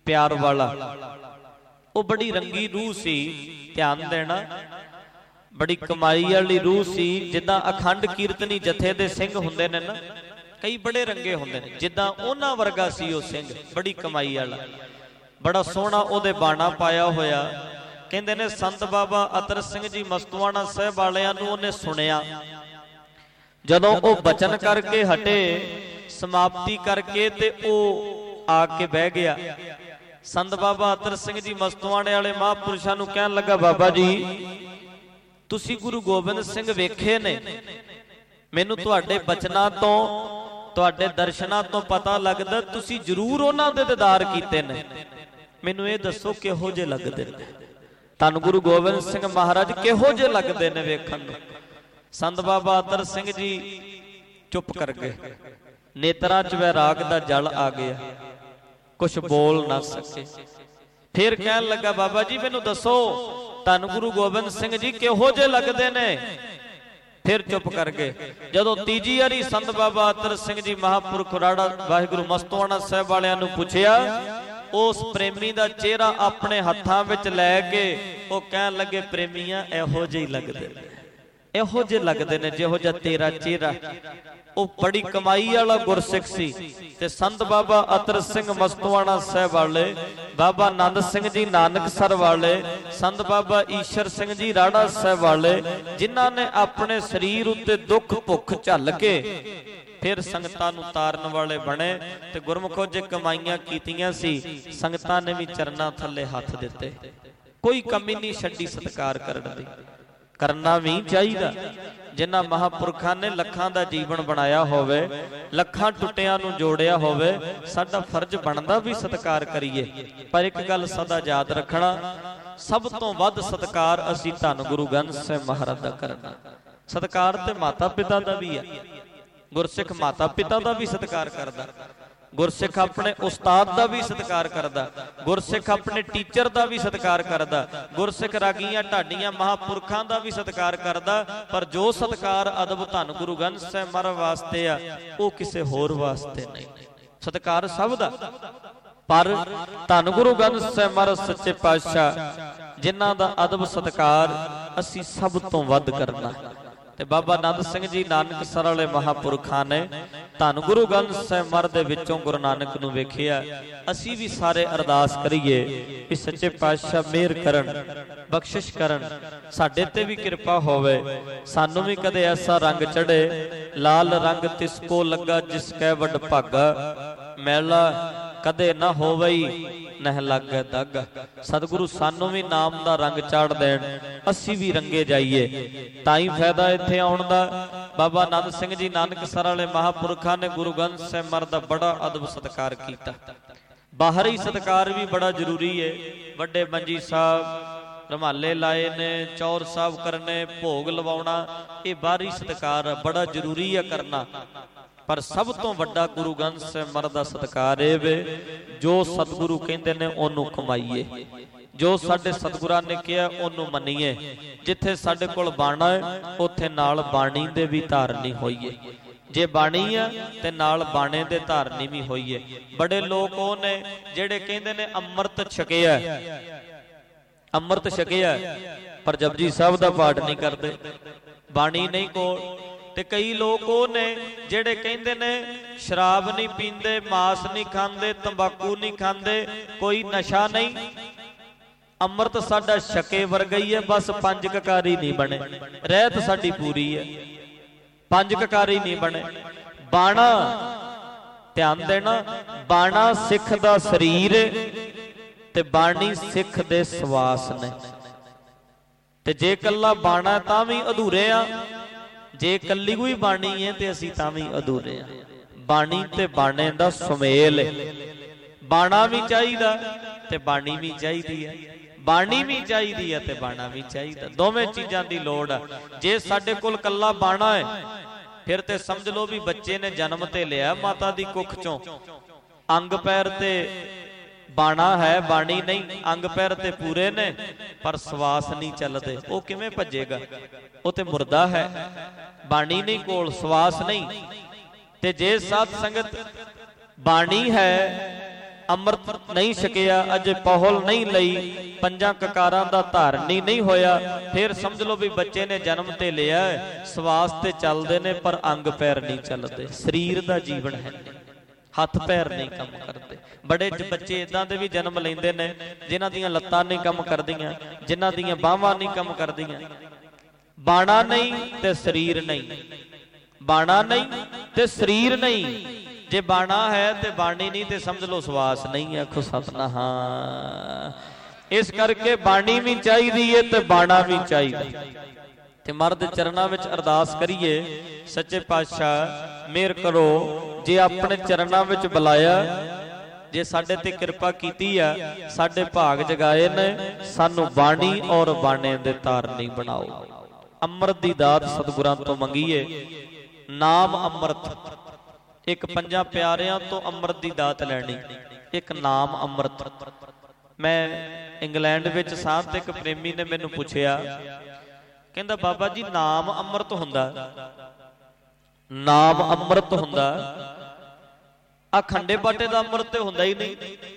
प्यार वाला, वो बड़ी रंगी रूह सी। ध्यान देना, बड़ी कमाई वाली रूह सी। जिद्दां अखंड कीर्तनी जथे दे सिंह हुंदे ने ना, कई बड़े रंगे हुंदे ने, जिद्दां उन्हां वर्गा सी वो सिंह, बड़ी कमाई वाला, बड़ा सोहना उहदे बाणा पाया होया। कहंदे ने संत बाबा अतर सिंह जी मस्तवाणा साहिब वालियां नूं उहने सुनिया। जदों वो बचन करके हटे, समाप्ति करके, ते वो आके बह गया। संत बाबा अतर सिंह जी मस्तवाणे वाले महापुरुषां नूं कहण लगा, बाबा जी तुसी गुरु गोबिंद सिंह वेखे ने, मैनूं तुहाडे बचनां तों, तुहाडे दर्शनां तों पता लगदा तुसी जरूर उन्हां दे दीदार कीते ने। मैनूं ये दसो किहो जे लगदे ने? धन गुरु गोबिंद सिंह महाराज किहो जे लगदे ने वेखण नूं? संत बाबा अतर सिंह जी चुप कर गए, नेत्रां च वैराग दा जल आ गया, कुछ बोल ना सके। फिर कहन लगा, बाबा जी मैनूं दसो धन गुरु गोबिंद सिंह जी किहो जे लगदे ने? फिर चुप कर गए। जदों तीजी वारी संत बाबा अतर सिंह जी महापुरख राड़ा वाहिगुरू मस्तवाणा साहिब वालियां नूं पुछिया, उस प्रेमी दा चेहरा अपने हत्थां विच लै के वो कहन लगे, प्रेमिया इहो जे लगदे ने, इहो जे लगदे ने जिहो जिहा तेरा चेहरा। वो बड़ी कमाई वाला गुरसिख सी। ते संत बाबा अतर सिंह मस्तवाणा साहिब वाले, बाबा नंद सिंह जी नानकसर वाले, संत बाबा ईश्वर सिंह जी राड़ा साहिब वाले, जिन्हां ने अपने शरीर उत्ते दुख भुख झल के फिर संगतां नूं तारन वाले बने। ते गुरमुखो जे कमाईयां कीतियां सी, संगतां ने भी चरनां थल्ले हथ दिते, कोई कमी नहीं छड्डी सत्कार करन दी। करना भी चाहिए। जिन्हां महापुरखां ने लखां दा जीवन बनाया होवे, लखां टुटियां नूं जोड़िया होवे, साडा फर्ज बनदा भी सत्कार करिए। पर एक गल सदा याद रखना, सब तो वध सत्कार असीं धन गुरु ग्रंथ साहिब महाराज दा करना। सत्कार ते माता पिता दा भी है। गुरसिख माता पिता दा भी सत्कार करदा, गुरसिख अपने उस्ताद दा भी सत्कार करदा, गुरसिख अपने टीचर दा भी सत्कार करदा, गुरसिख रागीआं ढाਡੀਆਂ महापुरखां दा भी सत्कार करदा। पर जो सत्कार अदब धन गुरु ग्रंथ साहिब महाराज वास्ते आ, वो किसी होर वास्ते नहीं। सत्कार सब दा, पर धन गुरु ग्रंथ साहिब महाराज सच्चे पातशाह जिन्हां दा अदब सत्कार असीं सब तो वध करना। ते बाबा नंद सिंह जी नानकसर वाले महापुरखां ने धन गुरु ग्रंथ साहिब महाराज दे विचों गुरु नानक नूं वेखिया। असीं भी सारे अरदास करिए कि सच्चे पातशाह मेहर करन, बख्शिश करन, साडे ते भी कृपा होवे, सानू भी कदे ऐसा रंग चढ़े, लाल रंग तिसको लगा जिसकै वड भागा, मैला कदे ना होवई नह लागे दागा। सतगुरु सानू भी नाम दा रंग चाड़ देण, असी भी रंगे जाइए। ताई फायदा इत्थे आउण दा। बाबा नंद सिंह जी नानकसर वाले महापुरखां ने गुरु ग्रंथ साहिब महाराज दा बड़ा अदब सत्कार कीता। बाहरी सत्कार भी बड़ा जरूरी है। वड्डे मंजी साहब रमाले लाए ने, चौर साहब करने, भोग लवाउणा, ये बाहरी सत्कार बड़ा जरूरी है करना। पर सब तो वड्डा गुरु ग्रंथ साहिब महाराज दा सत्कार है वे, जो सतगुरु कहंदे ने ओनू कमाईए, जो साडे सतगुरां ने कहा ओनू मन्नीए। जिथे साडे कोल बाणा है उत्थे नाल बाणी दे भी धारनी होईए। जे बाणी है ते नाल बाणे दे धारनी भी होईए। बड़े लोग ओ ने जेड़े कहंदे ने अमृत छकिया, अमृत छकिया, पर जपजी साहब दा पाठ नहीं करते, बाणी नहीं कोल। ते कई लोग वो ने जेड़े कहंदे ने शराब नहीं पींदे, मांस नहीं खांदे, तंबाकू नहीं खांदे, कोई नशा नहीं, अमृत साडा छके वर्गा ही है, बस पंज ककारी नहीं बने, रहत साडी पूरी है, पंज ककारी नहीं बने। बाणा ध्यान देना, बाणा सिख दा शरीर ते बाणी सिख दे सवास ने। ते जे कल्ला बाणा तां भी अधूरे आ, जे कल्ली कोई बाणी है तो असीं तां भी अधूरे आ। बाणी ते बाणे दा सुमेल है। बाणा भी चाहिदा ते बाणी भी चाहिदी है, बाणी भी चाहिदी है ते बाणा भी चाहिदा, दोवें चीज़ां दी लोड़ है। जे साडे कोल कल्ला बाणा है फिर ते समझ लो भी बच्चे ने जन्म ते लिया माता दी कुख चों, अंग पैर ते बाणा है, बाणी नहीं, अंग पैर ते पूरे ने पर सवास नहीं चलते, वो किवें भजेगा, वो ते मुर्दा है। बाणी नहीं कोल, सवास नहीं। ते जे साध संगत बाणी है ਅੰਮ੍ਰਿਤ ਨਹੀਂ ਛਕਿਆ, ਅਜੇ ਪਹੁਲ ਨਹੀਂ ਲਈ, ਪੰਜਾਂ ਕਕਾਰਾਂ ਦਾ ਧਾਰਨੀ ਨਹੀਂ ਹੋਇਆ, ਫਿਰ ਸਮਝ ਲਓ ਵੀ ਬੱਚੇ ਨੇ ਜਨਮ ਤੇ ਲਿਆ, ਸਵਾਸ ਤੇ ਚੱਲਦੇ ਨੇ ਪਰ ਅੰਗ ਪੈਰ ਨਹੀਂ ਚੱਲਦੇ, ਸਰੀਰ ਦਾ ਜੀਵਨ ਹੈ, ਹੱਥ ਪੈਰ ਨਹੀਂ ਕੰਮ ਕਰਦੇ। ਬੜੇ ਬੱਚੇ ਇਦਾਂ ਦੇ ਵੀ ਜਨਮ ਲੈਂਦੇ ਨੇ ਜਿਨ੍ਹਾਂ ਦੀਆਂ ਲੱਤਾਂ ਨਹੀਂ ਕੰਮ ਕਰਦੀਆਂ, ਜਿਨ੍ਹਾਂ ਦੀਆਂ ਬਾਹਾਂ ਨਹੀਂ ਕੰਮ ਕਰਦੀਆਂ। ਬਾਣਾ ਨਹੀਂ ਤੇ ਸਰੀਰ ਨਹੀਂ, ਬਾਣਾ ਨਹੀਂ ਤੇ ਸਰੀਰ ਨਹੀਂ। ਜੇ ਬਾਣਾ ਹੈ ਤੇ ਬਾਣੀ ਨਹੀਂ ਤੇ ਸਮਝ ਲਓ ਸਵਾਸ ਨਹੀਂ। ਆਖੋ ਸਤਿਨਾਮ। ਇਸ ਕਰਕੇ ਬਾਣੀ ਵੀ ਚਾਹੀਦੀ ਹੈ ਤੇ ਬਾਣਾ ਵੀ ਚਾਹੀਦਾ। ਤੇ ਮਰਦ ਚਰਨਾਂ ਵਿੱਚ ਅਰਦਾਸ ਕਰੀਏ, ਸੱਚੇ ਪਾਤਸ਼ਾਹ ਮਿਹਰ ਕਰੋ, ਜੇ ਆਪਣੇ ਚਰਨਾਂ ਵਿੱਚ ਬੁਲਾਇਆ, ਜੇ ਸਾਡੇ ਤੇ ਕਿਰਪਾ ਕੀਤੀ ਆ, ਸਾਡੇ ਭਾਗ ਜਗਾਏ ਨੇ, ਸਾਨੂੰ ਬਾਣੀ ਔਰ ਬਾਣੇ ਦੇ ਧਾਰਨੀ ਬਣਾਓ। ਅੰਮ੍ਰਿਤ ਦੀ ਦਾਤ ਸਤਿਗੁਰਾਂ ਤੋਂ ਮੰਗੀਏ। ਨਾਮ ਅੰਮ੍ਰਿਤ, ਇੱਕ ਪੰਜਾਂ ਪਿਆਰਿਆਂ ਤੋਂ ਅੰਮ੍ਰਿਤ ਦੀ ਦਾਤ ਲੈਣੀ, ਇੱਕ ਨਾਮ ਅੰਮ੍ਰਿਤ। ਮੈਂ ਇੰਗਲੈਂਡ ਵਿੱਚ ਸਾਂ ਤੇ ਇੱਕ ਪ੍ਰੇਮੀ ਨੇ ਮੈਨੂੰ ਪੁੱਛਿਆ, ਕਹਿੰਦਾ ਬਾਬਾ ਜੀ ਨਾਮ ਅੰਮ੍ਰਿਤ ਹੁੰਦਾ, ਨਾਮ ਅੰਮ੍ਰਿਤ ਹੁੰਦਾ, ਆ ਖੰਡੇ ਬਾਟੇ ਦਾ ਅੰਮ੍ਰਿਤ ਤੇ ਹੁੰਦਾ ਹੀ ਨਹੀਂ।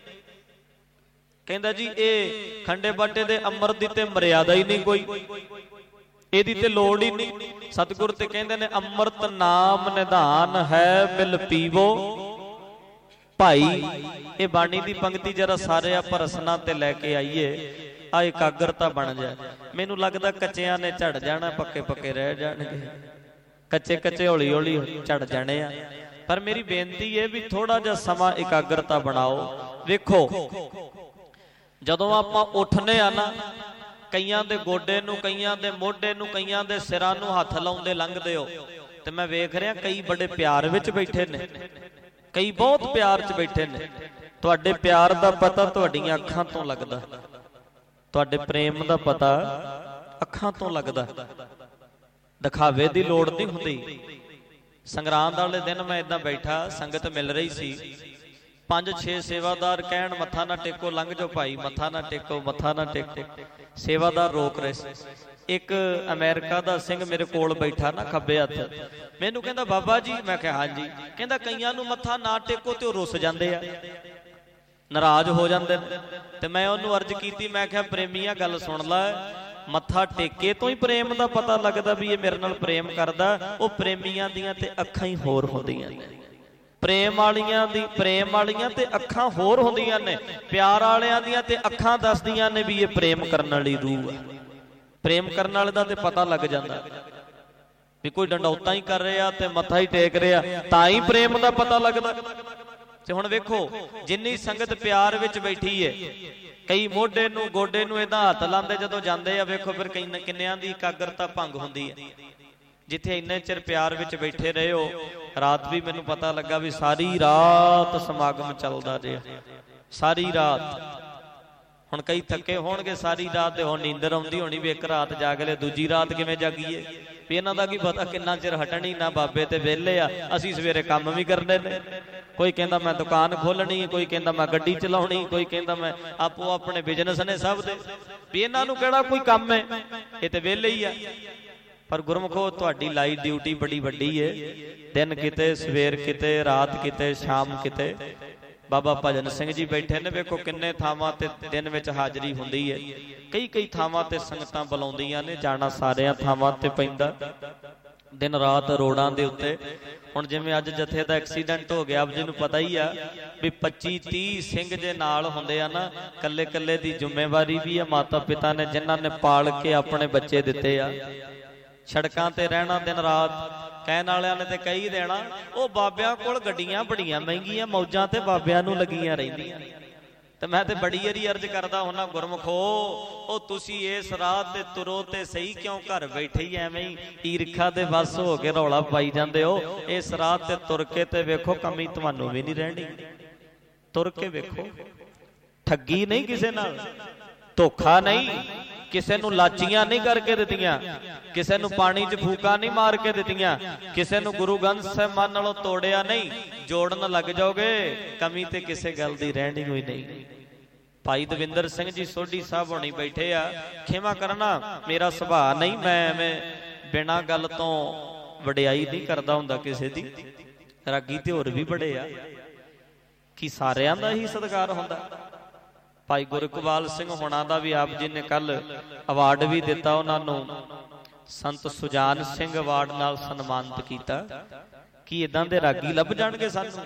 ਕਹਿੰਦਾ ਜੀ ਇਹ ਖੰਡੇ ਬਾਟੇ ਦੇ ਅੰਮ੍ਰਿਤ ਦੀ ਤੇ ਮਰਿਆਦਾ ਹੀ ਨਹੀਂ ਕੋਈ, ਇਹਦੀ ਤੇ ਲੋੜ ਹੀ ਨਹੀਂ। ਸਤਿਗੁਰ ਤੇ ਕਹਿੰਦੇ ਨੇ ਅੰਮ੍ਰਿਤ ਨਾਮ ਨਿਧਾਨ ਹੈ, ਮਿਲ ਪੀਵੋ ਭਾਈ। ਇਹ ਬਾਣੀ ਦੀ ਪੰਕਤੀ ਜਰਾ ਸਾਰੇ ਆਪਾਂ ਰਸਨਾ ਤੇ ਲੈ ਕੇ ਆਈਏ, ਆ ਇਕਾਗਰਤਾ ਬਣ ਜਾਏ। ਮੈਨੂੰ ਲੱਗਦਾ ਕੱਚਿਆਂ ਨੇ ਝੜ ਜਾਣਾ, ਪੱਕੇ ਪੱਕੇ ਰਹਿ ਜਾਣਗੇ, ਕੱਚੇ ਕੱਚੇ ਹੌਲੀ ਹੌਲੀ ਝੜ ਜਾਣੇ ਆ। ਪਰ ਮੇਰੀ ਬੇਨਤੀ ਹੈ ਵੀ ਥੋੜਾ ਜਿਹਾ ਸਮਾਂ ਇਕਾਗਰਤਾ ਬਣਾਓ। ਵੇਖੋ ਜਦੋਂ ਆਪਾਂ ਉੱਠਨੇ ਆ ਨਾ, ਕਈਆਂ ਦੇ ਗੋਡੇ ਨੂੰ, ਕਈਆਂ ਦੇ ਮੋਢੇ ਨੂੰ, ਕਈਆਂ ਦੇ ਸਿਰਾਂ ਨੂੰ ਹੱਥ ਲਾਉਂਦੇ ਲੰਘਦੇ ਹੋ, ਤੇ ਮੈਂ ਵੇਖ ਰਿਹਾ ਕਈ ਬੜੇ ਪਿਆਰ ਵਿੱਚ ਬੈਠੇ ਨੇ, ਕਈ ਬਹੁਤ ਪਿਆਰ 'ਚ ਬੈਠੇ ਨੇ। ਤੁਹਾਡੇ ਪਿਆਰ ਦਾ ਪਤਾ ਤੁਹਾਡੀਆਂ ਅੱਖਾਂ ਤੋਂ ਲੱਗਦਾ, ਤੁਹਾਡੇ ਪ੍ਰੇਮ ਦਾ ਪਤਾ ਅੱਖਾਂ ਤੋਂ ਲੱਗਦਾ। ਦਿਖਾਵੇ ਦੀ ਲੋੜ ਨਹੀਂ ਹੁੰਦੀ। ਸੰਗਰਾਂਦ ਵਾਲੇ ਦਿਨ ਮੈਂ ਇਦਾਂ ਬੈਠਾ, ਸੰਗਤ ਮਿਲ ਰਹੀ ਸੀ, 5-6 ਸੇਵਾਦਾਰ ਕਹਿਣ ਮੱਥਾ ਨਾ ਟੇਕੋ, ਲੰਘ ਜਾਓ ਭਾਈ, ਮੱਥਾ ਨਾ ਟੇਕੋ, ਮੱਥਾ ਨਾ ਟੇਕੋ। ਸੇਵਾਦਾਰ ਰੋਕ ਰਹੇ ਸੀ। ਇੱਕ ਅਮਰੀਕਾ ਦਾ ਸਿੰਘ ਮੇਰੇ ਕੋਲ ਬੈਠਾ ਨਾ, ਖੱਬੇ ਹੱਥ, ਮੈਨੂੰ ਕਹਿੰਦਾ ਬਾਬਾ ਜੀ, ਮੈਂ ਕਿਹਾ ਹਾਂਜੀ। ਕਹਿੰਦਾ ਕਈਆਂ ਨੂੰ ਮੱਥਾ ਨਾ ਟੇਕੋ ਤੇ ਉਹ ਰੁੱਸ ਜਾਂਦੇ ਆ, ਨਾਰਾਜ਼ ਹੋ ਜਾਂਦੇ ਨੇ। ਤੇ ਮੈਂ ਉਹਨੂੰ ਅਰਜ਼ ਕੀਤੀ, ਮੈਂ ਕਿਹਾ ਪ੍ਰੇਮੀਆਂ ਗੱਲ ਸੁਣ ਲੈ, ਮੱਥਾ ਟੇਕੇ ਤੋਂ ਹੀ ਪ੍ਰੇਮ ਦਾ ਪਤਾ ਲੱਗਦਾ ਵੀ ਇਹ ਮੇਰੇ ਨਾਲ ਪ੍ਰੇਮ ਕਰਦਾ। ਉਹ ਪ੍ਰੇਮੀਆਂ ਦੀਆਂ ਤੇ ਅੱਖਾਂ ਹੀ ਹੋਰ ਹੁੰਦੀਆਂ ਨੇ, ਪ੍ਰੇਮ ਵਾਲੀਆਂ ਤੇ ਅੱਖਾਂ ਹੋਰ ਹੁੰਦੀਆਂ ਨੇ, ਪਿਆਰ ਵਾਲਿਆਂ ਦੀਆਂ ਤੇ ਅੱਖਾਂ ਦੱਸਦੀਆਂ ਨੇ ਵੀ ਇਹ ਪ੍ਰੇਮ ਕਰਨ ਵਾਲੀ ਰੂਹ ਹੈ। ਪ੍ਰੇਮ ਕਰਨ ਵਾਲੇ ਦਾ ਤੇ ਪਤਾ ਲੱਗ ਜਾਂਦਾ ਵੀ ਕੋਈ ਡੰਡੌਤਾਂ ਹੀ ਕਰ ਰਿਹਾ ਤੇ ਮੱਥਾ ਹੀ ਟੇਕ ਰਿਹਾ, ਤਾਂ ਹੀ ਪ੍ਰੇਮ ਦਾ ਪਤਾ ਲੱਗਦਾ। ਤੇ ਹੁਣ ਵੇਖੋ ਜਿੰਨੀ ਸੰਗਤ ਪਿਆਰ ਵਿੱਚ ਬੈਠੀ ਹੈ, ਕਈ ਮੋਢੇ ਨੂੰ ਗੋਡੇ ਨੂੰ ਇਹਦਾ ਹੱਥ ਲਾਉਂਦੇ ਜਦੋਂ ਜਾਂਦੇ ਆ, ਵੇਖੋ ਫਿਰ ਕਿੰਨਿਆਂ ਦੀ ਇਕਾਗਰਤਾ ਭੰਗ ਹੁੰਦੀ ਹੈ। ਜਿੱਥੇ ਇੰਨੇ ਚਿਰ ਪਿਆਰ ਵਿੱਚ ਬੈਠੇ ਰਹੇ ਹੋ, ਰਾਤ ਵੀ ਮੈਨੂੰ ਪਤਾ ਲੱਗਾ ਵੀ ਸਾਰੀ ਰਾਤ ਸਮਾਗਮ ਚੱਲਦਾ ਰਿਹਾ, ਸਾਰੀ ਰਾਤ। ਹੁਣ ਕਈ ਥੱਕੇ ਹੋਣਗੇ ਸਾਰੀ ਰਾਤ ਤੇ ਹੁਣ ਨੀਂਦਰ ਆਉਂਦੀ ਹੋਣੀ ਵੀ ਇੱਕ ਰਾਤ ਜਾਗ ਲੈ, ਦੂਜੀ ਰਾਤ ਕਿਵੇਂ ਜਾਗੀਏ, ਵੀ ਇਹਨਾਂ ਦਾ ਕੀ ਪਤਾ ਕਿੰਨਾ ਚਿਰ ਹਟਣੀ ਨਾ। ਬਾਬੇ ਤੇ ਵਿਹਲੇ ਆ, ਅਸੀਂ ਸਵੇਰੇ ਕੰਮ ਵੀ ਕਰਨੇ ਨੇ। ਕੋਈ ਕਹਿੰਦਾ ਮੈਂ ਦੁਕਾਨ ਖੋਲਣੀ, ਕੋਈ ਕਹਿੰਦਾ ਮੈਂ ਗੱਡੀ ਚਲਾਉਣੀ, ਕੋਈ ਕਹਿੰਦਾ ਮੈਂ ਆਪੋ ਆਪਣੇ ਬਿਜ਼ਨਸ ਨੇ ਸਭ ਦੇ, ਵੀ ਇਹਨਾਂ ਨੂੰ ਕਿਹੜਾ ਕੋਈ ਕੰਮ ਹੈ, ਇਹ ਤੇ ਵਿਹਲੇ ਹੀ ਆ। ਪਰ ਗੁਰਮੁਖੋ ਤੁਹਾਡੀ ਲਾਈ ਡਿਊਟੀ ਬੜੀ ਵੱਡੀ ਹੈ, ਦਿਨ ਕਿਤੇ, ਸਵੇਰ ਕਿਤੇ, ਰਾਤ ਕਿਤੇ, ਸ਼ਾਮ ਕਿਤੇ। ਬਾਬਾ ਭਜਨ ਸਿੰਘ ਜੀ ਬੈਠੇ ਨੇ, ਵੇਖੋ ਕਿੰਨੇ ਥਾਵਾਂ ਤੇ ਦਿਨ ਵਿੱਚ ਹਾਜ਼ਰੀ ਹੁੰਦੀ ਹੈ, ਕਈ ਥਾਵਾਂ ਤੇ ਸੰਗਤਾਂ ਬੁਲਾਉਂਦੀਆਂ ਨੇ, ਜਾਣਾ ਸਾਰਿਆਂ ਥਾਵਾਂ ਤੇ ਪੈਂਦਾ, ਦਿਨ ਰਾਤ ਰੋਡਾਂ ਦੇ ਉੱਤੇ। ਹੁਣ ਜਿਵੇਂ ਅੱਜ ਜਥੇ ਦਾ ਐਕਸੀਡੈਂਟ ਹੋ ਗਿਆ, ਆਪ ਜੀ ਨੂੰ ਪਤਾ ਹੀ ਆ ਵੀ 25-30 ਸਿੰਘ ਜੇ ਨਾਲ ਹੁੰਦੇ ਆ ਨਾ, ਕੱਲੇ ਕੱਲੇ ਦੀ ਜ਼ਿੰਮੇਵਾਰੀ ਵੀ ਆ। ਮਾਤਾ ਪਿਤਾ ਨੇ ਜਿਨ੍ਹਾਂ ਨੇ ਪਾਲ ਕੇ ਆਪਣੇ ਬੱਚੇ ਦਿੱਤੇ ਆ, ਸੜਕਾਂ ਤੇ ਰਹਿਣਾ ਦਿਨ ਰਾਤ, ਕਹਿਣ ਵਾਲਿਆਂ ਨੇ ਤੇ ਕਹੀ ਦੇਣਾ ਉਹ ਬਾਬਿਆਂ ਕੋਲ ਗੱਡੀਆਂ ਬੜੀਆਂ ਮਹਿੰਗੀਆਂ, ਮੌਜਾਂ ਤੇ ਬਾਬਿਆਂ ਨੂੰ ਲੱਗੀਆਂ ਰਹਿੰਦੀਆਂ। ਤੇ ਮੈਂ ਤੇ ਬੜੀ ਵਾਰੀ ਅਰਜ਼ ਕਰਦਾ ਹੁੰਦਾ, ਗੁਰਮਖੋ ਉਹ ਤੁਸੀਂ ਇਸ ਰਾਹ ਤੇ ਤੁਰੋ ਤੇ ਸਹੀ, ਕਿਉਂ ਘਰ ਬੈਠੇ ਹੀ ਐਵੇਂ ਹੀ ਈਰਖਾ ਦੇ ਵੱਸ ਹੋ ਕੇ ਰੌਲਾ ਪਾਈ ਜਾਂਦੇ ਹੋ। ਇਸ ਰਾਹ ਤੇ ਤੁਰ ਕੇ ਤੇ ਵੇਖੋ ਕਮੀ ਤੁਹਾਨੂੰ ਵੀ ਨਹੀਂ ਰਹਿਣੀ। ਤੁਰ ਕੇ ਵੇਖੋ, ਠੱਗੀ ਨਹੀਂ ਕਿਸੇ ਨਾਲ, ਧੋਖਾ ਨਹੀਂ, ਕਿਸੇ ਨੂੰ ਲਾਚੀਆਂ ਨਹੀਂ ਕਰਕੇ ਦਿੱਤੀਆਂ, ਕਿਸੇ ਨੂੰ ਪਾਣੀ 'ਚ ਫੂਕਾਂ ਨਹੀਂ ਮਾਰ ਕੇ ਦਿੱਤੀਆਂ, ਕਿਸੇ ਨੂੰ ਗੁਰੂ ਗ੍ਰੰਥ ਸਾਹਿਬ ਨਾਲੋਂ ਤੋੜਿਆ ਨਹੀਂ। ਜੋੜਨ ਲੱਗ ਜਾਓਗੇ, ਕਮੀ ਤੇ ਕਿਸੇ ਗੱਲ ਦੀ ਰਹਿਣੀ ਹੋਈ ਨਹੀਂ। ਭਾਈ ਦਵਿੰਦਰ ਸਿੰਘ ਜੀ ਸੋਢੀ ਸਾਹਿਬ ਹੋਣੀ ਬੈਠੇ ਆ, ਖਿਮਾ ਕਰਨਾ ਮੇਰਾ ਸੁਭਾਅ ਨਹੀਂ, ਮੈਂ ਐਵੇਂ ਬਿਨਾਂ ਗੱਲ ਤੋਂ ਵਡਿਆਈ ਨਹੀਂ ਕਰਦਾ ਹੁੰਦਾ ਕਿਸੇ ਦੀ, ਰਾਗੀ ਤੇ ਹੋਰ ਵੀ ਬੜੇ ਆ। ਕੀ ਸਾਰਿਆਂ ਦਾ ਹੀ ਸਤਿਕਾਰ ਹੁੰਦਾ? ਭਾਈ ਗੁਰਇਕਬਾਲ ਸਿੰਘ ਹੋਣਾ ਦਾ ਵੀ ਆਪ ਜੀ ਨੇ ਕੱਲ ਅਵਾਰਡ ਵੀ ਦਿੱਤਾ, ਉਹਨਾਂ ਨੂੰ ਸੰਤ ਸੁਜਾਨ ਸਿੰਘ ਅਵਾਰਡ ਨਾਲ ਸਨਮਾਨਿਤ ਕੀਤਾ। ਕੀ ਇਦਾਂ ਦੇ ਰਾਗੀ ਲੱਭ ਜਾਣਗੇ ਸਾਨੂੰ?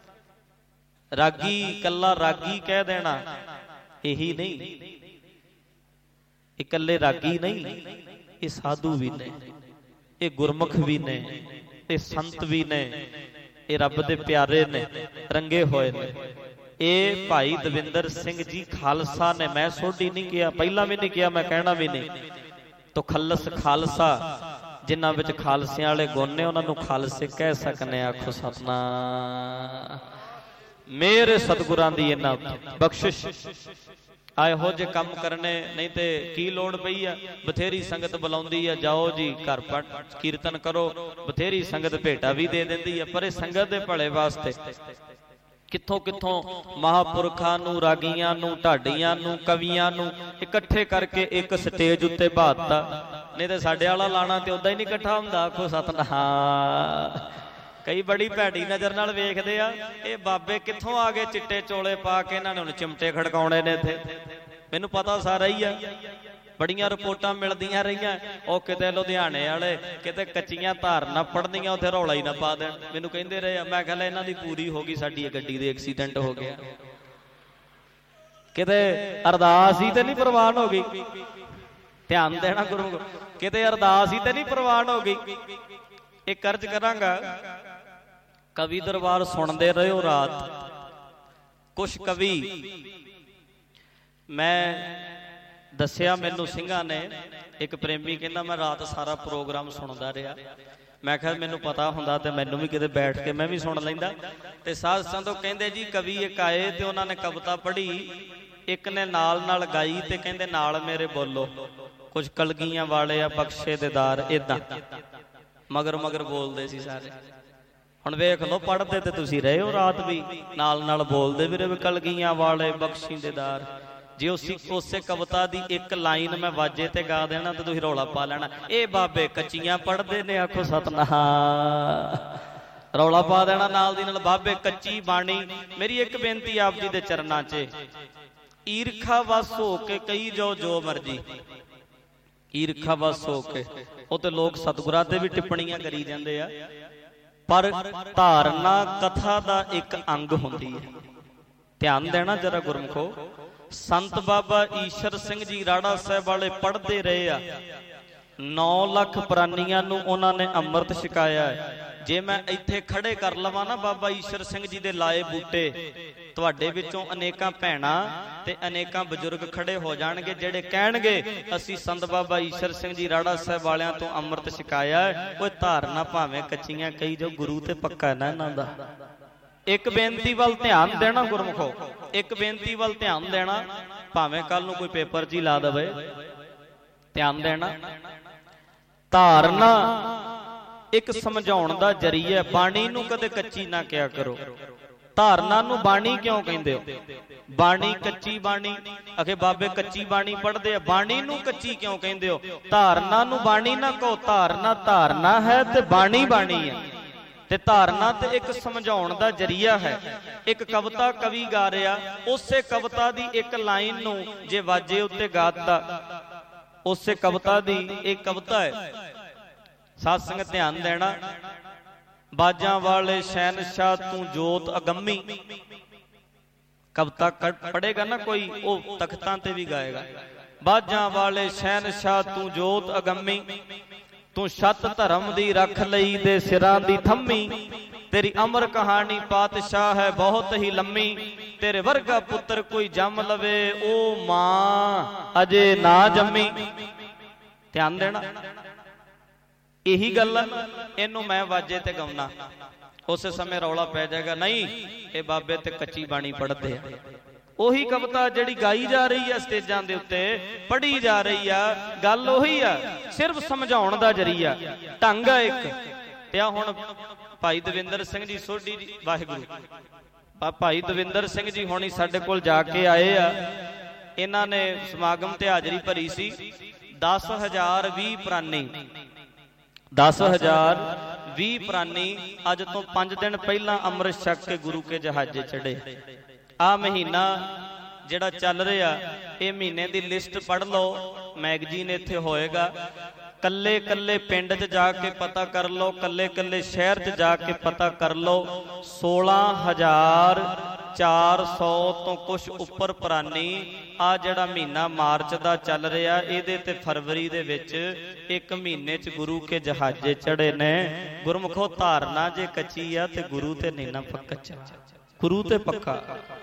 ਰਾਗੀ ਕੱਲਾ ਰਾਗੀ ਕਹਿ ਦੇਣਾ ਇਹੀ ਨਹੀਂ, ਇਕੱਲੇ ਰਾਗੀ ਨਹੀਂ, ਇਹ ਸਾਧੂ ਵੀ ਨੇ, ਇਹ ਗੁਰਮੁਖ ਵੀ ਨੇ, ਇਹ ਸੰਤ ਵੀ ਨੇ, ਇਹ ਰੱਬ ਦੇ ਪਿਆਰੇ ਨੇ, ਰੰਗੇ ਹੋਏ ਨੇ। ਇਹ ਭਾਈ ਦਵਿੰਦਰ ਸਿੰਘ ਜੀ ਖਾਲਸਾ ਨੇ, ਮੈਂ ਸੋਢੀ ਨਹੀਂ ਕਿਹਾ, ਪਹਿਲਾਂ ਵੀ ਨਹੀਂ ਕਿਹਾ, ਮੈਂ ਕਹਿਣਾ ਵੀ ਨਹੀਂ। ਤੋ ਖਲਸ ਖਾਲਸਾ, ਜਿਨ੍ਹਾਂ ਵਿੱਚ ਖਾਲਸਿਆਂ ਵਾਲੇ ਗੁਣ ਨੇ ਉਹਨਾਂ ਨੂੰ ਖਾਲਸੇ ਕਹਿ ਸਕਨੇ। ਆਖੋ ਸਤਿਨਾਮ। ਮੇਰੇ ਸਤਿਗੁਰਾਂ ਦੀ ਇਹਨਾਂ ਬਖਸ਼ਿਸ਼, ਇਹੋ ਜਿਹੇ ਕੰਮ ਕਰਨੇ, ਨਹੀਂ ਤੇ ਕੀ ਲੋੜ ਪਈ ਆ? ਬਥੇਰੀ ਸੰਗਤ ਬੁਲਾਉਂਦੀ ਆ, ਜਾਓ ਜੀ ਘਰ ਪਾਠ ਕੀਰਤਨ ਕਰੋ, ਬਥੇਰੀ ਸੰਗਤ ਭੇਟਾ ਵੀ ਦੇ ਦਿੰਦੀ ਆ, ਪਰ ਇਹ ਸੰਗਤ ਦੇ ਭਲੇ ਵਾਸਤੇ ਕਿੱਥੋਂ ਕਿੱਥੋਂ ਮਹਾਂਪੁਰਖਾਂ ਨੂੰ, ਰਾਗੀਆਂ ਨੂੰ, ਢਾਡੀਆਂ ਨੂੰ, ਕਵੀਆਂ ਨੂੰ ਇਕੱਠੇ ਕਰਕੇ ਇੱਕ ਸਟੇਜ ਉੱਤੇ ਬਾਤਾ। ਨਹੀਂ ਤੇ ਸਾਡੇ ਵਾਲਾ ਲਾਣਾ ਤੇ ਉਦਾਂ ਹੀ ਨਹੀਂ ਇਕੱਠਾ ਹੁੰਦਾ। ਆਖੋ ਸਤਿਨਾਮ। ਕਈ ਬੜੀ ਭੈੜੀ ਨਜ਼ਰ ਨਾਲ ਵੇਖਦੇ ਆ, ਇਹ ਬਾਬੇ ਕਿੱਥੋਂ ਆ ਗਏ ਚਿੱਟੇ ਚੋਲੇ ਪਾ ਕੇ, ਇਹਨਾਂ ਨੇ ਹੁਣ ਚਿਮਟੇ ਖੜਕਾਉਣੇ ਨੇ ਇੱਥੇ। ਮੈਨੂੰ ਪਤਾ ਸਾਰਾ ਹੀ ਆ, ਬੜੀਆਂ ਰਿਪੋਰਟਾਂ ਮਿਲਦੀਆਂ ਰਹੀਆਂ, ਉਹ ਕਿਤੇ ਲੁਧਿਆਣੇ ਵਾਲੇ ਕਿਤੇ ਕੱਚੀਆਂ ਧਾਰਨਾ ਪੜ੍ਹਨੀਆਂ, ਉੱਥੇ ਰੌਲਾ ਹੀ ਨਾ ਪਾ ਦੇਣ। ਮੈਨੂੰ ਕਹਿੰਦੇ ਰਹੇ ਆ, ਮੈਂ ਕਿਹਾ ਇਹਨਾਂ ਦੀ ਪੂਰੀ ਹੋ ਗਈ, ਸਾਡੀ ਗੱਡੀ ਦੇ ਐਕਸੀਡੈਂਟ ਹੋ ਗਿਆ। ਕਿਤੇ ਅਰਦਾਸ ਹੀ ਤੇ ਨਹੀਂ ਪ੍ਰਵਾਨ ਹੋ ਗਈ, ਧਿਆਨ ਦੇਣਾ ਗੁਰੂ, ਕਿਤੇ ਅਰਦਾਸ ਹੀ ਤੇ ਨਹੀਂ ਪ੍ਰਵਾਨ ਹੋ ਗਈ। ਇਹ ਕਰਜ ਕਰਾਂਗਾ, ਕਵੀ ਦਰਬਾਰ ਸੁਣਦੇ ਰਹੋ ਰਾਤ। ਕੁਛ ਕਵੀ ਮੈਂ ਦੱਸਿਆ ਮੈਨੂੰ ਸਿੰਘਾਂ ਨੇ, ਇੱਕ ਪ੍ਰੇਮੀ ਕਹਿੰਦਾ ਮੈਂ ਰਾਤ ਸਾਰਾ ਪ੍ਰੋਗਰਾਮ ਸੁਣਦਾ ਰਿਹਾ। ਮੈਂ ਕਿਹਾ ਮੈਨੂੰ ਪਤਾ ਹੁੰਦਾ ਤੇ ਮੈਨੂੰ ਵੀ ਕਿਤੇ ਬੈਠ ਕੇ ਮੈਂ ਵੀ ਸੁਣ ਲੈਂਦਾ। ਤੇ ਸਾਧ ਸੰਤੋਂ ਕਹਿੰਦੇ ਜੀ ਕਵੀ ਇੱਕ ਆਏ ਤੇ ਉਹਨਾਂ ਨੇ ਕਵਿਤਾ ਪੜ੍ਹੀ, ਇੱਕ ਨੇ ਨਾਲ ਨਾਲ ਗਾਈ ਤੇ ਕਹਿੰਦੇ ਨਾਲ ਮੇਰੇ ਬੋਲੋ। ਕੁਝ ਕਲਗੀਆਂ ਵਾਲੇ ਆ ਬਖਸ਼ੇ ਦੇ ਦਾਰ, ਏਦਾਂ ਮਗਰ ਮਗਰ ਬੋਲਦੇ ਸੀ ਸਾਰੇ। ਹੁਣ ਵੇਖ ਲਓ, ਪੜ੍ਹਦੇ ਤੇ ਤੁਸੀਂ ਰਹੇ ਹੋ ਰਾਤ ਵੀ, ਨਾਲ ਨਾਲ ਬੋਲਦੇ ਵੀ ਰਹੇ, ਕਲਗੀਆਂ ਵਾਲੇ ਬਖਸ਼ੀ ਦੇ ਦਾਰ। ਜੇ ਉਸੇ ਕਵਿਤਾ ਦੀ ਇੱਕ ਲਾਈਨ ਮੈਂ ਵਾਜੇ ਤੇ ਗਾ ਦੇਣਾ ਤੇ ਤੁਸੀਂ ਰੌਲਾ ਪਾ ਲੈਣਾ, ਇਹ ਬਾਬੇ ਕੱਚੀਆਂ ਪੜ੍ਹਦੇ ਨੇ। ਆਖੋ ਸਤਿਨਾਮ। ਰੌਲਾ ਪਾ ਦੇਣਾ ਨਾਲ ਦੀ ਨਾਲ, ਬਾਬੇ ਕੱਚੀ ਬਾਣੀ। ਮੇਰੀ ਇੱਕ ਬੇਨਤੀ ਆਪ ਜੀ ਦੇ ਚਰਨਾਂ 'ਚ, ਈਰਖਾ ਵਸ ਹੋ ਕੇ ਕਹੀ ਜਾਓ ਜੋ ਮਰਜੀ, ਈਰਖਾ ਵਸ ਹੋ ਕੇ। ਉਹ ਤੇ ਲੋਕ ਸਤਿਗੁਰਾਂ ਤੇ ਵੀ ਟਿੱਪਣੀਆਂ ਕਰੀ ਜਾਂਦੇ ਆ, ਪਰ ਧਾਰਨਾ ਕਥਾ ਦਾ ਇੱਕ ਅੰਗ ਹੁੰਦੀ ਹੈ। ਧਿਆਨ ਦੇਣਾ ਜਰਾ ਗੁਰਮਖੋ। ਸੰਤ ਬਾਬਾ ਈਸ਼ਰ ਸਿੰਘ ਜੀ ਰਾੜਾ ਸਾਹਿਬ ਵਾਲੇ ਪੜ੍ਹਦੇ ਰਹੇ ਆ, 9 ਲੱਖ ਪ੍ਰਾਨੀਆਂ ਨੂੰ ਉਹਨਾਂ ਨੇ ਅੰਮ੍ਰਿਤ ਛਕਾਇਆ। ਜੇ ਮੈਂ ਇੱਥੇ ਖੜੇ ਕਰ ਲਵਾਂ ਨਾ ਬਾਬਾ ਈਸ਼ਰ ਸਿੰਘ ਜੀ ਦੇ ਲਾਏ ਬੂਟੇ, ਤੁਹਾਡੇ ਵਿੱਚੋਂ ਅਨੇਕਾਂ ਭੈਣਾਂ ਤੇ ਅਨੇਕਾਂ ਬਜ਼ੁਰਗ ਖੜੇ ਹੋ ਜਾਣਗੇ, ਜਿਹੜੇ ਕਹਿਣਗੇ ਅਸੀਂ ਸੰਤ ਬਾਬਾ ਈਸ਼ਰ ਸਿੰਘ ਜੀ ਰਾੜਾ ਸਾਹਿਬ ਵਾਲਿਆਂ ਤੋਂ ਅੰਮ੍ਰਿਤ ਛਕਾਇਆ। ਉਹ ਧਾਰਨਾ ਭਾਵੇਂ ਕੱਚੀਆਂ ਕਹੀ ਜੋ, ਗੁਰੂ ਤੇ ਪੱਕਾ ਨਾ ਇਹਨਾਂ ਦਾ। ਇੱਕ ਬੇਨਤੀ ਵੱਲ ਧਿਆਨ ਦੇਣਾ ਗੁਰਮਖੋ, ਇੱਕ ਬੇਨਤੀ ਵੱਲ ਧਿਆਨ ਦੇਣਾ, ਭਾਵੇਂ ਕੱਲ ਨੂੰ ਕੋਈ ਪੇਪਰ 'ਚ ਹੀ ਲਾ ਦੇਵੇ। ਧਿਆਨ ਦੇਣਾ, ਧਾਰਨਾ ਇੱਕ ਸਮਝਾਉਣ ਦਾ ਜਰੀਆ। ਬਾਣੀ ਨੂੰ ਕਦੇ ਕੱਚੀ ਨਾ ਕਿਹਾ ਕਰੋ। ਧਾਰਨਾ ਨੂੰ ਬਾਣੀ ਕਿਉਂ ਕਹਿੰਦੇ ਹੋ? ਬਾਣੀ ਕੱਚੀ ਬਾਣੀ, ਅਖੇ ਬਾਬੇ ਕੱਚੀ ਬਾਣੀ ਪੜ੍ਹਦੇ ਆ, ਬਾਣੀ ਨੂੰ ਕੱਚੀ ਕਿਉਂ ਕਹਿੰਦੇ ਹੋ? ਧਾਰਨਾ ਨੂੰ ਬਾਣੀ ਨਾ ਕਹੋ, ਧਾਰਨਾ ਧਾਰਨਾ ਹੈ ਤੇ ਬਾਣੀ ਬਾਣੀ ਹੈ। ਤੇ ਧਾਰਨਾ ਤੇ ਇੱਕ ਸਮਝਾਉਣ ਦਾ ਜਰੀਆ ਹੈ। ਇੱਕ ਕਵਿਤਾ ਕਵੀ ਗਾ ਰਿਹਾ, ਉਸੇ ਕਵਿਤਾ ਦੀ ਇੱਕ ਲਾਈਨ ਨੂੰ ਜੇ ਵਾਜੇ ਉੱਤੇ ਗਾ ਦਿੱਤਾ, ਉਸੇ ਕਵਿਤਾ ਦੀ ਇੱਕ ਕਵਿਤਾ ਹੈ। ਸਾਧ ਸੰਗਤ ਧਿਆਨ ਦੇਣਾ, ਬਾਜਾਂ ਵਾਲੇ ਸ਼ਹਿਨਸ਼ਾਹ ਤੂੰ ਜੋਤ ਅਗੰਮੀ। ਕਵਿਤਾ ਪੜੇਗਾ ਨਾ ਕੋਈ, ਉਹ ਤਖਤਾਂ ਤੇ ਵੀ ਗਾਏਗਾ। ਬਾਜਾਂ ਵਾਲੇ ਸ਼ਹਿਨਸ਼ਾਹ ਤੂੰ ਜੋਤ ਅਗੰਮੀ, ਤੂੰ ਛੱਤ ਧਰਮ ਦੀ ਰੱਖ ਲਈ ਦੇ ਸਿਰਾਂ ਦੀ ਥੰਮੀ। ਤੇਰੀ ਅਮਰ ਕਹਾਣੀ ਪਾਤਸ਼ਾਹ ਹੈ ਬਹੁਤ ਹੀ ਲੰਮੀ। ਤੇਰੇ ਵਰਗਾ ਪੁੱਤਰ ਕੋਈ ਜੰਮ ਲਵੇ, ਉਹ ਮਾਂ ਅਜੇ ਨਾ ਜੰਮੀ। ਧਿਆਨ ਦੇਣਾ, ਇਹੀ ਗੱਲ, ਇਹਨੂੰ ਮੈਂ ਵਾਜੇ ਤੇ ਗਾਉਣਾ, ਉਸੇ ਸਮੇਂ ਰੌਲਾ ਪੈ ਜਾਏਗਾ, ਨਹੀਂ ਇਹ ਬਾਬੇ ਤੇ ਕੱਚੀ ਬਾਣੀ ਪੜ੍ਹਦੇ ਆ। ਉਹੀ ਕਵਿਤਾ ਜਿਹੜੀ ਗਾਈ ਜਾ ਰਹੀ ਆ ਸਟੇਜਾਂ ਦੇ ਉੱਤੇ, ਪੜ੍ਹੀ ਜਾ ਰਹੀ ਆ, ਗੱਲ ਉਹੀ ਆ, ਸਿਰਫ ਸਮਝਾਉਣ ਦਾ ਜਰੀਆ, ਢੰਗ ਆ ਇੱਕ। ਤੇ ਆ ਹੁਣ ਭਾਈ ਦਵਿੰਦਰ ਸਿੰਘ ਜੀ ਸੋਢੀ ਜੀ, ਵਾਹਿਗੁਰੂ, ਭਾਈ ਦਵਿੰਦਰ ਸਿੰਘ ਜੀ ਹੁਣੀ ਸਾਡੇ ਕੋਲ ਜਾ ਕੇ ਆਏ ਆ। ਇਹਨਾਂ ਨੇ ਸਮਾਗਮ ਤੇ ਹਾਜ਼ਰੀ ਭਰੀ ਸੀ। 10,020 ਪ੍ਰਾਨੀ, 10,020 20 ਪ੍ਰਾਨੀ ਅੱਜ ਤੋਂ 5 दिन ਪਹਿਲਾਂ ਅੰਮ੍ਰਿਤ ਛਕ ਕੇ ਗੁਰੂ ਕੇ ਜਹਾਜ਼ੇ ਚੜੇ। ਆ ਮਹੀਨਾ ਜਿਹੜਾ ਚੱਲ ਰਿਹਾ, ਇਹ ਮਹੀਨੇ ਦੀ ਲਿਸਟ ਪੜ੍ਹ ਲਓ, ਮੈਗਜ਼ੀਨ ਇੱਥੇ ਹੋਏਗਾ। ਕੱਲੇ ਕੱਲੇ ਪਿੰਡ 'ਚ ਜਾ ਕੇ ਪਤਾ ਕਰ ਲਓ, ਕੱਲੇ ਕੱਲੇ ਸ਼ਹਿਰ 'ਚ ਜਾ ਕੇ ਪਤਾ ਕਰ ਲਓ। 16,400 ਤੋਂ ਕੁਛ ਉੱਪਰ ਪ੍ਰਾਨੀ ਆ ਜਿਹੜਾ ਮਹੀਨਾ ਮਾਰਚ ਦਾ ਚੱਲ ਰਿਹਾ, ਇਹਦੇ ਤੇ ਫਰਵਰੀ ਦੇ ਵਿੱਚ ਇੱਕ ਮਹੀਨੇ 'ਚ ਗੁਰੂ ਕੇ ਜਹਾਜ਼ੇ ਚੜੇ ਨੇ। ਗੁਰਮੁਖੋ ਧਾਰਨਾ ਜੇ ਕੱਚੀ ਆ ਤੇ ਗੁਰੂ ਤੇ ਨਹੀਂ ਨਾ ਪੱਕਾ, ਗੁਰੂ ਤੇ ਪੱਕਾ।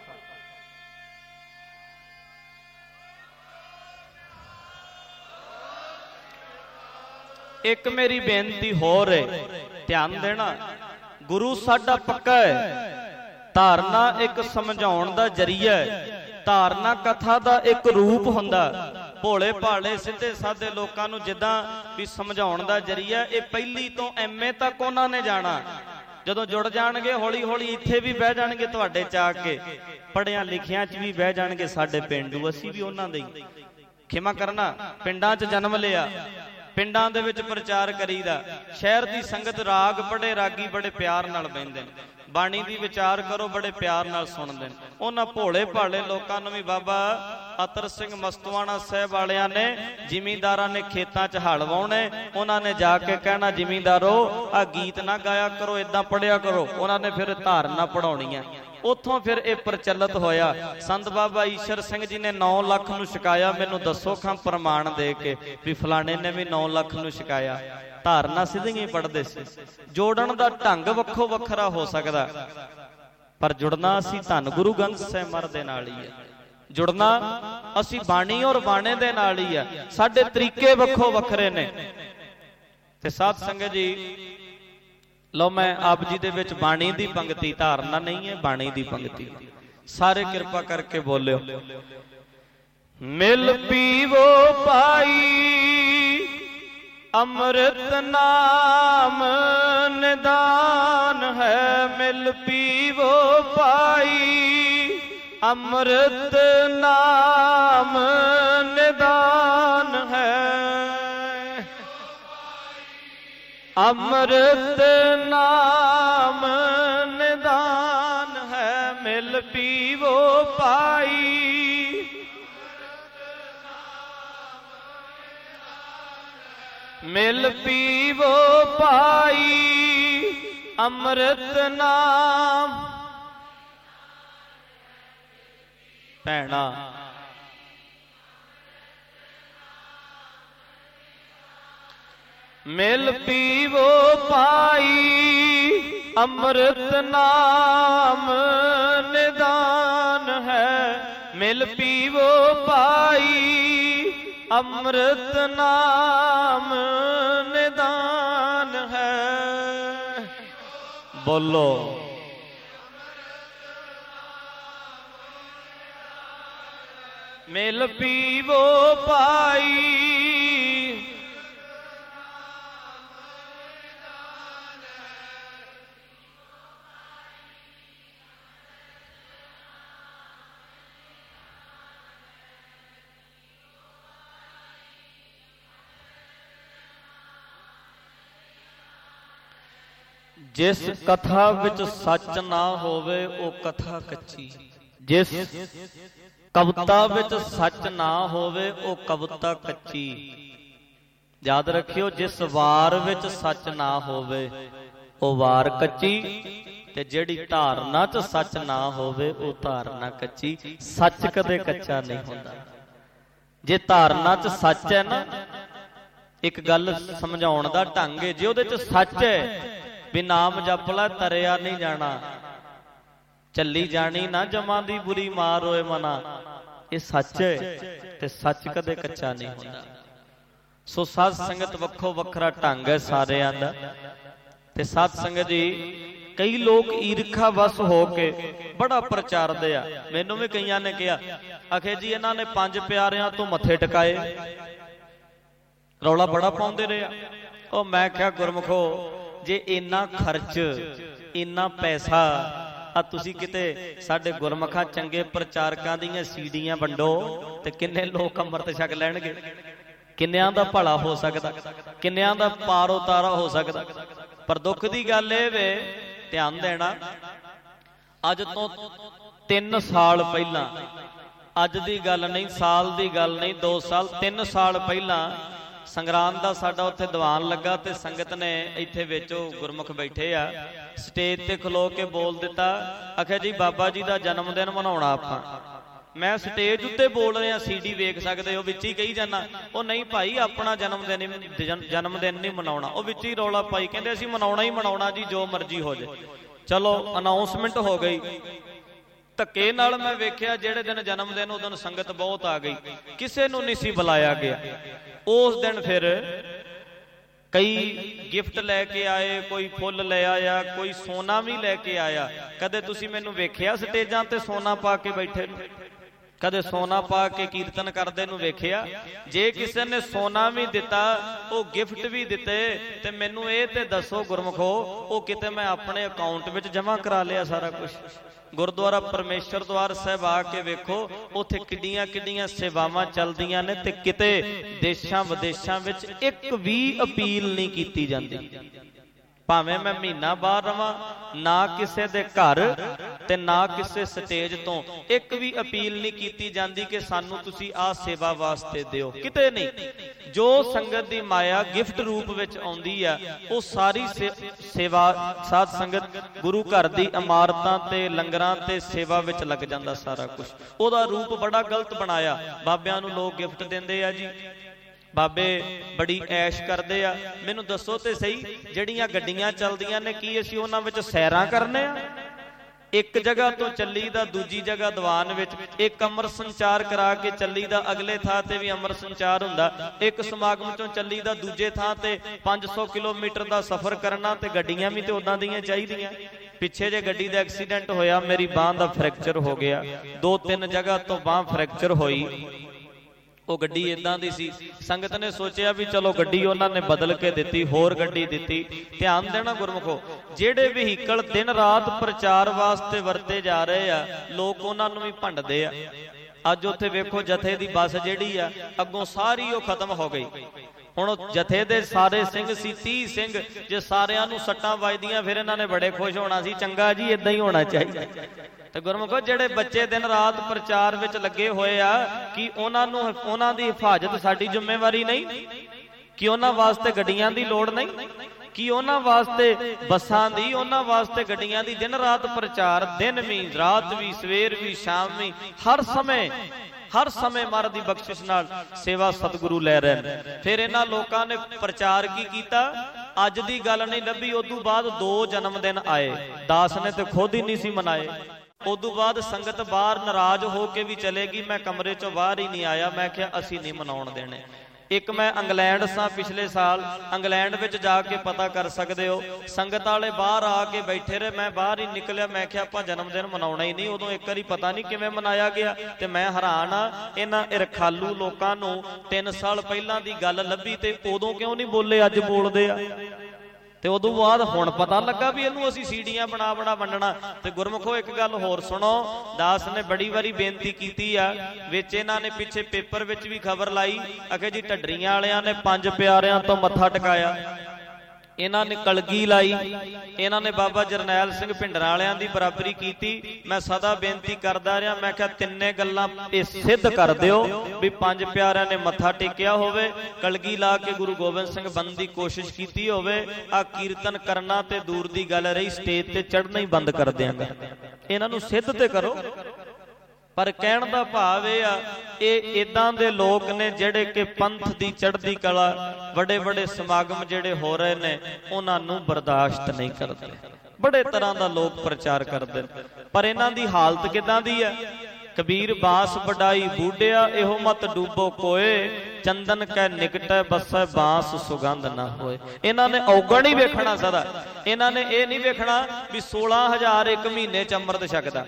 ਇੱਕ ਮੇਰੀ ਬੇਨਤੀ ਹੋਰ ਹੈ, ਧਿਆਨ ਦੇਣਾ। ਗੁਰੂ ਸਾਡਾ ਪੱਕਾ ਹੈ। ਧਾਰਨਾ ਇੱਕ ਸਮਝਾਉਣ ਦਾ ਜ਼ਰੀਆ ਹੈ। ਧਾਰਨਾ ਕਥਾ ਦਾ ਇੱਕ ਰੂਪ ਹੁੰਦਾ। ਭੋਲੇ ਭਾਲੇ ਸਿੱਧੇ ਸਾਦੇ ਲੋਕਾਂ ਨੂੰ ਜਿੱਦਾਂ ਵੀ ਸਮਝਾਉਣ ਦਾ ਜ਼ਰੀਆ, ਇਹ ਪਹਿਲੀ ਤੋਂ ਐਮਏ ਤੱਕ ਉਹਨਾਂ ਨੇ ਜਾਣਾ। ਜਦੋਂ ਜੁੜ ਜਾਣਗੇ ਹੌਲੀ ਹੌਲੀ ਇੱਥੇ ਵੀ ਬਹਿ ਜਾਣਗੇ ਤੁਹਾਡੇ ਚ ਆ ਕੇ, ਪੜ੍ਹਿਆਂ ਲਿਖਿਆਂ ਚ ਵੀ ਬਹਿ ਜਾਣਗੇ ਸਾਡੇ ਪਿੰਡੂ। ਅਸੀਂ ਵੀ ਉਹਨਾਂ ਦੇ ਹੀ, ਖਿਮਾ ਕਰਨਾ, ਪਿੰਡਾਂ ਚ ਜਨਮ ਲਿਆ, ਪਿੰਡਾਂ ਦੇ ਵਿੱਚ ਪ੍ਰਚਾਰ ਕਰੀਦਾ। ਸ਼ਹਿਰ ਦੀ ਸੰਗਤ ਰਾਗ ਪੜ੍ਹੇ, ਰਾਗੀ ਬੜੇ ਪਿਆਰ ਨਾਲ ਬਹਿੰਦੇ ਨੇ, ਬਾਣੀ ਦੀ ਵਿਚਾਰ ਕਰੋ ਬੜੇ ਪਿਆਰ ਨਾਲ ਸੁਣਦੇ ਨੇ। ਉਹਨਾਂ ਭੋਲੇ ਭਾਲੇ ਲੋਕਾਂ ਨੂੰ ਵੀ ਬਾਬਾ ਅਤਰ ਸਿੰਘ ਮਸਤਵਾਣਾ ਸਾਹਿਬ ਵਾਲਿਆਂ ਨੇ, ਜ਼ਿਮੀਂਦਾਰਾਂ ਨੇ ਖੇਤਾਂ 'ਚ ਹਲ ਵਾਹੁਣੇ, ਉਹਨਾਂ ਨੇ ਜਾ ਕੇ ਕਹਿਣਾ ਜ਼ਿਮੀਂਦਾਰੋ ਆ ਗੀਤ ਨਾ ਗਾਇਆ ਕਰੋ, ਏਦਾਂ ਪੜ੍ਹਿਆ ਕਰੋ। ਉਹਨਾਂ ਨੇ ਫਿਰ ਧਾਰਨਾ ਪੜ੍ਹਾਉਣੀ ਹੈ। ਉੱਥੋਂ ਫਿਰ ਇਹ ਪ੍ਰਚਲਿਤ ਹੋਇਆ। ਸੰਤ ਬਾਬਾ ਈਸ਼ਰ ਸਿੰਘ ਜੀ ਨੇ 9 ਲੱਖ ਨੂੰ ਛਕਾਇਆ। ਮੈਨੂੰ ਦੱਸੋ ਖਾਂ ਪ੍ਰਮਾਣ ਦੇ ਕੇ ਵੀ ਫਲਾਣੇ ਨੇ ਵੀ 9 ਲੱਖ ਨੂੰ ਛਕਾਇਆ। ਧਾਰਨਾ ਸਿੱਧੀਆਂ ਹੀ ਪੜ੍ਹਦੇ ਸੀ। ਜੋੜਨ ਦਾ ਢੰਗ ਵੱਖੋ ਵੱਖਰਾ ਹੋ ਸਕਦਾ, ਪਰ ਜੁੜਨਾ ਅਸੀਂ ਧੰਨ ਗੁਰੂ ਗ੍ਰੰਥ ਸਾਹਿਬ ਮਹਾਰਾਜ ਦੇ ਨਾਲ ਹੀ ਹੈ। ਜੁੜਨਾ ਅਸੀਂ ਬਾਣੀ ਔਰ ਬਾਣੇ ਦੇ ਨਾਲ ਹੀ ਆ। ਸਾਡੇ ਤਰੀਕੇ ਵੱਖੋ ਵੱਖਰੇ ਨੇ। ਤੇ ਸਾਧ ਸੰਗਤ ਜੀ, ਲਓ ਮੈਂ ਆਪ ਜੀ ਦੇ ਵਿੱਚ ਬਾਣੀ ਦੀ ਪੰਕਤੀ, ਧਾਰਨਾ ਨਹੀਂ ਹੈ, ਬਾਣੀ ਦੀ ਪੰਕਤੀ। ਸਾਰੇ ਕਿਰਪਾ ਕਰਕੇ ਬੋਲਿਓ। ਮਿਲ ਪੀਵੋ ਪਾਈ ਅੰਮ੍ਰਿਤ ਨਾਮ ਨਿਦਾਨ ਹੈ। ਮਿਲ ਪੀਵੋ ਪਾਈ ਅੰਮ੍ਰਿਤ ਨਾਮ ਨਿਦਾਨ ਹੈ। ਅੰਮ੍ਰਿਤ ਨਾਮ ਨਿਦਾਨ ਹੈ। ਮਿਲ ਪੀਵੋ ਪਾਈ ਮਿਲ ਪੀਵੋ ਪਾਈ ਅੰਮ੍ਰਿਤ ਨਾਮ। ਭੈਣਾ ਮਿਲ ਪੀਵੋ ਪਾਈ ਅੰਮ੍ਰਿਤ ਨਾਮ ਨਿਦਾਨ ਹੈ। ਮਿਲ ਪੀਵੋ ਪਾਈ ਅੰਮ੍ਰਿਤ ਨਾਮ ਨਿਦਾਨ ਹੈ। ਬੋਲੋ ਮਿਲ ਪੀਵੋ ਪਾਈ ਜਿਸ ਕਥਾ ਵਿੱਚ ਸੱਚ ਨਾ ਹੋਵੇ ਉਹ ਕਥਾ ਕੱਚੀ। ਜਿਸ ਕਵਿਤਾ ਵਿੱਚ ਸੱਚ ਨਾ ਹੋਵੇ ਉਹ ਕਵਿਤਾ ਕੱਚੀ। ਯਾਦ ਰੱਖਿਓ, ਜਿਸ ਵਾਰ ਵਿੱਚ ਸੱਚ ਨਾ ਹੋਵੇ ਉਹ ਵਾਰ ਕੱਚੀ, ਤੇ ਜਿਹੜੀ ਧਾਰਨਾ 'ਚ ਸੱਚ ਨਾ ਹੋਵੇ ਉਹ ਧਾਰਨਾ ਕੱਚੀ। ਸੱਚ ਕਦੇ ਕੱਚਾ ਨਹੀਂ ਹੁੰਦਾ। ਜੇ ਧਾਰਨਾ 'ਚ ਸੱਚ ਹੈ ਨਾ, ਇੱਕ ਗੱਲ ਸਮਝਾਉਣ ਦਾ ਢੰਗ ਹੈ, ਜੇ ਉਹਦੇ 'ਚ ਸੱਚ ਹੈ ਵੀ ਨਾਮ ਜਪ ਲੈ ਤਰਿਆ ਨਹੀਂ ਜਾਣਾ, ਚੱਲੀ ਜਾਣੀ ਨਾ ਜਮਾਂ ਦੀ ਬੁਰੀ ਮਾਰ ਹੋਏ ਮਨਾ। ਇਹ ਸੱਚ ਹੈ ਤੇ ਸੱਚ ਕਦੇ ਕੱਚਾ ਨਹੀਂ ਹੁੰਦਾ। ਸੋ ਸਾਧ ਸੰਗਤ ਵੱਖੋ ਵੱਖਰਾ ਢੰਗ ਹੈ ਸਾਰਿਆਂ ਦਾ। ਤੇ ਸਾਧ ਸੰਗਤ ਜੀ, ਕਈ ਲੋਕ ਈਰਖਾ ਵਸ ਹੋ ਕੇ ਬੜਾ ਪ੍ਰਚਾਰਦੇ ਆ। ਮੈਨੂੰ ਵੀ ਕਈਆਂ ਨੇ ਕਿਹਾ, ਆਖੇ ਜੀ ਇਹਨਾਂ ਨੇ 5 ਪਿਆਰਿਆਂ ਤੋਂ ਮੱਥੇ ਟਿਕਾਏ, ਰੌਲਾ ਬੜਾ ਪਾਉਂਦੇ ਰਹੇ ਆ। ਉਹ ਮੈਂ ਕਿਹਾ ਗੁਰਮੁਖੋ, ਜੇ ਇੰਨਾ ਖਰਚ, ਇੰਨਾ ਪੈਸਾ, ਆ ਤੁਸੀਂ ਕਿਤੇ ਸਾਡੇ ਗੁਰਮੁਖਾਂ ਚੰਗੇ ਪ੍ਰਚਾਰਕਾਂ ਦੀਆਂ ਸੀਡੀਆਂ ਵੰਡੋ ਤੇ ਕਿੰਨੇ ਲੋਕ ਅੰਮ੍ਰਿਤ ਛਕ ਲੈਣਗੇ। ਕਿੰਨਿਆਂ ਦਾ ਭਲਾ ਹੋ ਸਕਦਾ, ਕਿੰਨਿਆਂ ਦਾ ਪਾਰ ਉਤਾਰਾ ਹੋ ਸਕਦਾ। पर दुख की गल ये वे, ध्यान देना, अज तो 3 साल पहला, अज की गल नहीं, साल की गल नहीं, 2 साल 3 साल पहला संगरांद का साडा उत्थे दीवान लगा ते संगत ने इत्थे विचों गुरमुख बैठे आ, स्टेज ते खलो के बोल दिता, आखिया जी बाबा जी का जन्मदिन मनाउणा आपां। मैं स्टेज उत्ते बोल रहा, सीडी वेख सकते हो, विच ही कही जाना वो नहीं भाई अपना जन्मदिन नहीं मनाउणा, वो विच ही रौला पाई कहंदे असीं मनाउणा ही मनाउणा जी, जो मर्जी हो जाए। चलो अनाउंसमेंट हो गई, धक्के नाल मैं वेख्या जिहड़े दिन जन्मदिन उदों संगत बहुत आ गई, किसी नूं नहीं सी बुलाया गया। उस दिन फिर कई गिफ्ट लैके आए, कोई फुल ले आया, कोई सोना भी लैके आया। कदे तुसीं मैनूं वेख्या स्टेजां ते सोना पा के बैठे नूं? कदे सोना पा के कीर्तन करदे नूं वेख्या? जे किसी ने सोना भी दिता, वो गिफ्ट भी दिते, ते मैनूं ये ते दसो गुरमुखो, वो किते मैं अपने अकाउंट विच जमा करा लिया सारा कुछ? गुरुद्वारा परमेश्वर द्वार साहब आके वेखो, उत्थे किड्डियां किड्डियां सेवावां चलदियां ने, ते किते देशां विदेशां विच एक भी अपील नहीं कीती जांदी। भावें मैं महीना बाहर रवां, ना किसी दे घर ते ना किसी स्टेज तो एक भी अपील नहीं की जाती कि सानू तुसी आ सेवा वास्ते दिओ, किते नहीं। जो संगत दी माया गिफ्ट रूप विच आउंदी है, वो सारी सेवा साध संगत गुरु घर दी इमारतां ते लंगरां ते सेवा विच लग जांदा सारा कुछ। ओदा रूप बड़ा गलत बनाया। बाबियां नूं लोग गिफ्ट दिंदे आ जी, बाबे बड़ी ऐश करते आ। मैनू दसो तो सही, जड़ियां गड्डियां चलदियां ने, की असीं उन्हां विच सैरां करने आ? एक जगह तो चली दा दूजी जगह दीवान विच, एक अमर संचार करा के चली दा अगले थां ते भी अमर संचार हुंदा, एक समागम चों चली दा दूजे थां ते 500 किलोमीटर का सफर करना, ते गड्डियां भी तो उदां दियां चाहीदियां। पिछे जे गड्डी दा एक्सीडेंट होया, मेरी बांह दा फ्रैक्चर हो गया, 2-3 जगह तो बांह फ्रैक्चर होई। वो गड्डी इदां दी सी, संगत ने सोचा भी चलो गड्डी उन्होंने बदल के दिती, होर गड्डी दिती। ध्यान देना गुरमुखो, जेड़े व्हीकल दिन रात प्रचार वास्ते वरते जा रहे आ, लोग उन्होंने भी भंडदे आ। अज उत्थे वेखो जथे दी बस जिहड़ी आ अगों सारी वो खत्म हो गई। हुण जथे दे सारे सिंह सी 30 सिंह, जे सारियां नूं सट्टां वजदियां फिर इन्हां ने बड़े खुश होना सी, चंगा जी इदां ही होना चाहिए। ते गुरमुखो जेड़े बच्चे दिन रात प्रचार विच लगे होए आ, कि उन्हां दी हिफाजत साडी जिम्मेवारी नहीं? कि उन्हां वास्ते गड्डियां दी लोड़ नहीं? कि उन्हां वास्ते बसां दी, उन्हां वास्ते गड्डियां दी? दिन रात प्रचार, दिन भी रात भी, सवेर भी शाम भी, हर समय महाराज दी बख्शिश नाल सेवा सतगुरु लै रहे हैं। फिर इन्हां लोकां ने प्रचार की कीता? अज दी गल नहीं लभी, उदों बाद 2 जन्मदिन आए, दास ने तो खुद ही नहीं सी मनाए। उदों बाद संगत बाहर नाराज हो के भी चलेगी, मैं कमरे चों बाहर ही नहीं आया, मैं क्या असी नहीं मनाउण देने। एक मैं इंग्लैंड सा, पिछले साल इंग्लैंड विच जाके पता कर सकते हो, संगत वाले बाहर आके बैठे रहे, मैं बाहर ही निकलिया, मैं क्या आपां जन्मदिन मनाउणा ही नहीं। उदों एक बारी पता नहीं किवें मनाया गया, ते मैं हैरान आ इन्हां रखालू लोकां नूं 3 साल पहलां दी गल लभी ते उदों क्यों नहीं बोले, अज बोलदे आ। ते उदों बाद हुण पता लगा भी इहनूं असीं सीड़ियां बना बना वंडना। ते गुरमुखो एक गल होर सुणो, दास ने बड़ी वारी बेनती कीती आ, विच इन्हां ने पिछे पेपर विच भी खबर लाई, आखे जी ढड्डरियां वालियां ने 5 प्यारियां तो मत्था टिकाया, इन्हां ने कलगी लाई, इन्हां ने बाबा जरनैल सिंह भिंडरां वालियां दी बराबरी कीती। मैं सदा बेनती करदा रहा, मैं क्या 3 गल्लां सिद्ध कर दिओ भी 5 प्यारियां ने मत्था टेकिया होवे, कलगी ला के गुरु गोबिंद सिंह बनन दी कोशिश कीती होवे, आ कीर्तन करना ते दूर दी गल रही, स्टेज ते चढ़ना ही बंद कर देंगा। इन्हां नूं सिद्ध ते करो। पर कहण दा भाव ये इदां दे लोग ने जिहड़े कि पंथ दी चढ़दी कला, बड़े बड़े समागम जिहड़े हो रहे ने उन्हां नूं बर्दाश्त नहीं करदे। बड़े तरह दा लोग प्रचार करदे, पर इन्हां दी हालत किदां दी है? कबीर बांस वडाई बूढ़िया, इहो मत डूबो कोए, चंदन कै निकटै बसै बांस सुगंध ना होए। इन्हां ने औगण ही वेखना सदा, इन्हां ने ये नहीं वेखना भी 16,000 एक महीने च अमृत छकदा,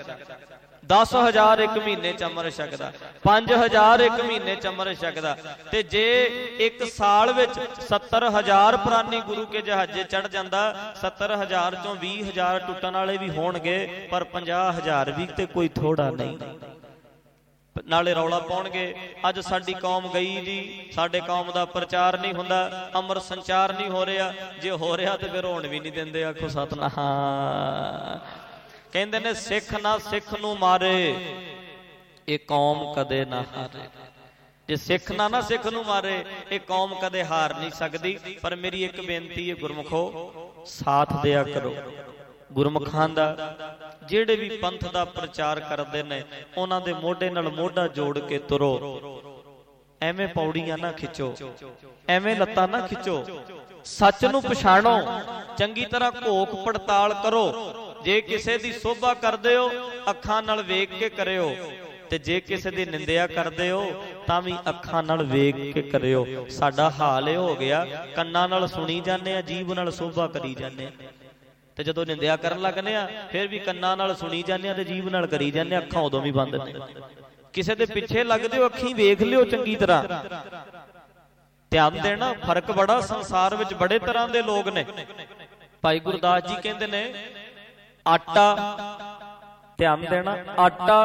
10,000 एक महीने च अमृत छकदा, 5,000 एक महीने च अमृत छकदा। ते जे एक साल विच 70,000 प्राणी गुरु के जहाजे चढ़ जांदा, 70,000 चों 20,000 टुटण वाले भी होणगे, पर 50,000 भी ते कोई थोड़ा नहीं। नाले रौला पाउणगे अज साडी कौम गई जी, साडे कौम दा प्रचार नहीं हुंदा, अमर संचार नहीं हो रहा। जे हो रहा तो फिर होण भी नहीं दिंदे। आखो सतनाम। कहंदे ने सिख ना सिख नूं मारे, ये कौम कदे ना हारे। जे सिख ना सिख नूं मारे, ये कौम कदे हार नहीं सकती। पर मेरी एक बेनती है गुरमुखो, साथ दिया करो गुरमुखां दा। ਜਿਹੜੇ भी पंथ का प्रचार करते हैं उन्होंने मोढे नाल मोढा जोड़ के तुरो। एवें पौड़ियां ना खिचो, एवें लत्तां ना खिचो। सच नूं पछाणो, चंगी तरह घोख पड़ताल करो। जे किसी की शोभा करदे हो अखां नाल वेख के करियो, ते जे किसी की निंदिया करदे हो तां भी अखां नाल वेख के करियो। साडा हाल ये हो गया, कन्नां नाल सुनी जाने, जीभ नाल शोभा करी जाने, ते जदों निंदिया करन लगने फिर भी कन्नां नाल सुनी जाने ते जीभ नाल करी जाने, अखां उदों भी बंद ने। किसी दे पिछे लगदे हो अखीं वेख लियो चंगी तरह, ध्यान देना। फर्क बड़ा, संसार विच बड़े तरह दे लोग ने। भाई गुरदास जी कहंदे ने आटा, ध्यान देना, आटा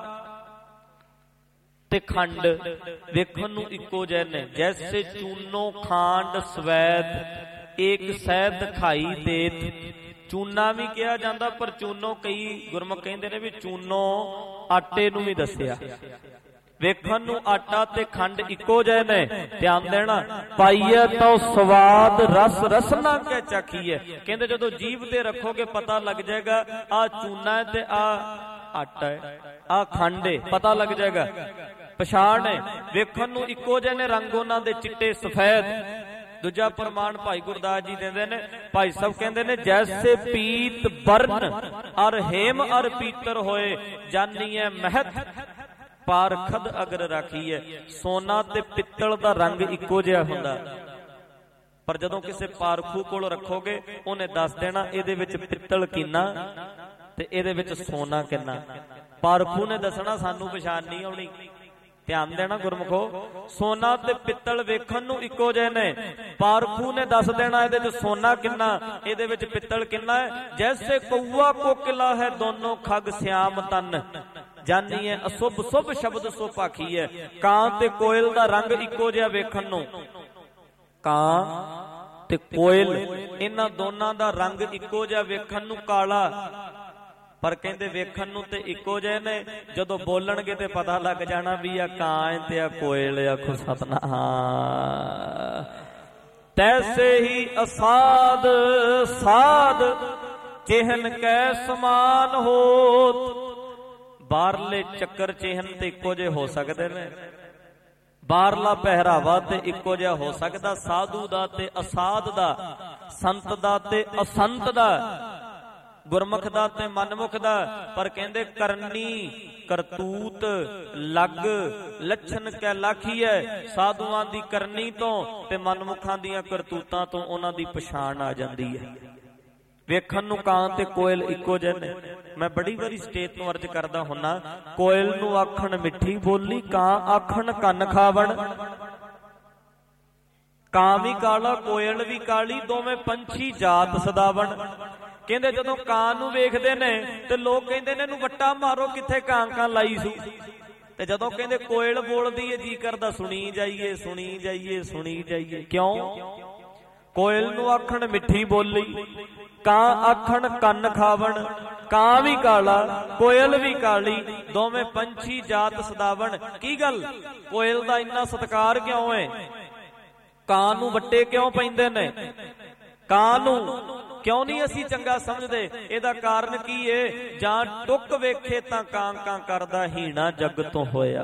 ते खंड वेखण नूं इक्को जिहे ने। जैसे चूनो खांड स्वैद एक सैद खाई देत। चूना भी कहा जाता, पर चूनो कई गुरमुख कहते हैं भी चूनो आटे नूं भी दसिया। वेखण नूं आटा ते खंड इक्को जिहे ने। ध्यान देना, पाईए तो स्वाद रस रसना के चखीए। कहते जदों जीभ ते रखोगे पता लग जाएगा आ चूना है ते आ आटा है, आ खंड है, पता लग जाएगा, पछाण है। वेखण नूं इक्को जिहे ने, रंग उन्हां दे चिट्टे सफेद। दूजा प्रमाण भाई गुरदास जी देंदे ने, भाई सब कहंदे ने जैसे पीत बरन अर हेम अर पीतर होए, जानिए महत पारखद अगर राखीए। सोना ते पित्तल दा रंग इक्को जिहा हुंदा, पर जदों किसी पारखू कोल रखोगे उन्हें दस देना इहदे विच पित्तल किन्ना ते इहदे विच सोना किन्ना। पारखू ने दसना, सानू पछाण नहीं आउणी। ध्यान देना गुरमुखो, सोना ते पित्तल वेखण नूं इक्को जिहे ने। पारखू ने दस देना इहदे विच सोना किन्ना, इहदे विच पित्तल किन्ना है। जैसे कौआ कोकिला है दोनों खग श्याम तन, जानिए अशुभ शुभ शब्द सो पाखी है। कां ते कोयल दा रंग इक्को जिहा वेखण नूं, कां ते कोयल इन्हां दोनां दा रंग इक्को जिहा वेखण नूं काला, पर कहते वेखण नूं ते इक्को जिहे ने। जदों बोलणगे ते पता लग जाना भी आ कां ते आ कोयल। आखो सतनाम। तैसे ही असाद साध चिहन कै समान होत। बाहरले चक्कर चिहन ते इक्को जिहे हो सकदे ने, बाहरला पहरावा ते इक्को जिहा हो सकदा। साधु दा ते असाध दा, संत दा ते असंत दा, गुरमुख दा ते मनमुख दा। पर कहंदे करनी करतूत लग लक्षण कै लाखी है। साधुआं दी करनी तो ते मनमुखां दियां करतूतां तो उन्हां दी पछाण आ जांदी है। वेखण नूं कां ते कोयल इक्को जिहे ने। मैं बड़ी बारी स्टेज तो अर्ज करदा हुन्ना, कोयल नूं आखण मिठी बोली, कां आखण कन खावण। कां भी काला कोयल भी काली, दोवें पंछी जात सदावण। कहंदे जदों कां नूं वेखदे ने ते लोग कहंदे ने इहनूं वट्टा मारो, किथे कां कां लाई सू। ते जदों कहंदे कोयल बोलदी है जी करदा सुनी जाइए सुनी जाइए सुनी जाइए। क्यों? कोयल नूं आखण मिठी बोली, कां आखण कन खावण। कां भी काला कोयल भी काली, दोवें पंछी जात सदावण। की गल, कोयल दा इन्ना सत्कार क्यों है? कां नूं वट्टे क्यों पैंदे ने? कां नूं क्यों नहीं असी चंगा समझदे? इहदा कारण की है? जां टुक वेखे तां कां कां करदा हीणा जग तो होया।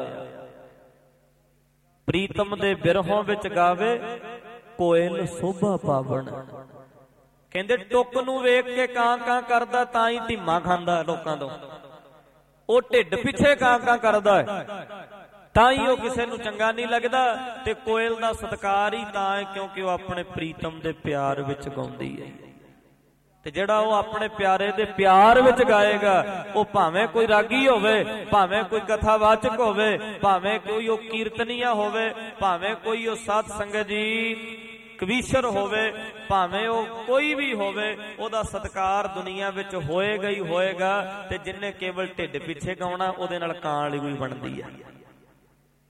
प्रीतम दे बिरहों विच गावे कोयल शोभा पावण। कहंदे टुक नूं वेख के कां कां करदा तां ही ढीमा खांदा लोकां तों। ਉਹ ਢਿੱਡ ਪਿੱਛੇ ਕਾਂ ਕਾਂ ਕਰਦਾ ਹੈ ਤਾਂ ਹੀ ਉਹ ਕਿਸੇ ਨੂੰ ਚੰਗਾ ਨਹੀਂ ਲੱਗਦਾ। ਤੇ ਕੋਇਲ ਦਾ ਸਤਿਕਾਰ ਹੀ ਤਾਂ ਹੈ ਕਿਉਂਕਿ ਉਹ ਆਪਣੇ ਪ੍ਰੀਤਮ ਦੇ ਪਿਆਰ ਵਿੱਚ ਗਾਉਂਦੀ ਹੈ। ਤੇ ਜਿਹੜਾ ਉਹ ਆਪਣੇ ਪਿਆਰੇ ਦੇ ਪਿਆਰ ਵਿੱਚ ਗਾਏਗਾ ਉਹ ਭਾਵੇਂ ਕੋਈ ਰਾਗੀ ਹੋਵੇ, ਭਾਵੇਂ ਕੋਈ ਕਥਾਵਾਚਕ ਹੋਵੇ, ਭਾਵੇਂ ਕੋਈ ਉਹ ਕੀਰਤਨੀਆ ਹੋਵੇ, ਭਾਵੇਂ ਕੋਈ ਉਹ ਸਾਧ ਸੰਗਤ ਜੀ ਕਵੀਸ਼ਰ ਹੋਵੇ, ਭਾਵੇਂ ਉਹ ਕੋਈ ਵੀ ਹੋਵੇ, ਉਹਦਾ ਸਤਿਕਾਰ ਦੁਨੀਆ ਵਿੱਚ ਹੋਏਗਾ ਹੀ ਹੋਏਗਾ। ਤੇ ਜਿੰਨੇ ਕੇਵਲ ਢਿੱਡ ਪਿੱਛੇ ਗਾਉਣਾ ਉਹਦੇ ਨਾਲ ਕਾਂ ਵਾਲੀ ਕੋਈ ਬਣਦੀ ਹੈ।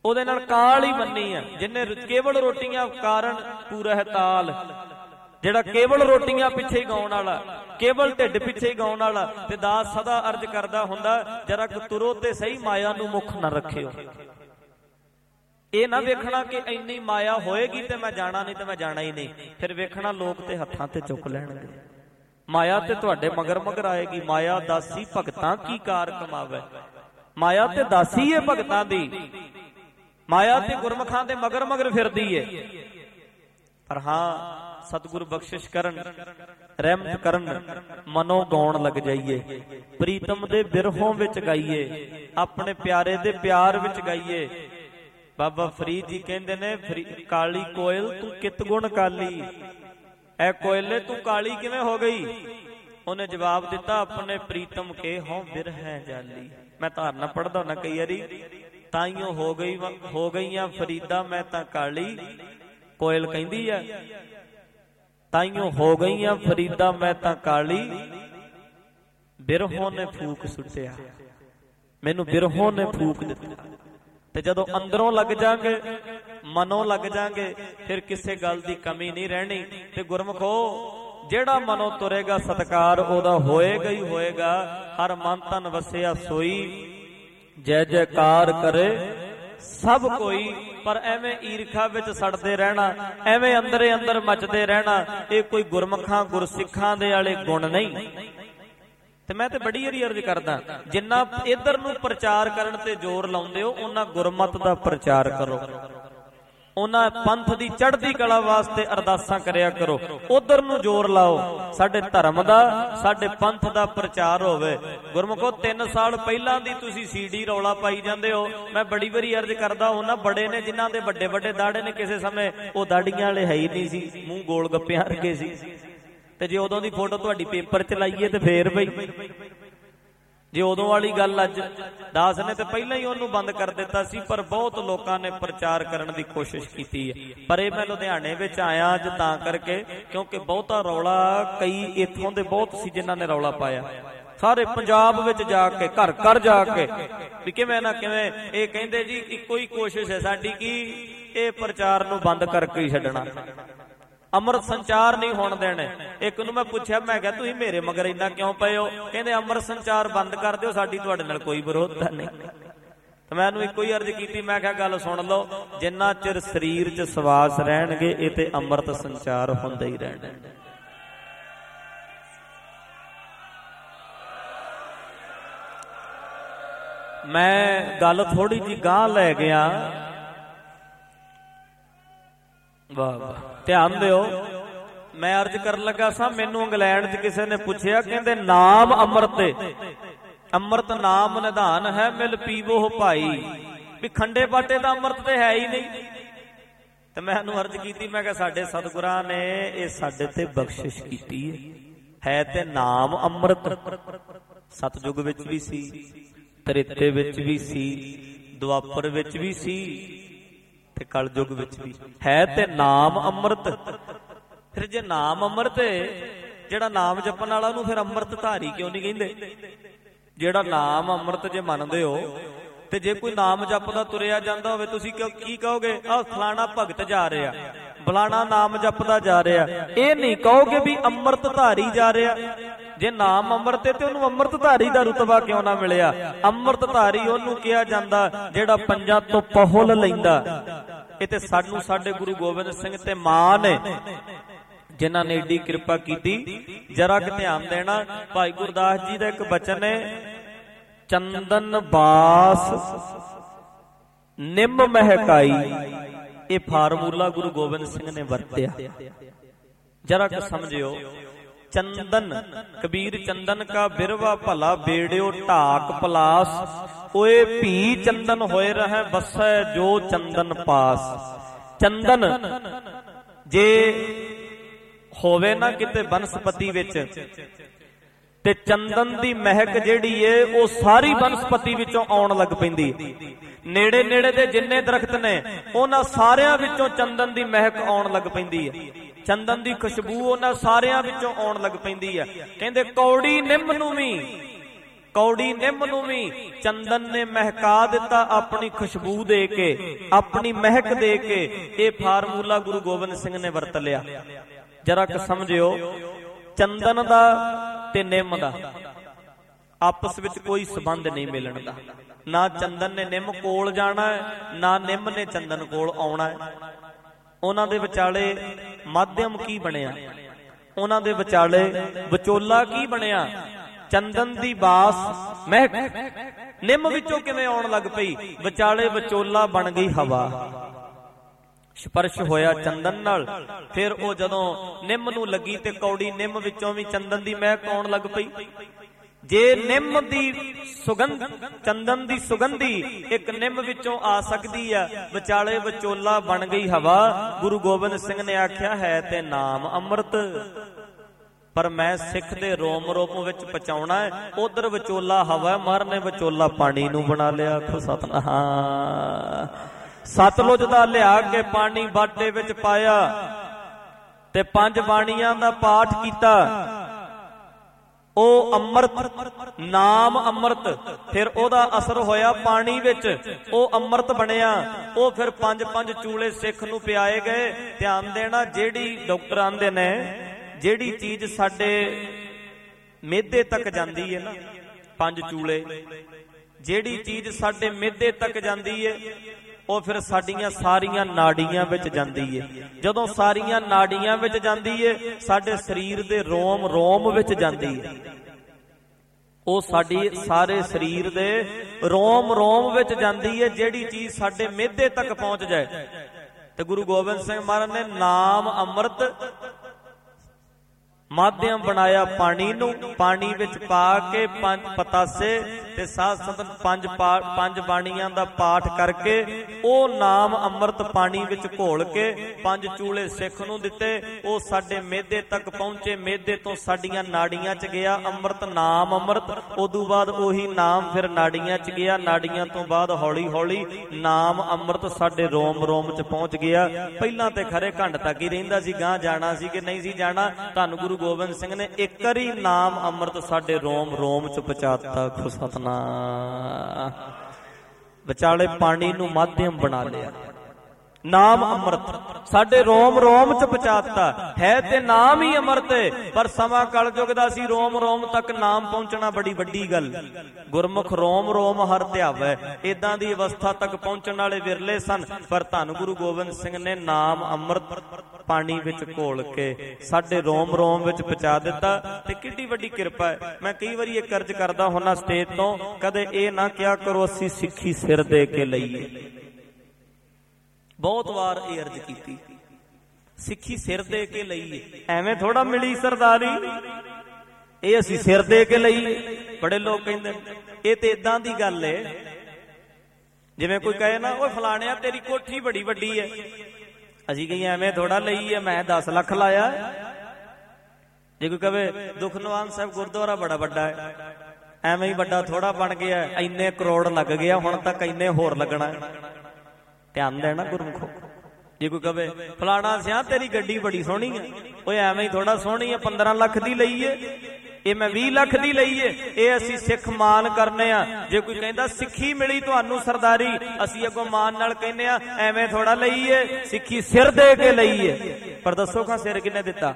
ਉਹਦੇ ਨਾਲ ਕਾਲ ਹੀ ਬੰਨੀ ਆ। ਜਿੰਨੇ ਕੇਵਲ ਰੋਟੀਆਂ ਕਾਰਨ ਪੂਰਾ ਹੈ ਤਾਲ, ਜਿਹੜਾ ਕੇਵਲ ਰੋਟੀਆਂ ਪਿੱਛੇ ਹੀ ਗਾਉਣ ਵਾਲਾ, ਕੇਵਲ ਢਿੱਡ ਪਿੱਛੇ ਹੀ ਗਾਉਣ ਵਾਲਾ। ਤੇ ਦਾਸ ਸਦਾ ਅਰਜ ਕਰਦਾ ਹੁੰਦਾ, ਜਰਾ ਕੁ ਤੁਰੋ ਤੇ ਸਹੀ, ਮਾਇਆ ਨੂੰ ਮੁੱਖ ਨਾ ਰੱਖਿਓ। ਇਹ ਨਾ ਵੇਖਣਾ ਕਿ ਇੰਨੀ ਮਾਇਆ ਹੋਏਗੀ ਤੇ ਮੈਂ ਜਾਣਾ, ਨਹੀਂ ਤੇ ਮੈਂ ਜਾਣਾ ਹੀ ਨਹੀਂ। ਫਿਰ ਵੇਖਣਾ ਲੋਕ ਤੇ ਹੱਥਾਂ ਤੇ ਚੁੱਕ ਲੈਣਗੇ। ਮਾਇਆ ਤੇ ਤੁਹਾਡੇ ਮਗਰ ਮਗਰ ਆਏਗੀ। ਮਾਇਆ ਦਾਸੀ ਭਗਤਾਂ ਕੀ ਕਾਰ ਕਮਾਵੇ। ਮਾਇਆ ਤੇ ਦਾਸੀ ਏ ਭਗਤਾਂ ਦੀ। ਮਾਇਆ ਤੇ ਗੁਰਮੁਖਾਂ ਦੇ ਮਗਰ ਮਗਰ ਫਿਰਦੀ ਏ। ਪਰ ਹਾਂ, ਸਤਿਗੁਰ ਬਖਸ਼ਿਸ਼ ਕਰਨ, ਰਹਿਮਤ ਕਰਨ, ਮਨੋਂ ਗਾਉਣ ਲੱਗ ਜਾਈਏ। ਪ੍ਰੀਤਮ ਦੇ ਬਿਰਹੋਂ ਵਿੱਚ ਗਾਈਏ, ਆਪਣੇ ਪਿਆਰੇ ਦੇ ਪਿਆਰ ਵਿੱਚ ਗਾਈਏ। ਬਾਬਾ ਫਰੀਦ ਜੀ ਕਹਿੰਦੇ ਨੇ, ਕਾਲੀ ਕੋਇਲ ਤੂੰ ਕਿਤ ਗੁਣ ਕਾਲੀ, ਐ ਕੋਇਲੇ ਤੂੰ ਕਾਲੀ ਕਿਵੇਂ ਹੋ ਗਈ? ਉਹਨੇ ਜਵਾਬ ਦਿੱਤਾ, ਆਪਣੇ ਪ੍ਰੀਤਮ ਕੇ ਹੋਂ ਬਿਰਹਿ ਜਾਲੀ। ਮੈਂ ਧਾਰਨਾ ਪੜਦਾ ਹੁੰਦਾ ਕਈ ਵਾਰੀ, ਤਾਈਓ ਹੋ ਗਈਆਂ ਫਰੀਦਾ ਮੈਂ ਤਾਂ ਕਾਲੀ। ਕੋਇਲ ਕਹਿੰਦੀ ਆ, ਤਾਈਓ ਹੋ ਗਈਆਂ ਫਰੀਦਾ ਮੈਂ ਤਾਂ ਕਾਲੀ, ਬਿਰਹੋਂ ਨੇ ਫੂਕ ਸੁੱਟਿਆ, ਮੈਨੂੰ ਬਿਰਹੋਂ ਨੇ ਫੂਕ ਦਿੱਤਾ। ਤੇ ਜਦੋਂ ਅੰਦਰੋਂ ਲੱਗ ਜਾਗੇ, ਮਨੋਂ ਲੱਗ ਜਾਗੇ, ਫਿਰ ਕਿਸੇ ਗੱਲ ਦੀ ਕਮੀ ਨਹੀਂ ਰਹਿਣੀ। ਤੇ ਗੁਰਮਖੋ, ਜਿਹੜਾ ਮਨੋਂ ਤੁਰੇਗਾ ਸਤਕਾਰ ਉਹਦਾ ਹੋਏਗਾ ਹੀ ਹੋਏਗਾ। ਹਰ ਮਨ ਤਨ ਵਸਿਆ ਸੋਈ, ਜੈ ਜੈਕਾਰ ਕਰੇ ਸਭ ਕੋਈ। ਪਰ ਐਵੇਂ ਈਰਖਾ ਵਿੱਚ ਸੜਦੇ ਰਹਿਣਾ, ਐਵੇਂ ਅੰਦਰੇ ਅੰਦਰ ਮਚਦੇ ਰਹਿਣਾ, ਇਹ ਕੋਈ ਗੁਰਮਖਾਂ ਗੁਰਸਿੱਖਾਂ ਦੇ ਵਾਲੇ ਗੁਣ ਨਹੀਂ। ਤੇ ਮੈਂ ਤੇ ਬੜੀ ਵਾਰੀ ਅਰਜ਼ ਕਰਦਾ, ਜਿੰਨਾ ਇੱਧਰ ਨੂੰ ਪ੍ਰਚਾਰ ਕਰਨ ਤੇ ਜ਼ੋਰ ਲਾਉਂਦੇ ਹੋ, ਉਹਨਾਂ ਗੁਰਮਤ ਦਾ ਪ੍ਰਚਾਰ ਕਰੋ, ਉਹਨਾਂ ਪੰਥ ਦੀ ਚੜ੍ਹਦੀ ਕਲਾ ਵਾਸਤੇ ਅਰਦਾਸਾਂ ਕਰਿਆ ਕਰੋ। ਉਧਰ ਨੂੰ ਜ਼ੋਰ ਲਾਓ, ਸਾਡੇ ਧਰਮ ਦਾ, ਸਾਡੇ ਪੰਥ ਦਾ ਪ੍ਰਚਾਰ ਹੋਵੇ। ਗੁਰਮੁਖੋ, 3 ਸਾਲ ਪਹਿਲਾਂ ਦੀ ਤੁਸੀਂ CD ਰੌਲਾ ਪਾਈ ਜਾਂਦੇ ਹੋ। ਮੈਂ ਬੜੀ ਵਾਰੀ ਅਰਜ਼ ਕਰਦਾ ਉਹਨਾਂ, ਬੜੇ ਨੇ ਜਿਨ੍ਹਾਂ ਦੇ ਵੱਡੇ ਵੱਡੇ ਦਾੜੇ ਨੇ, ਕਿਸੇ ਸਮੇਂ ਉਹ ਦਾੜੀਆਂ ਵਾਲੇ ਹੈ ਹੀ ਨਹੀਂ ਸੀ, ਮੂੰਹ ਗੋਲ ਗੱਪਿਆਂ ਵਰਗੇ ਸੀ। ਤੇ ਜੇ ਉਦੋਂ ਦੀ ਫੋਟੋ ਤੁਹਾਡੀ ਪੇਪਰ 'ਚ ਲਾਈਏ ਤੇ ਫੇਰ ਬਈ, ਜੇ ਉਦੋਂ ਵਾਲੀ ਗੱਲ ਅੱਜ, ਦਾਸ ਨੇ ਤੇ ਪਹਿਲਾਂ ਹੀ ਉਹਨੂੰ ਬੰਦ ਕਰ ਦਿੱਤਾ ਸੀ। ਪਰ ਬਹੁਤ ਲੋਕਾਂ ਨੇ ਪ੍ਰਚਾਰ ਕਰਨ ਦੀ ਕੋਸ਼ਿਸ਼ ਕੀਤੀ ਹੈ। ਪਰ ਇਹ ਮੈਂ ਲੁਧਿਆਣੇ ਵਿੱਚ ਆਇਆ ਅੱਜ ਤਾਂ ਕਰਕੇ, ਕਿਉਂਕਿ ਬਹੁਤਾ ਰੌਲਾ ਕਈ ਇੱਥੋਂ ਦੇ ਬਹੁਤ ਸੀ ਜਿਨ੍ਹਾਂ ਨੇ ਰੌਲਾ ਪਾਇਆ। ਸਾਰੇ ਪੰਜਾਬ ਵਿੱਚ ਜਾ ਕੇ, ਘਰ ਘਰ ਜਾ ਕੇ, ਵੀ ਕਿਵੇਂ ਨਾ ਕਿਵੇਂ ਇਹ ਕਹਿੰਦੇ ਜੀ ਇੱਕੋ ਹੀ ਕੋਸ਼ਿਸ਼ ਹੈ ਸਾਡੀ ਕਿ ਇਹ ਪ੍ਰਚਾਰ ਨੂੰ ਬੰਦ ਕਰਕੇ ਹੀ ਛੱਡਣਾ, ਅੰਮ੍ਰਿਤ ਸੰਚਾਰ ਨਹੀਂ ਹੋਣ ਦੇਣੇ। ਇੱਕ ਨੂੰ ਮੈਂ ਪੁੱਛਿਆ, ਮੈਂ ਕਿਹਾ ਤੁਸੀਂ ਮੇਰੇ ਮਗਰ ਇੰਨਾ ਕਿਉਂ ਪਏ ਹੋ? ਕਹਿੰਦੇ ਅੰਮ੍ਰਿਤ ਸੰਚਾਰ ਬੰਦ ਕਰ ਦਿਓ, ਸਾਡੀ ਤੁਹਾਡੇ ਨਾਲ ਕੋਈ ਵਿਰੋਧਤਾ ਨਹੀਂ। ਤੇ ਮੈਂ ਇਹਨੂੰ ਇੱਕੋ ਹੀ ਅਰਜ਼ ਕੀਤੀ, ਮੈਂ ਕਿਹਾ ਗੱਲ ਸੁਣ ਲਓ, ਜਿੰਨਾ ਚਿਰ ਸਰੀਰ 'ਚ ਸਵਾਸ ਰਹਿਣਗੇ ਇਹ ਤੇ ਅੰਮ੍ਰਿਤ ਸੰਚਾਰ ਹੁੰਦਾ ਹੀ ਰਹਿਣਾ। ਮੈਂ ਗੱਲ ਥੋੜੀ ਜਿਹੀ ਗਾਂਹ ਲੈ ਗਿਆ। ਵਾਹ ਵਾਹ, ਧਿਆਨ ਦਿਓ। ਮੈਂ ਅਰਜ਼ ਕਰਨ ਲੱਗਾ ਸਾਂ, ਮੈਨੂੰ ਇੰਗਲੈਂਡ 'ਚ ਕਿਸੇ ਨੇ ਪੁੱਛਿਆ, ਕਹਿੰਦੇ ਨਾਮ ਅੰਮ੍ਰਿਤ, ਅੰਮ੍ਰਿਤ ਨਾਮ ਨਿਧਾਨ ਹੈ, ਮਿਲ ਪੀਵੋ ਭਾਈ। ਵੀ ਖੰਡੇ ਬਾਟੇ ਦਾ ਅੰਮ੍ਰਿਤ ਤੇ ਹੈ ਹੀ ਨਹੀਂ। ਤੇ ਮੈਂ ਇਹਨੂੰ ਅਰਜ਼ ਕੀਤੀ, ਮੈਂ ਕਿਹਾ ਸਾਡੇ ਸਤਿਗੁਰਾਂ ਨੇ ਇਹ ਸਾਡੇ ਤੇ ਬਖਸ਼ਿਸ਼ ਕੀਤੀ ਹੈ ਤੇ ਨਾਮ ਅੰਮ੍ਰਿਤ। ਸਤਜੁਗ ਵਿੱਚ ਵੀ ਸੀ, ਤ੍ਰੇਤੇ ਵਿੱਚ ਵੀ ਸੀ, ਦੁਆਪਰ ਵਿੱਚ ਵੀ ਸੀ, ਤੇ ਕਲਯੁਗ ਵਿੱਚ ਵੀ ਹੈ ਤੇ ਨਾਮ ਅੰਮ੍ਰਿਤ। ਫਿਰ ਜੇ ਨਾਮ ਅੰਮ੍ਰਿਤ, ਜਿਹੜਾ ਨਾਮ ਜਪਣ ਵਾਲਾ ਉਹਨੂੰ ਫਿਰ ਅੰਮ੍ਰਿਤ ਧਾਰੀ ਕਿਉਂ ਨਹੀਂ ਕਹਿੰਦੇ? ਜਿਹੜਾ ਨਾਮ ਅੰਮ੍ਰਿਤ ਜੇ ਮੰਨਦੇ ਹੋ, ਤੇ ਜੇ ਕੋਈ ਨਾਮ ਜਪਦਾ ਤੁਰਿਆ ਜਾਂਦਾ ਹੋਵੇ, ਤੁਸੀਂ ਕੀ ਕਹੋਗੇ? ਆਹ ਫਲਾਣਾ ਭਗਤ ਜਾ ਰਿਹਾ, ਫਲਾਣਾ ਨਾਮ ਜਪਦਾ ਜਾ ਰਿਹਾ। ਇਹ ਨਹੀਂ ਕਹੋਗੇ ਵੀ ਅੰਮ੍ਰਿਤ ਧਾਰੀ ਜਾ ਰਿਹਾ। ਜੇ ਨਾਮ ਅੰਮ੍ਰਿਤ ਹੈ ਤੇ ਉਹਨੂੰ ਅੰਮ੍ਰਿਤ ਧਾਰੀ ਦਾ ਰੁਤਬਾ ਕਿਉਂ ਨਾ ਮਿਲਿਆ? ਅੰਮ੍ਰਿਤ ਧਾਰੀ ਉਹਨੂੰ ਕਿਹਾ ਜਾਂਦਾ ਜਿਹੜਾ ਪੰਜਾਂ ਤੋਂ ਪਹੁਲ ਲੈਂਦਾ। ਇਹ ਤੇ ਸਾਨੂੰ ਸਾਡੇ ਗੁਰੂ ਗੋਬਿੰਦ ਸਿੰਘ ਤੇ ਮਾਂ ਨੇ, ਜਿਨ੍ਹਾਂ ਨੇ ਏਡੀ ਕਿਰਪਾ ਕੀਤੀ। ਜਰਾ ਕਿ ਧਿਆਨ ਦੇਣਾ, ਭਾਈ ਗੁਰਦਾਸ ਜੀ ਦਾ ਇੱਕ ਬਚਨ ਹੈ, ਚੰਦਨ ਬਾਸ ਨਿੰਮ ਮਹਿਕਾਈ। ਇਹ ਫਾਰਮੂਲਾ ਗੁਰੂ ਗੋਬਿੰਦ ਸਿੰਘ ਨੇ ਵਰਤਿਆ, ਜਰਾ ਕਿ ਸਮਝਿਓ। ਚੰਦਨ, ਕਬੀਰ ਚੰਦਨ ਕਾ ਬਿਰਵਾ ਭਲਾ, ਬੇੜਿਓ ਢਾਕ ਪਲਾਸ। ਓਏ ਭੀ ਚੰਦਨ ਹੋਏ ਰਹਿ ਬਸੈ, ਜੋ ਚੰਦਨ ਪਾਸ। ਚੰਦਨ ਜੇ ਹੋਵੇ ਨਾ ਕਿਤੇ ਬਨਸਪਤੀ ਵਿੱਚ, ਤੇ ਚੰਦਨ ਦੀ ਮਹਿਕ ਜਿਹੜੀ ਏ ਉਹ ਸਾਰੀ ਬਨਸਪਤੀ ਵਿੱਚੋਂ ਆਉਣ ਲੱਗ ਪੈਂਦੀ। ਨੇੜੇ ਨੇੜੇ ਦੇ ਜਿੰਨੇ ਦਰਖਤ ਨੇ ਉਹਨਾਂ ਸਾਰਿਆਂ ਵਿੱਚੋਂ ਚੰਦਨ ਦੀ ਮਹਿਕ ਆਉਣ ਲੱਗ ਪੈਂਦੀ ਹੈ। ਚੰਦਨ ਦੀ ਖੁਸ਼ਬੂ ਉਹਨਾਂ ਸਾਰਿਆਂ ਵਿੱਚੋਂ ਆਉਣ ਲੱਗ ਪੈਂਦੀ ਹੈ। ਕਹਿੰਦੇ ਕੌੜੀ ਨਿੰਮ ਨੂੰ ਵੀ कौड़ी निम नूं भी चंदन ने महका दिता अपनी खुशबू दे के, अपनी महक दे के। ये फार्मूला गुरु गोबिंद सिंह ने वरत लिया। जरा क समझियो, चंदन दा ते निम दा आपस विच कोई संबंध नहीं मिलन दा। ना चंदन ने निम कोल जाना है, ना निम ने चंदन कोल आउणा है। उन्हां दे विचाले माध्यम की बनिया, उन्हां दे विचाले विचोला की बनिया। चंदन दी बास महक निम विचों किवें आउण लग पई, विचाले विचोला बन गई हवा। स्पर्श होया चंदन नाल, फिर वो जदों निम नूं लगी ते कौड़ी निम विचों भी चंदन दी महक आउण लग पई। जे निम दी सुगंध, चंदन दी सुगंधी एक निम विचों आ सकदी है, विचाले विचोला बन गई हवा। गुरु गोबिंद सिंह ने आख्या है ते नाम अमृत, पर मैं सिख दे रोम रोम विच पहुंचाउणा है। उधर विचोला हवा, महाराज ने विचोला पानी नूं बना लिया। आखो सतनाम। सतलुज दा लिया के पानी बाटे विच पाया ते 5 बाणियां दा पाठ कीता। ओ अमृत, नाम अमृत, फिर ओदा असर होया पानी विच, ओ अमृत बनिया। ओ फिर 5-5 चूले सिख नूं पियाए गए। ध्यान देना, जेड़ी डॉक्टर आंदे ने जेड़ी चीज साडे मेदे तक जांदी है ना, 5 चूले, जेड़ी चीज साडे मेदे तक जांदी है ਉਹ ਫਿਰ ਸਾਡੀਆਂ ਸਾਰੀਆਂ ਨਾੜੀਆਂ ਵਿੱਚ ਜਾਂਦੀ ਏ। ਜਦੋਂ ਸਾਰੀਆਂ ਨਾੜੀਆਂ ਵਿੱਚ ਜਾਂਦੀ ਏ, ਸਾਡੇ ਸਰੀਰ ਦੇ ਰੋਮ ਰੋਮ ਵਿੱਚ ਜਾਂਦੀ ਏ। ਉਹ ਸਾਡੀ ਸਾਰੇ ਸਰੀਰ ਦੇ ਰੋਮ ਰੋਮ ਵਿੱਚ ਜਾਂਦੀ ਏ। ਜਿਹੜੀ ਚੀਜ਼ ਸਾਡੇ ਮਿਹਦੇ ਤੱਕ ਪਹੁੰਚ ਜਾਏ। ਤੇ ਗੁਰੂ ਗੋਬਿੰਦ ਸਿੰਘ ਮਹਾਰਾਜ ਨੇ ਨਾਮ ਅੰਮ੍ਰਿਤ माध्यम बनाया पानी नूं, पानी विच पा के 5 पतासे ते साध संगत 5 बाणियां दा पाठ करके ओ नाम अमृत पानी विच घोल के 5 चूले सिख नूं दिते। ओ साडे मेदे तक पहुंचे, मेदे तो साडियां नाड़ियां च गया अमृत, नाम अमृत। उदों बाद ओही नाम फिर नाड़ियां च गया, नाड़ियां तो बाद हौली हौली नाम अमृत साडे रोम रोम च पहुंच गया। पहलां ते खरे घंट तक ही रहिंदा सी, गां जाना सी कि नहीं सी जाना। धन गुरु गोबिंद सिंह ने एक करी नाम अमृत साडे रोम रोम च पहुंचाता। सतनाम। विचाले पानी नूं माध्यम बना लिया, नाम अमृत साडे रोम रोम च पहुंचाता। है ते नाम ही अमृत है, पर समा कल युग दा सी रोम रोम तक नाम पहुंचना बड़ी वड्डी गल। गुरमुख रोम रोम हर ध्यावै, इदां दी अवस्था तक पहुंचण वाले विरले सन। पर धन गुरु गोबिंद सिंह ने नाम अमृत पानी विच घोल के साडे रोम रोम विच पहुंचा दिता। ते किड्डी वड्डी किरपा है। मैं कई वारी एक अर्ज करदा हुन्ना स्टेज तो, कदे ये ना क्या करो असीं सिੱਖੀ सिर दे के लईए। बहुत बार ये अर्ज की, सिੱਖੀ सिर दे के लईए। एवें थोड़ा मिली सरदारी, ये असीं सिर दे के लईए। बड़े लोग कहंदे ये ते इदां दी गल है जिवें कोई कहे ना, ओए फलाणिया तेरी कोठी बड़ी वड्डी है। असीं कहीं एवें थोड़ा लई है, मैं 10 लाख लाया। जे कोई कहे दुखनिवारण साहब गुरुद्वारा बड़ा वड्डा है, एवें ही वड्डा थोड़ा बन गया, इन्ने करोड़ लग गया, हुण तक इन्ने होर लगना है। ध्यान देना गुरमुखो। जे कोई कहे फलाना सिया तेरी गड्डी बड़ी सोहनी है, ओए एवें ही थोड़ा सोहनी है, 15 लाख दी लई है, ये मैं 20 लाख दी लई है। ये असीं सिख मान करने आ। जे कोई कहंदा सिੱਖੀ मिली तुहानू सरदारी, असीं अगों मान नाल कहने आ एवें थोड़ा लई है, सिੱਖੀ सिर दे के लई है। पर दसो खां सिर किने दिता?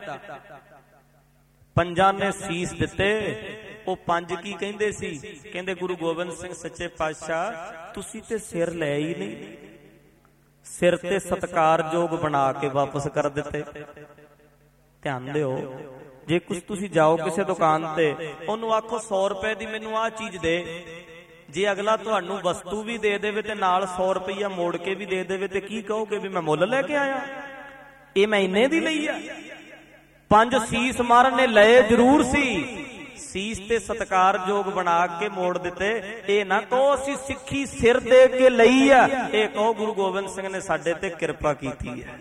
5 ने सीस दिते। ਉਹ 5 की कहंदे सी? कहंदे गुरु गोबिंद सिंह सच्चे पातशाह तुसीं ते सिर लै ही नहीं, सिर ते सत्कारयोग बना के वापस कर दिते। ध्यान दिओ, जे कुछ तुसीं जाओ किसी दुकान ते ओनू आखो 100 रुपए दी मैनू आ चीज दे, जे अगला तुहानू वस्तु भी दे देवे ते नाल 100 रुपया मोड़ के भी दे देवे ते की कहोगे भी मैं मुੱਲ लेके आया, ये मैं इन्ने दी लई आ। 5 सीस मारन ने लए जरूर सी, सीस ते सत्कारयोग बना के मोड़ दिते। ये ना कहो असीं सिੱਖੀ सिर दे के लई आ, ये कहो गुरु गोबिंद सिंह ने साडे ते किरपा कीती है।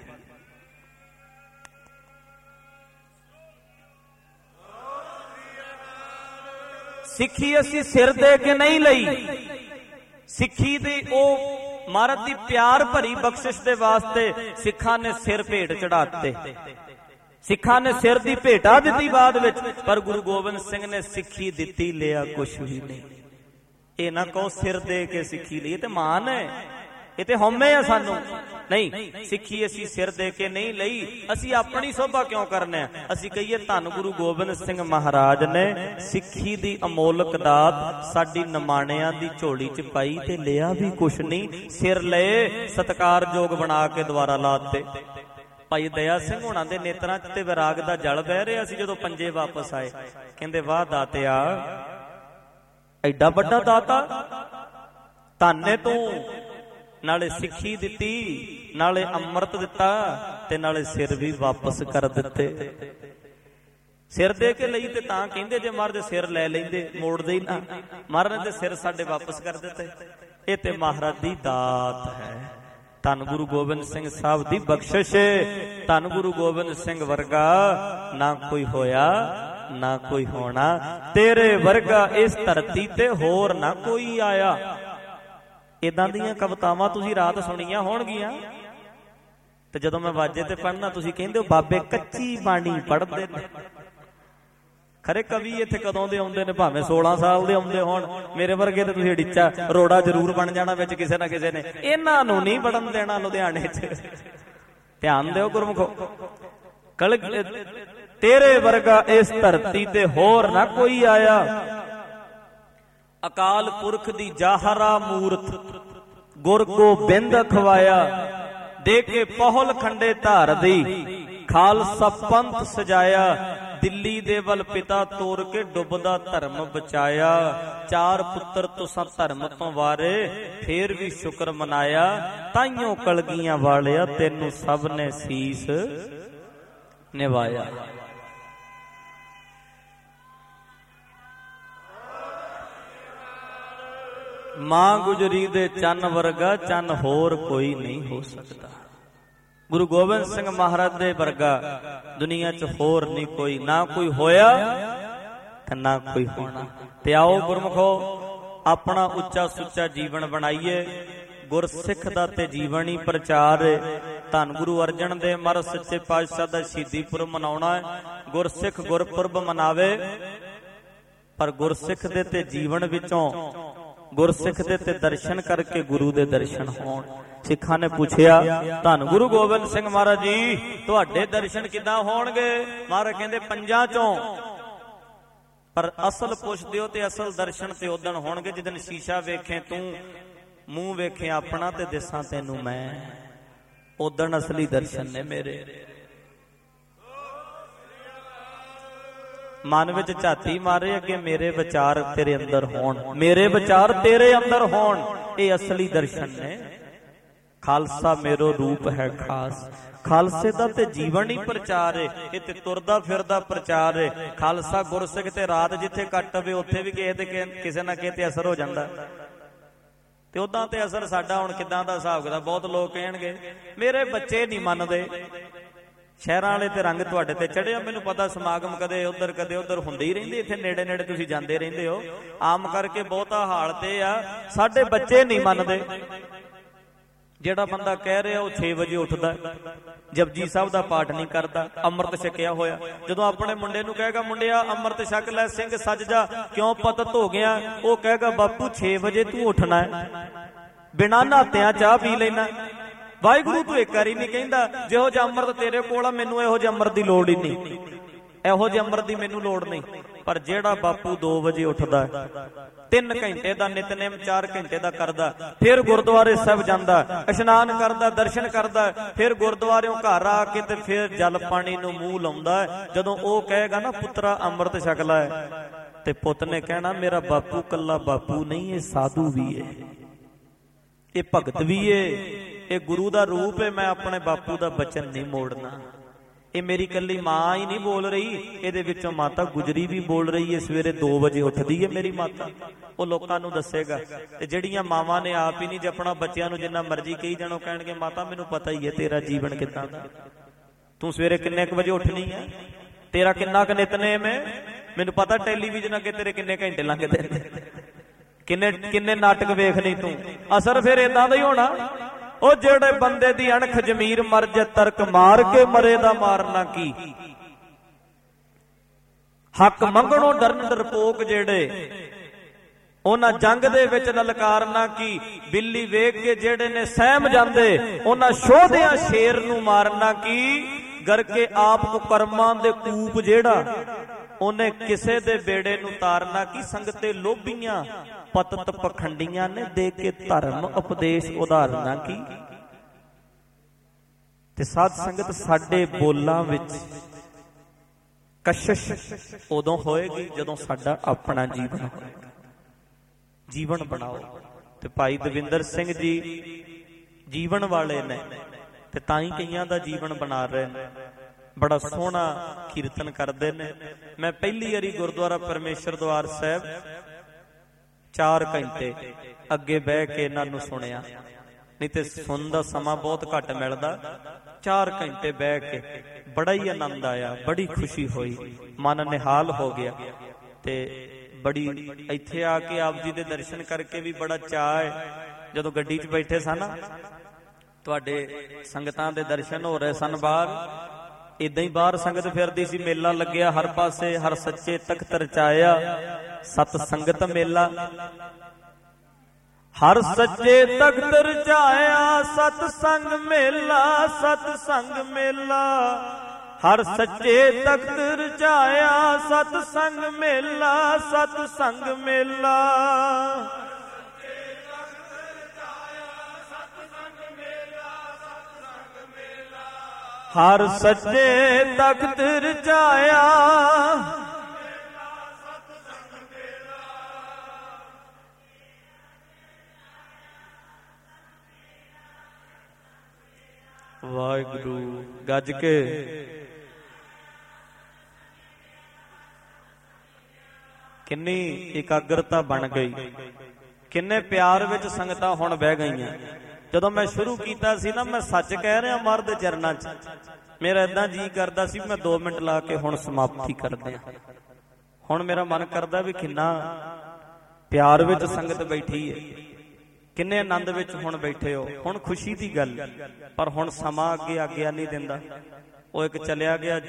सिੱਖੀ असीं सिर दे के नहीं लई, सिੱਖੀ दी ओ महाराज दी प्यार भरी बख्शिश दे वास्ते सिखां ने सिर भेट चढ़ाते। ਸਿੱਖਾਂ ਨੇ ਸਿਰ ਦੀ ਭੇਟਾ ਦਿੱਤੀ ਬਾਅਦ ਵਿੱਚ, ਪਰ ਗੁਰੂ ਗੋਬਿੰਦ ਸਿੰਘ ਨੇ ਸਿੱਖੀ ਦਿੱਤੀ, ਲਿਆ ਕੁਛ ਵੀ ਨਹੀਂ। ਇਹ ਨਾ ਕਹੋ ਸਿਰ ਦੇ ਕੇ ਸਿੱਖੀ ਲਈ, ਇਹ ਤੇ ਮਾਨ ਹੈ, ਇਹ ਤੇ ਹਉਮੈ ਆ ਸਾਨੂੰ। ਨਹੀਂ, ਸਿੱਖੀ ਅਸੀਂ ਸਿਰ ਦੇ ਕੇ ਨਹੀਂ ਲਈ, ਅਸੀਂ ਆਪਣੀ ਸੋਭਾ ਕਿਉਂ ਕਰਨਾ ਹੈ। ਅਸੀਂ ਕਹੀਏ ਧੰਨ ਗੁਰੂ ਗੋਬਿੰਦ ਸਿੰਘ ਮਹਾਰਾਜ ਨੇ ਸਿੱਖੀ ਦੀ ਅਮੋਲਕ ਦਾਤ ਸਾਡੀ ਨਿਮਾਣਿਆਂ ਦੀ ਝੋਲੀ ਚ ਪਾਈ ਤੇ ਲਿਆ ਵੀ ਕੁਛ ਨਹੀਂ, ਸਿਰ ਲਏ ਸਤਿਕਾਰਯੋਗ ਬਣਾ ਕੇ ਦੁਆਰਾ ਲਾ ਦਿੱਤੇ। ਭਾਈ ਦਇਆ ਸਿੰਘ ਹੋਣਾ ਦੇ ਨੇਤਰਾਂ ਚ ਤੇ ਵਿਰਾਗ ਦਾ ਜਲ ਬਹਿ ਰਿਹਾ ਸੀ ਜਦੋਂ ਪੰਜੇ ਵਾਪਸ ਆਏ। ਕਹਿੰਦੇ ਵਾਹ ਦਾਤਿਆ, ਐਡਾ ਵੱਡਾ ਦਾਤਾ, ਧੰਨੇ ਤੂੰ, ਨਾਲੇ ਸਿੱਖੀ ਦਿੱਤੀ, ਨਾਲੇ ਅੰਮ੍ਰਿਤ ਦਿੱਤਾ, ਤੇ ਨਾਲੇ ਸਿਰ ਵੀ ਵਾਪਸ ਕਰ ਦਿੱਤੇ। ਸਿਰ ਦੇ ਕੇ ਲਈ ਤੇ ਤਾਂ ਕਹਿੰਦੇ, ਜੇ ਮਹਾਰਾਜ ਸਿਰ ਲੈ ਲੈਂਦੇ ਮੋੜਦੇ ਹੀ ਨਾ, ਮਹਾਰਾਜ ਦੇ ਸਿਰ ਸਾਡੇ ਵਾਪਸ ਕਰ ਦਿੱਤੇ। ਇਹ ਤੇ ਮਹਾਰਾਜ ਦੀ ਦਾਤ ਹੈ। ਧੰਨ ਗੁਰੂ ਗੋਬਿੰਦ ਸਿੰਘ ਸਾਹਿਬ ਦੀ ਬਖਸ਼ਿਸ਼। ਧੰਨ ਗੁਰੂ ਗੋਬਿੰਦ ਸਿੰਘ ਵਰਗਾ ਨਾ ਕੋਈ ਹੋਇਆ ਨਾ ਕੋਈ ਹੋਣਾ, ਤੇਰੇ ਵਰਗਾ ਇਸ ਧਰਤੀ ਤੇ ਹੋਰ ਨਾ ਕੋਈ ਆਇਆ। ਇਦਾਂ ਦੀਆਂ ਕਵਿਤਾਵਾਂ ਤੁਸੀਂ ਰਾਤ ਸੁਣੀਆਂ ਹੋਣਗੀਆਂ, ਤੇ ਜਦੋਂ ਮੈਂ ਵਾਜੇ ਤੇ ਪੜ੍ਹਨਾ ਤੁਸੀਂ ਕਹਿੰਦੇ ਹੋ ਬਾਬੇ ਕੱਚੀ ਬਾਣੀ ਪੜ੍ਹਦੇ ਨੇ। ਖਰੇ ਕਵੀ ਇੱਥੇ ਕਦੋਂ ਦੇ ਆਉਂਦੇ ਨੇ, ਭਾਵੇਂ 16 ਸਾਲ ਦੇ ਆਉਂਦੇ ਹੋਣ, ਮੇਰੇ ਵਰਗੇ ਤੇ ਤੁਸੀਂ ਢਿੱਚਾ ਰੋੜਾ ਜ਼ਰੂਰ ਬਣ ਜਾਣਾ ਵਿੱਚ ਕਿਸੇ ਨਾ ਕਿਸੇ ਨੇ। ਇਹਨਾਂ ਨੂੰ ਨਹੀਂ ਪੜਨ ਦੇਣਾ ਲੁਧਿਆਣੇ 'ਚ। ਧਿਆਨ ਦਿਓ ਗੁਰਮੁਖੋ, ਤੇਰੇ ਵਰਗਾ ਇਸ ਧਰਤੀ ਤੇ ਹੋਰ ਨਾ ਕੋਈ ਆਇਆ। ਅਕਾਲ ਪੁਰਖ ਦੀ ਜਾਹਰਾ ਮੂਰਤ, ਗੁਰ ਗੋਬਿੰਦ ਖਵਾਇਆ। ਦੇ ਕੇ ਪਹੁਲ ਖੰਡੇ ਧਾਰ ਦੀ, ਖਾਲਸਾ ਪੰਥ ਸਜਾਇਆ। ਦਿੱਲੀ ਦੇ ਵੱਲ ਪਿਤਾ ਤੋਰ ਕੇ ਡੁੱਬਦਾ ਧਰਮ ਬਚਾਇਆ। ਚਾਰ ਪੁੱਤਰ ਤੁਸਾਂ ਧਰਮ ਤੋਂ ਵਾਰੇ, ਫੇਰ ਵੀ ਸ਼ੁਕਰ ਮਨਾਇਆ। ਤਾਈਓ ਕਲਗੀਆਂ ਵਾਲਿਆ, ਤੈਨੂੰ ਸਭ ਨੇ ਸੀਸ ਨਿਵਾਇਆ। ਮਾਂ ਗੁਜਰੀ ਦੇ ਚੰਨ ਵਰਗਾ ਚੰਨ ਹੋਰ ਕੋਈ ਨਹੀਂ ਹੋ ਸਕਦਾ। ਗੁਰੂ ਗੋਬਿੰਦ ਸਿੰਘ ਮਹਾਰਾਜ ਦੇ ਵਰਗਾ ਦੁਨੀਆ 'ਚ ਹੋਰ ਨਹੀਂ ਕੋਈ, ਨਾ ਕੋਈ ਹੋਇਆ ਤੇ ਨਾ ਕੋਈ ਹੋਣਾ। ਤੇ ਆਓ ਗੁਰਮੁਖੋ, ਆਪਣਾ ਉੱਚਾ ਸੁੱਚਾ ਜੀਵਨ ਬਣਾਈਏ। ਗੁਰਸਿੱਖ ਦਾ ਤੇ ਜੀਵਨ ਹੀ ਪ੍ਰਚਾਰ ਹੈ। ਧੰਨ ਗੁਰੂ ਅਰਜਨ ਦੇਵ ਮਹਾਰਾਜ ਸੱਚੇ ਪਾਤਸ਼ਾਹ ਦਾ ਸ਼ਹੀਦੀ ਪੁਰਬ ਮਨਾਉਣਾ ਹੈ। ਗੁਰਸਿੱਖ ਗੁਰਪੁਰਬ ਮਨਾਵੇ, ਪਰ ਗੁਰਸਿੱਖ ਦੇ ਤੇ ਜੀਵਨ ਵਿੱਚੋਂ, ਗੁਰਸਿੱਖ ਦੇ ਤੇ ਦਰਸ਼ਨ ਕਰਕੇ ਗੁਰੂ ਦੇ ਦਰਸ਼ਨ ਹੋਣ। ਸਿੱਖਾਂ ਨੇ ਪੁੱਛਿਆ, ਧੰਨ ਗੁਰੂ ਗੋਬਿੰਦ ਸਿੰਘ ਮਹਾਰਾਜ ਜੀ ਤੁਹਾਡੇ ਦਰਸ਼ਨ ਕਿੱਦਾਂ ਹੋਣਗੇ? ਮਹਾਰਾਜ ਕਹਿੰਦੇ ਪੰਜਾਂ ਚੋਂ, ਪਰ ਅਸਲ ਪੁੱਛਦੇ ਹੋ ਤੇ ਅਸਲ ਦਰਸ਼ਨ ਤੇ ਉਦਣ ਹੋਣਗੇ ਜਿੱਦਣ ਸ਼ੀਸ਼ਾ ਵੇਖੇ ਤੂੰ, ਮੂੰਹ ਵੇਖੇ ਆਪਣਾ ਤੇ ਦਿਸਾਂ ਤੈਨੂੰ ਮੈਂ। ਉਦਣ ਅਸਲੀ ਦਰਸ਼ਨ ਨੇ ਮੇਰੇ। ਮਨ ਵਿੱਚ ਝਾਤੀ ਮਾਰੇ, ਅੱਗੇ ਮੇਰੇ ਵਿਚਾਰ ਤੇਰੇ ਅੰਦਰ ਹੋਣ, ਮੇਰੇ ਵਿਚਾਰ ਤੇਰੇ ਅੰਦਰ ਹੋਣ। ਇਹ ਅਸਲੀ ਦਰਸ਼ਨ ਨੇ। ਖਾਲਸਾ ਮੇਰੋ ਰੂਪ ਹੈ ਖਾਸ। ਖਾਲਸੇ ਦਾ ਤੇ ਜੀਵਨ ਹੀ ਪ੍ਰਚਾਰ ਹੈ। ਇਹ ਤੇ ਤੁਰਦਾ ਫਿਰਦਾ ਪ੍ਰਚਾਰ ਹੈ। ਖਾਲਸਾ ਗੁਰਸਿੱਖ ਤੇ ਰਾਤ ਜਿੱਥੇ ਕੱਟ ਹੋਵੇ ਉੱਥੇ ਵੀ ਕਿਸੇ ਨਾ ਕਿਸੇ ਤੇ ਅਸਰ ਹੋ ਜਾਂਦਾ। ਤੇ ਉਦਾਂ ਤੇ ਅਸਰ ਸਾਡਾ ਹੁਣ ਕਿੱਦਾਂ ਦਾ ਹਿਸਾਬ ਕਿਤਾਬ? ਬਹੁਤ ਲੋਕ ਕਹਿਣਗੇ ਮੇਰੇ ਬੱਚੇ ਨਹੀਂ ਮੰਨਦੇ। ਸ਼ਹਿਰਾਂ ਵਾਲੇ ਤੇ ਰੰਗ ਤੁਹਾਡੇ ਤੇ ਚੜਿਆ, ਮੈਨੂੰ ਪਤਾ ਸਮਾਗਮ ਕਦੇ ਉਧਰ ਹੁੰਦੇ ਹੀ ਰਹਿੰਦੇ। ਇੱਥੇ ਨੇੜੇ ਨੇੜੇ ਤੁਸੀਂ ਜਾਂਦੇ ਰਹਿੰਦੇ ਹੋ। ਆਮ ਕਰਕੇ ਬਹੁਤਾ ਹਾਲ ਤੇ ਆ ਸਾਡੇ ਬੱਚੇ ਨਹੀਂ ਮੰਨਦੇ। ਜਿਹੜਾ ਬੰਦਾ ਕਹਿ ਰਿਹਾ ਉਹ 6 ਵਜੇ ਉੱਠਦਾ, ਜਪਜੀ ਸਾਹਿਬ ਦਾ ਪਾਠ ਨਹੀਂ ਕਰਦਾ, ਅੰਮ੍ਰਿਤ ਛਕਿਆ ਹੋਇਆ। ਜਦੋਂ ਆਪਣੇ ਮੁੰਡੇ ਨੂੰ ਕਹੇਗਾ ਮੁੰਡਿਆ ਅੰਮ੍ਰਿਤ ਛਕ ਲੈ, ਸਿੰਘ ਸੱਜ ਜਾ, ਕਿਉਂ ਪਤਤ ਹੋ ਗਿਆ? ਉਹ ਕਹੇਗਾ ਬਾਪੂ 6 ਵਜੇ ਤੂੰ ਉੱਠਣਾ ਹੈ, ਬਿਨਾਂ ਨਹਾਤਿਆਂ ਚਾਹ ਪੀ ਲੈਣਾ। ਵਾਹਿਗੁਰੂ ਤੂੰ ਇੱਕ ਵਾਰੀ ਨਹੀਂ ਕਹਿੰਦਾ ਜਿਹੋ ਜਿਹਾ ਅੰਮ੍ਰਿਤ ਤੇਰੇ ਕੋਲ ਆ ਮੈਨੂੰ ਇਹੋ ਜਿਹੇ ਅੰਮ੍ਰਿਤ ਦੀ ਲੋੜ ਹੀ ਨਹੀਂ, ਇਹੋ ਜਿਹੇ ਅੰਮ੍ਰਿਤ ਦੀ ਮੈਨੂੰ ਲੋੜ ਨਹੀਂ। ਪਰ ਜਿਹੜਾ ਬਾਪੂ 2 ਵਜੇ ਉੱਠਦਾ, 3 ਘੰਟੇ ਦਾ ਨਿਤਨੇਮ 4 ਘੰਟੇ ਦਾ ਕਰਦਾ, ਫਿਰ ਗੁਰਦੁਆਰੇ ਸਾਹਿਬ ਜਾਂਦਾ, ਇਸ਼ਨਾਨ ਕਰਦਾ, ਦਰਸ਼ਨ ਕਰਦਾ, ਫਿਰ ਗੁਰਦੁਆਰਿਓਂ ਘਰ ਆ ਕੇ ਤੇ ਫਿਰ ਜਲ ਪਾਣੀ ਨੂੰ ਮੂੰਹ ਲਾਉਂਦਾ। ਜਦੋਂ ਉਹ ਕਹੇਗਾ ਨਾ ਪੁੱਤਰਾ ਅੰਮ੍ਰਿਤ ਛਕ ਲੈ, ਤੇ ਪੁੱਤ ਨੇ ਕਹਿਣਾ ਮੇਰਾ ਬਾਪੂ ਕੱਲਾ ਬਾਪੂ ਨਹੀਂ, ਇਹ ਸਾਧੂ ਵੀ ਹੈ, ਇਹ ਭਗਤ ਵੀ ਹੈ, ਇਹ ਗੁਰੂ ਦਾ ਰੂਪ ਹੈ। ਮੈਂ ਆਪਣੇ ਬਾਪੂ ਦਾ ਬਚਨ ਨਹੀਂ ਮੋੜਨਾ। ਇਹ ਮੇਰੀ ਕੱਲੀ ਮਾਂ ਹੀ ਨਹੀਂ ਬੋਲ ਰਹੀ, ਇਹਦੇ ਵਿੱਚੋਂ ਮਾਤਾ ਗੁਜਰੀ ਵੀ ਬੋਲ ਰਹੀ ਹੈ। ਸਵੇਰੇ 2 ਵਜੇ ਉੱਠਦੀ ਹੈ ਮੇਰੀ ਮਾਤਾ, ਉਹ ਲੋਕਾਂ ਨੂੰ ਦੱਸੇਗਾ। ਤੇ ਜਿਹੜੀਆਂ ਮਾਵਾਂ ਨੇ ਆਪ ਹੀ ਨਹੀਂ ਜਪਣਾ, ਬੱਚਿਆਂ ਨੂੰ ਜਿੰਨਾ ਮਰਜ਼ੀ ਕਹੀ ਜਾਣੋ, ਕਹਿਣਗੇ ਮਾਤਾ ਮੈਨੂੰ ਪਤਾ ਹੀ ਹੈ ਤੇਰਾ ਜੀਵਨ ਕਿੱਦਾਂ ਦਾ, ਤੂੰ ਸਵੇਰੇ ਕਿੰਨੇ ਕੁ ਵਜੇ ਉੱਠਣੀ ਹੈ, ਤੇਰਾ ਕਿੰਨਾ ਕੁ ਨਿਤਨੇਮ ਹੈ, ਮੈਨੂੰ ਪਤਾ ਟੈਲੀਵਿਜ਼ਨ ਅੱਗੇ ਤੇਰੇ ਕਿੰਨੇ ਘੰਟੇ ਲੰਘਦੇ ਨੇ, ਕਿੰਨੇ ਨਾਟਕ ਵੇਖ ਲਈ ਤੂੰ। ਅਸਰ ਫਿਰ ਏਦਾਂ ਦਾ ਹੀ ਹੋਣਾ। ਉਹ ਜਿਹੜੇ ਬੰਦੇ ਦੀ ਅਣਖ ਜ਼ਮੀਰ ਮਰ ਜੇ, ਤਰਕ ਮਾਰ ਕੇ ਮਰੇ ਦਾ ਮਾਰਨਾ ਕੀ। ਹੱਕ ਮੰਗਣੋਂ ਡਰਨ ਡਰਪੋਕ ਜਿਹੜੇ, ਉਹਨਾਂ ਜੰਗ ਦੇ ਵਿੱਚ ਲਲਕਾਰਨਾ ਕੀ। ਬਿੱਲੀ ਵੇਖ ਕੇ ਜਿਹੜੇ ਨੇ ਸਹਿਮ ਜਾਂਦੇ, ਉਹਨਾਂ ਸ਼ੋਧਿਆਂ ਸ਼ੇਰ ਨੂੰ ਮਾਰਨਾ ਕੀ। ਗਰਕੇ ਆਪ ਕੁਕਰਮਾਂ ਦੇ ਕੂਪ ਜਿਹੜਾ, ਉਹਨੇ ਕਿਸੇ ਦੇ ਬੇੜੇ ਨੂੰ ਤਾਰਨਾ ਕੀ। ਸੰਗਤੇ ਲੋਭੀਆਂ ਪਤਤ ਪਖੰਡੀਆਂ ਨੇ, ਦੇ ਕੇ ਧਰਮ ਉਪਦੇਸ਼ ਉਦਾਹਰਨਾ ਕੀ। ਤੇ ਸਾਧ ਸੰਗਤ ਸਾਡੇ ਬੋਲਾਂ ਵਿੱਚ ਕਸ਼ਿਸ਼ ਉਦੋਂ ਹੋਏਗੀ ਜਦੋਂ ਸਾਡਾ ਆਪਣਾ ਜੀਵਨ ਹੋਏਗਾ। ਜੀਵਨ ਬਣਾਓ। ਤੇ ਭਾਈ ਦਵਿੰਦਰ ਸਿੰਘ ਜੀ ਜੀਵਨ ਵਾਲੇ ਨੇ, ਤੇ ਤਾਂ ਹੀ ਕਈਆਂ ਦਾ ਜੀਵਨ ਬਣਾ ਰਹੇ ਨੇ। ਬੜਾ ਸੋਹਣਾ ਕੀਰਤਨ ਕਰਦੇ ਨੇ। ਮੈਂ ਪਹਿਲੀ ਵਾਰੀ ਗੁਰਦੁਆਰਾ ਪਰਮੇਸ਼ਰ ਦਵਾਰ ਸਾਹਿਬ 4 ਘੰਟੇ ਅੱਗੇ ਬਹਿ ਕੇ ਇਹਨਾਂ ਨੂੰ ਸੁਣਿਆ, ਨਹੀਂ ਤੇ ਸੁਣਨ ਦਾ ਸਮਾਂ ਬਹੁਤ ਘੱਟ ਮਿਲਦਾ। 4 ਘੰਟੇ ਬਹਿ ਕੇ ਬੜਾ ਹੀ ਆਨੰਦ ਆਇਆ, ਬੜੀ ਖੁਸ਼ੀ ਹੋਈ, ਮਨ ਨਿਹਾਲ ਹੋ ਗਿਆ। ਤੇ ਬੜੀ ਇੱਥੇ ਆ ਕੇ ਆਪ ਜੀ ਦੇ ਦਰਸ਼ਨ ਕਰਕੇ ਵੀ ਬੜਾ ਚਾਅ ਹੈ। ਜਦੋਂ ਗੱਡੀ 'ਚ ਬੈਠੇ ਸਨ, ਤੁਹਾਡੇ ਸੰਗਤਾਂ ਦੇ ਦਰਸ਼ਨ ਹੋ ਰਹੇ ਸਨ ਬਾਹਰ, ਇਦਾਂ ਹੀ ਬਾਹਰ ਸੰਗਤ ਫਿਰਦੀ ਸੀ। ਮੇਲਾ ਲੱਗਿਆ ਹਰ ਪਾਸੇ, ਹਰ ਸੱਚੇ ਤਖਤ ਰਚਾਇਆ ਸਤ ਸੰਗਤ ਮੇਲਾ। ਹਰ ਸੱਚੇ ਤਖਤ ਰਚਾਇਆ ਸਤ ਸੰਗ ਮੇਲਾ, ਸਤ ਸੰਗ ਮੇਲਾ। ਹਰ ਸੱਚੇ ਤਖਤ ਰਚਾਇਆ ਸਤ ਸੰਗ ਮੇਲਾ, ਸਤ ਸੰਗ ਮੇਲਾ। ਹਰ ਸੱਚੇ ਤਖਤ ਰਚਾਇਆ ਵਾਹਿਗੁਰੂ। ਗੱਜ ਕੇ ਕਿੰਨੀ ਇਕਾਗਰਤਾ ਬਣ ਗਈ, ਕਿੰਨੇ ਪਿਆਰ ਵਿੱਚ ਸੰਗਤਾਂ ਹੁਣ ਬਹਿ ਗਈਆਂ। ਜਦੋਂ ਮੈਂ ਸ਼ੁਰੂ ਕੀਤਾ ਸੀ ਨਾ, ਮੈਂ ਸੱਚ ਕਹਿ ਰਿਹਾ ਮਰ ਦੇ ਚਰਨਾਂ 'ਚ, ਮੇਰਾ ਏਦਾਂ ਜੀ ਕਰਦਾ ਸੀ ਮੈਂ 2 ਮਿੰਟ ਲਾ ਕੇ ਹੁਣ ਸਮਾਪਤੀ ਕਰਦੇ ਆ। ਹੁਣ ਮੇਰਾ ਮਨ ਕਰਦਾ ਵੀ ਕਿੰਨਾ ਪਿਆਰ ਵਿੱਚ ਸੰਗਤ ਬੈਠੀ ਹੈ, ਕਿੰਨੇ ਆਨੰਦ ਵਿੱਚ ਹੁਣ ਬੈਠੇ ਹੋ। ਹੁਣ ਖੁਸ਼ੀ ਦੀ ਗੱਲ, ਪਰ ਹੁਣ ਸਮਾਂ ਅੱਗੇ ਆਗਿਆ ਨਹੀਂ ਦਿੰਦਾ। ਉਹ ਇੱਕ ਚਲਿਆ ਗਿਆ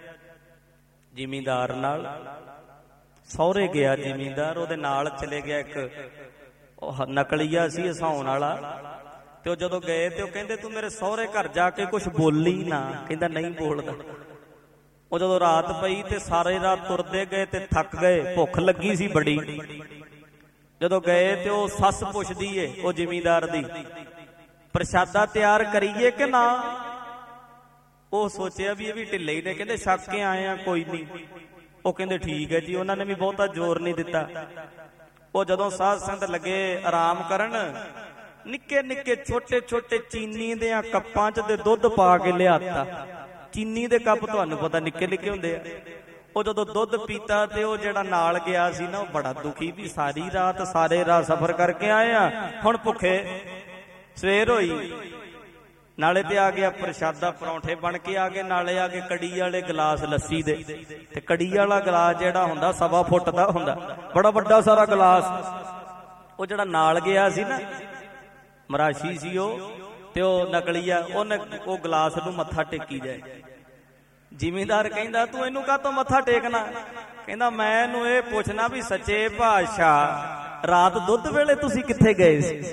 ਜ਼ਿਮੀਂਦਾਰ ਨਾਲ, ਸਹੁਰੇ ਗਿਆ ਜ਼ਿਮੀਂਦਾਰ, ਉਹਦੇ ਨਾਲ ਚਲੇ ਗਿਆ ਇੱਕ ਉਹ ਨਕਲੀਆ ਸੀ ਹਸਾਉਣ ਵਾਲਾ। ਤੇ ਉਹ ਜਦੋਂ ਗਏ ਤੇ ਉਹ ਕਹਿੰਦੇ ਤੂੰ ਮੇਰੇ ਸਹੁਰੇ ਘਰ ਜਾ ਕੇ ਕੁਝ ਬੋਲੀ ਨਾ। ਕਹਿੰਦਾ ਨਹੀਂ ਬੋਲਦਾ। ਉਹ ਜਦੋਂ ਰਾਤ ਪਈ ਤੇ ਸਾਰੇ ਰਾਤ ਤੁਰਦੇ ਗਏ ਤੇ ਥੱਕ ਗਏ, ਭੁੱਖ ਲੱਗੀ ਸੀ ਬੜੀ। ਜਦੋਂ ਗਏ ਤੇ ਉਹ ਸੱਸ ਪੁੱਛਦੀ ਏ ਉਹ ਜ਼ਿਮੀਂਦਾਰ ਦੀ, ਪ੍ਰਸ਼ਾਦਾ ਤਿਆਰ ਕਰੀਏ ਕਿ ਨਾ। ਉਹ ਸੋਚਿਆ ਵੀ ਇਹ ਵੀ ਢਿੱਲੇ ਹੀ ਨੇ। ਕਹਿੰਦੇ ਛੱਕ ਕੇ ਆਏ ਆ, ਕੋਈ ਨਹੀਂ। ਉਹ ਕਹਿੰਦੇ ਠੀਕ ਹੈ ਜੀ। ਉਹਨਾਂ ਨੇ ਵੀ ਬਹੁਤਾ ਜ਼ੋਰ ਨਹੀਂ ਦਿੱਤਾ। ਉਹ ਜਦੋਂ ਸਾਧ ਸੰਗਤ ਲੱਗੇ ਆਰਾਮ ਕਰਨ, ਨਿੱਕੇ ਨਿੱਕੇ ਛੋਟੇ ਛੋਟੇ ਚੀਨੀ ਦੇ ਕੱਪਾਂ 'ਚ ਤੇ ਦੁੱਧ ਪਾ ਕੇ ਲਿਆਤਾ। ਚੀਨੀ ਦੇ ਕੱਪ ਤੁਹਾਨੂੰ ਪਤਾ ਨਿੱਕੇ ਨਿੱਕੇ ਹੁੰਦੇ ਆ। ਉਹ ਜਦੋਂ ਦੁੱਧ ਪੀਤਾ ਤੇ ਉਹ ਜਿਹੜਾ ਨਾਲ ਗਿਆ ਸੀ ਨਾ, ਉਹ ਬੜਾ ਦੁਖੀ ਵੀ ਸਾਰੀ ਰਾਤ ਸਾਰੇ ਰਾਤ ਸਫ਼ਰ ਕਰਕੇ ਆਏ ਆ, ਹੁਣ ਭੁੱਖੇ। ਸਵੇਰ ਹੋਈ, ਨਾਲੇ ਤੇ ਆ ਗਿਆ ਪ੍ਰਸ਼ਾਦਾ, ਪਰੌਂਠੇ ਬਣ ਕੇ ਆ ਗਏ, ਨਾਲੇ ਆ ਗਏ ਕੜੀ ਵਾਲੇ ਗਲਾਸ ਲੱਸੀ ਦੇ। ਤੇ ਕੜੀ ਵਾਲਾ ਗਲਾਸ ਜਿਹੜਾ ਹੁੰਦਾ 1.25 ਫੁੱਟ ਦਾ ਹੁੰਦਾ, ਬੜਾ ਵੱਡਾ ਸਾਰਾ ਗਲਾਸ। ਉਹ ਜਿਹੜਾ ਨਾਲ ਗਿਆ ਸੀ ਨਾ, ਮਰਾਸ਼ੀ ਸੀ ਉਹ, ਤੇ ਉਹ ਨਕਲੀਆ, ਉਹਨੇ ਉਹ ਗਲਾਸ ਨੂੰ ਮੱਥਾ ਟੇਕੀ ਜਾਏ। ਜ਼ਿਮੀਂਦਾਰ ਕਹਿੰਦਾ ਤੂੰ ਇਹਨੂੰ ਕਾਹਤੋਂ ਮੱਥਾ ਟੇਕਣਾ। ਕਹਿੰਦਾ ਮੈਂ ਇਹਨੂੰ ਇਹ ਪੁੱਛਣਾ ਵੀ ਸੱਚੇ ਪਾਤਸ਼ਾਹ ਰਾਤ ਦੁੱਧ ਵੇਲੇ ਤੁਸੀਂ ਕਿੱਥੇ ਗਏ ਸੀ,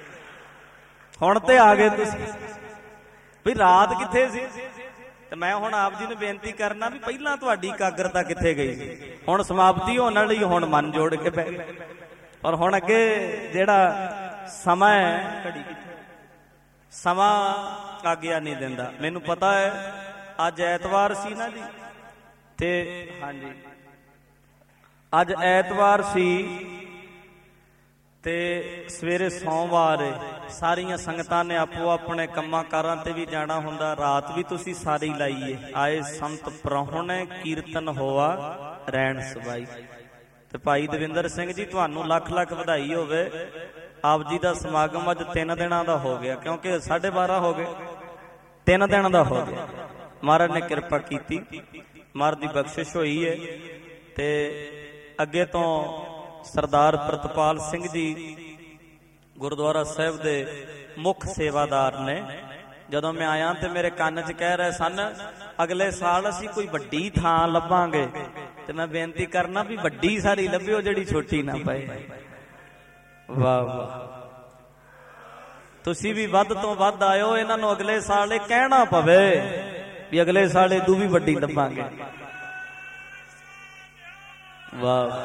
ਹੁਣ ਤੇ ਆ ਗਏ ਤੁਸੀਂ, ਵੀ ਰਾਤ ਕਿੱਥੇ ਸੀ। ਤੇ ਮੈਂ ਹੁਣ ਆਪ ਜੀ ਨੂੰ ਬੇਨਤੀ ਕਰਨਾ ਵੀ ਪਹਿਲਾਂ ਤੁਹਾਡੀ ਇਕਾਗਰਤਾ ਕਿੱਥੇ ਗਈ ਸੀ। ਹੁਣ ਸਮਾਪਤੀ ਹੋਣ ਵਾਲੀ, ਹੁਣ ਮਨ ਜੋੜ ਕੇ ਬਹਿ ਗਏ। ਪਰ ਹੁਣ ਅੱਗੇ ਜਿਹੜਾ ਸਮਾਂ ਹੈ, ਘੜੀ ਸਮਾਂ ਆਗਿਆ ਨਹੀਂ ਦਿੰਦਾ। ਮੈਨੂੰ ਪਤਾ ਹੈ ਅੱਜ ਐਤਵਾਰ ਸੀ ਨਾ ਜੀ, ਤੇ ਹਾਂਜੀ ਅੱਜ ਐਤਵਾਰ ਸੀ ਤੇ ਸਵੇਰੇ ਸੋਮਵਾਰ ਸਾਰੀਆਂ ਸੰਗਤਾਂ ਨੇ ਆਪੋ ਆਪਣੇ ਕੰਮਾਂ ਕਾਰਾਂ ਤੇ ਵੀ ਜਾਣਾ ਹੁੰਦਾ। ਰਾਤ ਵੀ ਤੁਸੀਂ ਸਾਰੀ ਲਾਈਏ। ਆਏ ਸੰਤ ਪ੍ਰਾਹੁਣੇ ਕੀਰਤਨ ਹੋਆ ਰਹਿਣ ਸਬਾਈ। ਤੇ ਭਾਈ ਦਵਿੰਦਰ ਸਿੰਘ ਜੀ ਤੁਹਾਨੂੰ ਲੱਖ ਲੱਖ ਵਧਾਈ ਹੋਵੇ। ਆਪ ਜੀ ਦਾ ਸਮਾਗਮ ਅੱਜ 3 ਦਿਨਾਂ ਦਾ ਹੋ ਗਿਆ, ਕਿਉਂਕਿ 12:30 ਹੋ ਗਏ, 3 ਦਿਨ ਦਾ ਹੋ ਗਿਆ। ਮਹਾਰਾਜ ਨੇ ਕਿਰਪਾ ਕੀਤੀ, ਮਹਾਰਾਜ ਦੀ ਬਖਸ਼ਿਸ਼ ਹੋਈ ਹੈ। ਤੇ ਅੱਗੇ ਤੋਂ ਸਰਦਾਰ ਪ੍ਰਿਤਪਾਲ ਸਿੰਘ ਜੀ ਗੁਰਦੁਆਰਾ ਸਾਹਿਬ ਦੇ ਮੁੱਖ ਸੇਵਾਦਾਰ ਨੇ। ਜਦੋਂ ਮੈਂ ਆਇਆ ਤੇ ਮੇਰੇ ਕੰਨ 'ਚ ਕਹਿ ਰਹੇ ਸਨ ਅਗਲੇ ਸਾਲ ਅਸੀਂ ਕੋਈ ਵੱਡੀ ਥਾਂ ਲੱਭਾਂਗੇ ਤੇ ਮੈਂ ਬੇਨਤੀ ਕਰਨਾ ਵੀ ਵੱਡੀ ਸਾਰੀ ਲੱਭਿਓ ਜਿਹੜੀ ਛੋਟੀ ਨਾ ਪਏ। ਵਾਹ ਵਾਹ, ਤੁਸੀਂ ਵੀ ਵੱਧ ਤੋਂ ਵੱਧ ਆਇਓ, ਇਹਨਾਂ ਨੂੰ ਅਗਲੇ ਸਾਲ ਇਹ ਕਹਿਣਾ ਪਵੇ ਵੀ ਅਗਲੇ ਸਾਲ ਇਦੋਂ ਵੀ ਵੱਡੀ ਲੱਭਾਂਗੇ। ਵਾਹ,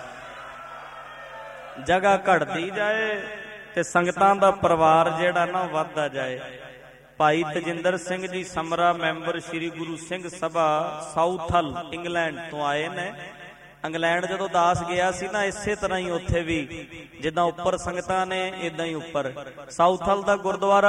ਜਗ੍ਹਾ ਘਟਦੀ ਜਾਏ ਤੇ ਸੰਗਤਾਂ ਦਾ ਪਰਿਵਾਰ ਜਿਹੜਾ ਨਾ ਵੱਧਦਾ ਜਾਏ। ਭਾਈ Tajinder Singh ji Samra, member Sri Guru Singh Sabha, Southall England ਤੋਂ ਆਏ ਨੇ। ਇੰਗਲੈਂਡ ਜਦੋਂ ਦਾਸ ਗਿਆ ਸੀ ਨਾ, ਇਸੇ ਤਰ੍ਹਾਂ ਹੀ ਉੱਥੇ ਵੀ ਜਿੱਦਾਂ ਉੱਪਰ ਸੰਗਤਾਂ ਨੇ ਇਦਾਂ ਹੀ ਉੱਪਰ ਸਾਊਥਲ ਦਾ ਗੁਰਦੁਆਰਾ